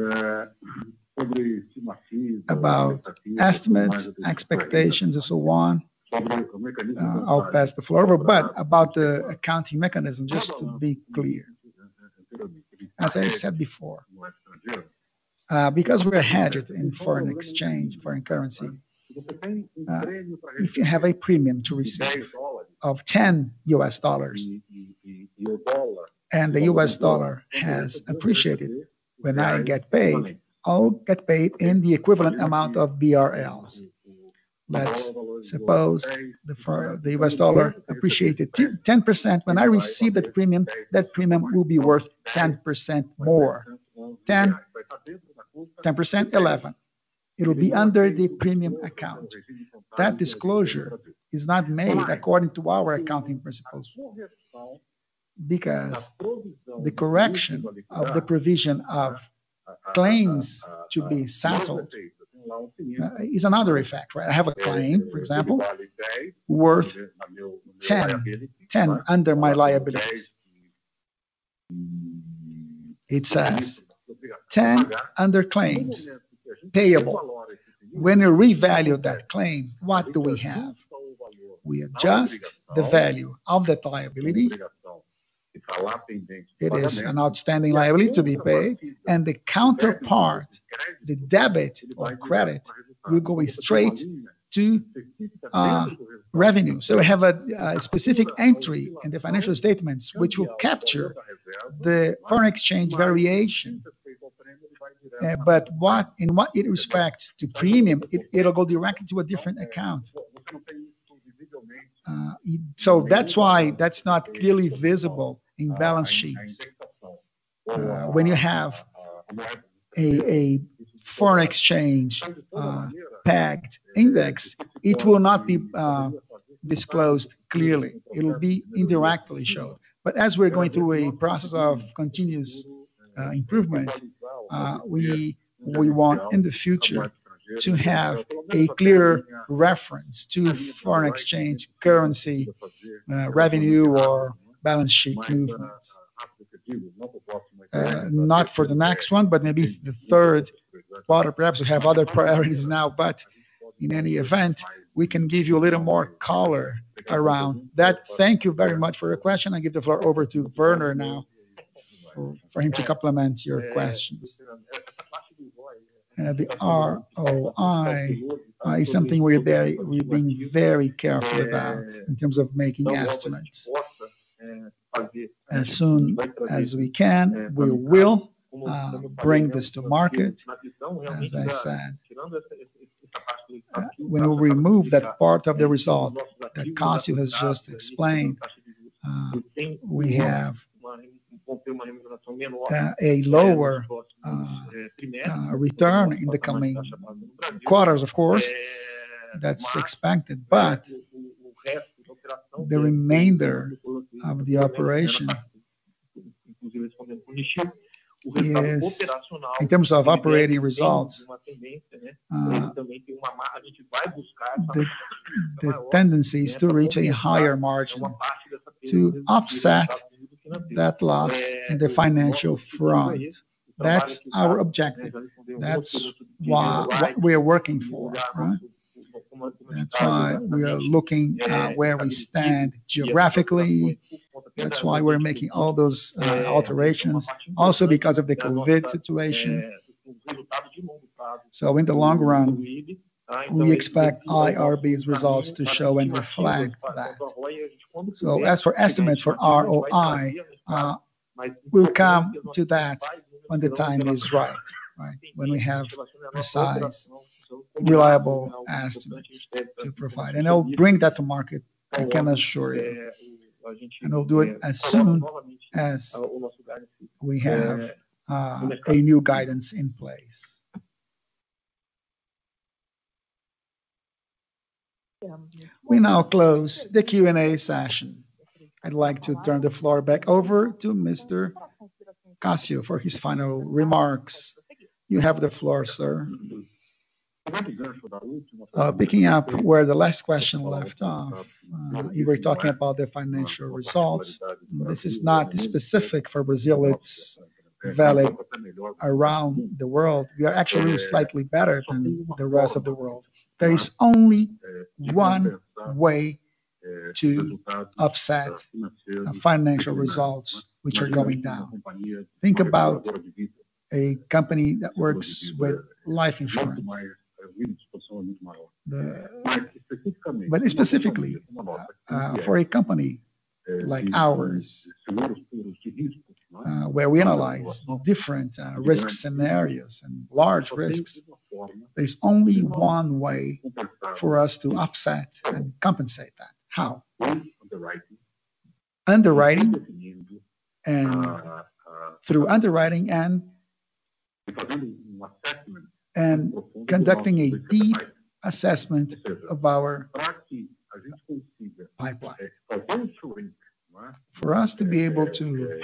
About estimates, expectations, and so on, uh, I'll pass the floor over. But about the accounting mechanism, just to be clear, as I said before, uh, because we're hedged in foreign exchange, foreign currency, uh, if you have a premium to receive of ten U S dollars, and the U S dollar has appreciated, when I get paid, I'll get paid in the equivalent amount of B R Ls. Let's suppose the, for the U S dollar appreciated ten percent. When I receive that premium, that premium will be worth ten percent more. ten, ten percent, eleven. It will be under the premium account. That disclosure is not made according to our accounting principles, because the correction of the provision of claims to be settled uh, is another effect, right? I have a claim, for example, worth ten, ten under my liabilities. It says ten under claims, payable. When you revalue that claim, what do we have? We adjust the value of that liability. It is an outstanding liability to be paid, and the counterpart, the debit or credit, will go straight to uh, revenue. So we have a, a specific entry in the financial statements which will capture the foreign exchange variation. Uh, but what in what it respects to premium, it, it'll go directly to a different account. Uh, so that's why that's not clearly visible in balance sheets. Uh, when you have a, a foreign exchange uh, pegged index, it will not be uh, disclosed clearly. It will be indirectly shown. But as we're going through a process of continuous uh, improvement, uh, we we want in the future to have a clear reference to foreign exchange, currency, uh, revenue, or balance sheet movements. Uh, not for the next one, but maybe the third quarter. Perhaps we have other priorities now, but in any event, we can give you a little more color around that. Thank you very much for your question. I give the floor over to Werner now for, for him to complement your questions. Uh, the R O I uh, is something we're very, we're being very careful about in terms of making estimates. As soon as we can, we will uh, bring this to market. As I said, uh, when we remove that part of the result that Cássio has just explained, uh, we have uh, a lower uh, uh, return in the coming quarters, of course, that's expected, but the remainder of the operation is, in terms of operating results, uh, the, the tendency is to reach a higher margin to offset that loss in the financial front. That's our objective. That's why, what we're working for, right? That's why we are looking at where we stand geographically. That's why we're making all those uh, alterations, also because of the COVID situation. So in the long run, we expect I R B's results to show and reflect that. So as for estimates for R O I, uh, we'll come to that when the time is right, right? When we have precise, reliable estimates to provide. And I'll bring that to market, I can assure you. And we'll do it as soon as we have uh, a new guidance in place. We now close the Q and A session. I'd like to turn the floor back over to Mister Cássio for his final remarks. You have the floor, sir. Uh, picking up where the last question left off, uh, you were talking about the financial results. This is not specific for Brazil, it's valid around the world. We are actually slightly better than the rest of the world. There is only one way to offset uh, financial results which are going down. Think about a company that works with life insurance. The, but specifically, uh, for a company like ours, uh, where we analyze different uh, risk scenarios and large risks, there's only one way for us to offset and compensate that. How? Underwriting, and through underwriting and and conducting a deep assessment of our pipeline. For us to be able to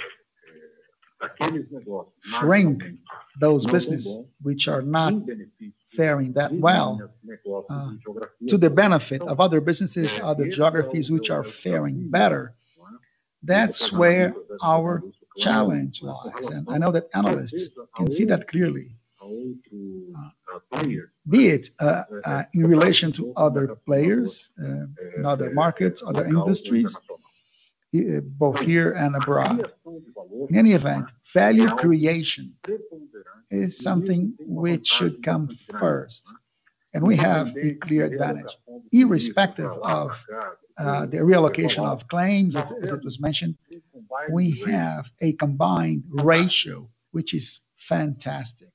shrink those businesses which are not faring that well uh, to the benefit of other businesses, other geographies which are faring better, that's where our challenge lies. And I know that analysts can see that clearly. Uh, be it uh, uh, in relation to other players, uh, in other markets, other industries, uh, both here and abroad. In any event, value creation is something which should come first. And we have a clear advantage, irrespective of uh, the reallocation of claims, as it was mentioned. We have a combined ratio, which is fantastic.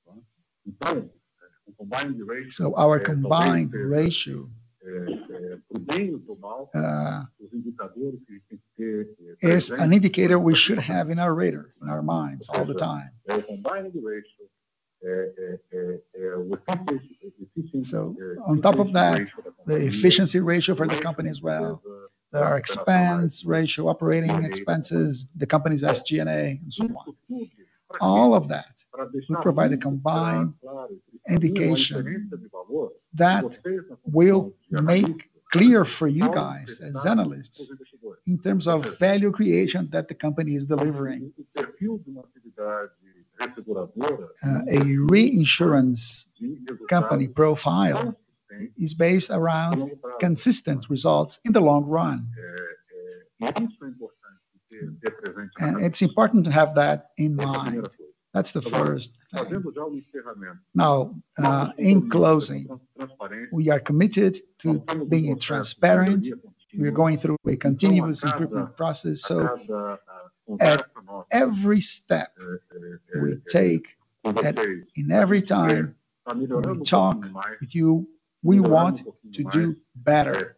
So our combined ratio uh, is an indicator we should have in our radar, in our minds all the time. So on top of that, the efficiency ratio for the company as well, our expense ratio, operating expenses, the company's S G and A, and so on. All of that will provide a combined indication that will make clear for you guys as analysts in terms of value creation that the company is delivering. Uh, a reinsurance company profile is based around consistent results in the long run. And it's important to have that in mind. That's the first thing. Now, uh, in closing, we are committed to being transparent. We're going through a continuous improvement process. So at every step we take, at, in every time we talk with you, we want to do better.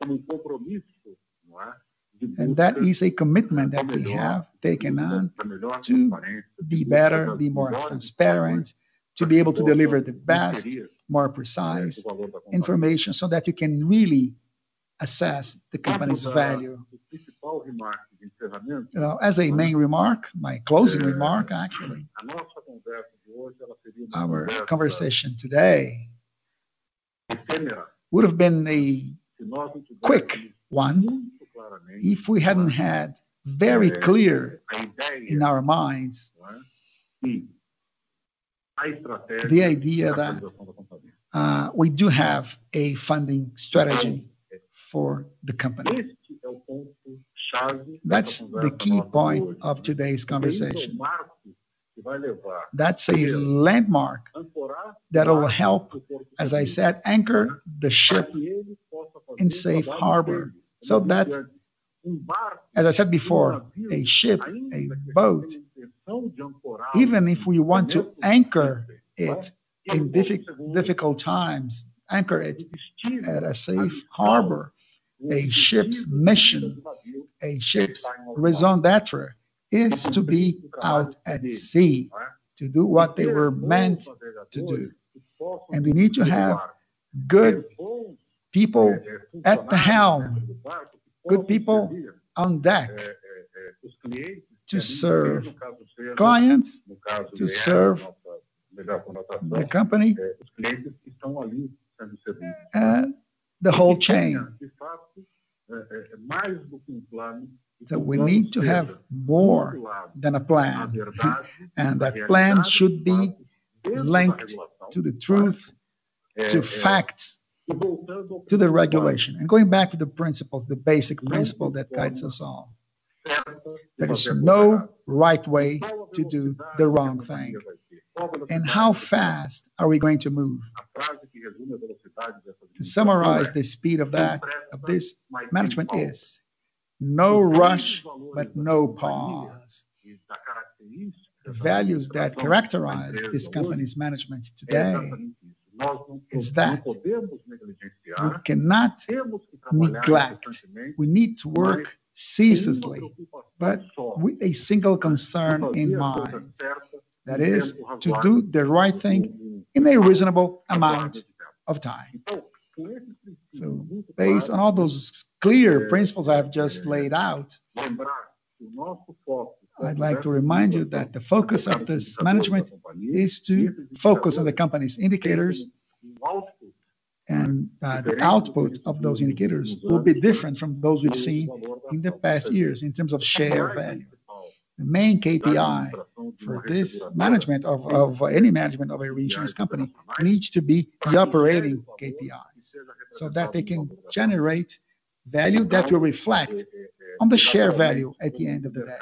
And that is a commitment that we have taken on to be better, be more transparent, to be able to deliver the best, more precise information so that you can really assess the company's value. Uh, as a main remark, my closing remark actually, our conversation today would have been a quick one if we hadn't had very clear in our minds the idea that uh, we do have a funding strategy for the company. That's the key point of today's conversation. That's a landmark that will help, as I said, anchor the ship in safe harbor. So that, as I said before, a ship, a boat, even if we want to anchor it in diffi- difficult times, anchor it at a safe harbor, a ship's mission, a ship's raison d'etre is to be out at sea, to do what they were meant to do. And we need to have good people at the helm, good people on deck to serve clients, to serve the company, uh, the whole chain. So we need to have more than a plan, and that plan should be linked to the truth, to facts, to the regulation. And going back to the principles, the basic principle that guides us all. There is no right way to do the wrong thing. And how fast are we going to move? To summarize the speed of that, of this management is no rush, but no pause. The values that characterize this company's management today is that we cannot neglect. We need to work ceaselessly, but with a single concern in mind. That is, to do the right thing in a reasonable amount of time. So, based on all those clear principles I've just laid out, I'd like to remind you that the focus of this management is to focus on the company's indicators, and uh, the output of those indicators will be different from those we've seen in the past years in terms of share value. The main K P I for this management of, of any management of a reinsurance company needs to be the operating K P Is, so that they can generate value that will reflect on the share value at the end of the day.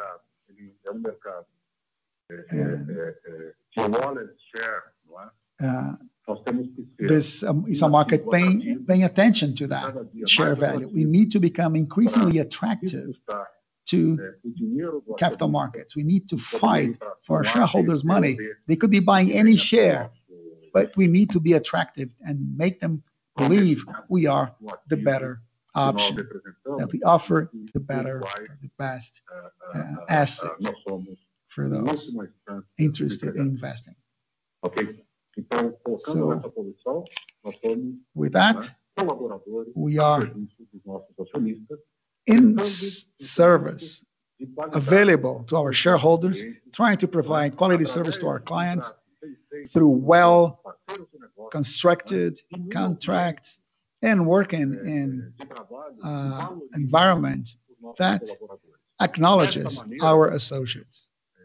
And, uh, this um, is a market paying, paying attention to that share value. We need to become increasingly attractive to capital markets. We need to fight for our shareholders' money. They could be buying any share, but we need to be attractive and make them believe we are the better option, that we offer the better, the best uh, asset for those interested in investing. So, with that, we are in service, available to our shareholders, trying to provide quality service to our clients through well-constructed contracts and working in uh, environment that acknowledges our associates.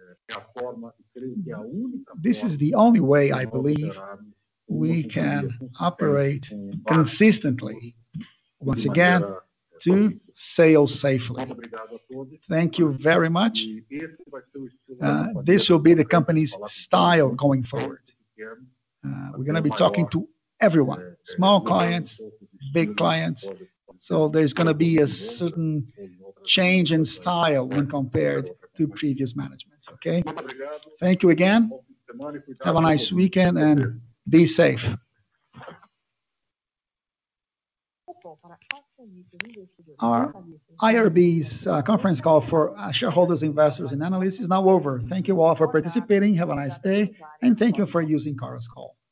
This is the only way, I believe, we can operate consistently, once again, to sail safely. Thank you very much. Uh, this will be the company's style going forward. Uh, we're going to be talking to everyone, small clients, big clients. So there's going to be a certain change in style when compared to previous management. Okay? Thank you again. Have a nice weekend and be safe. Our I R B's uh, conference call for uh, shareholders, investors, and analysts is now over. Thank you all for participating. Have a nice day, and thank you for using Chorus Call.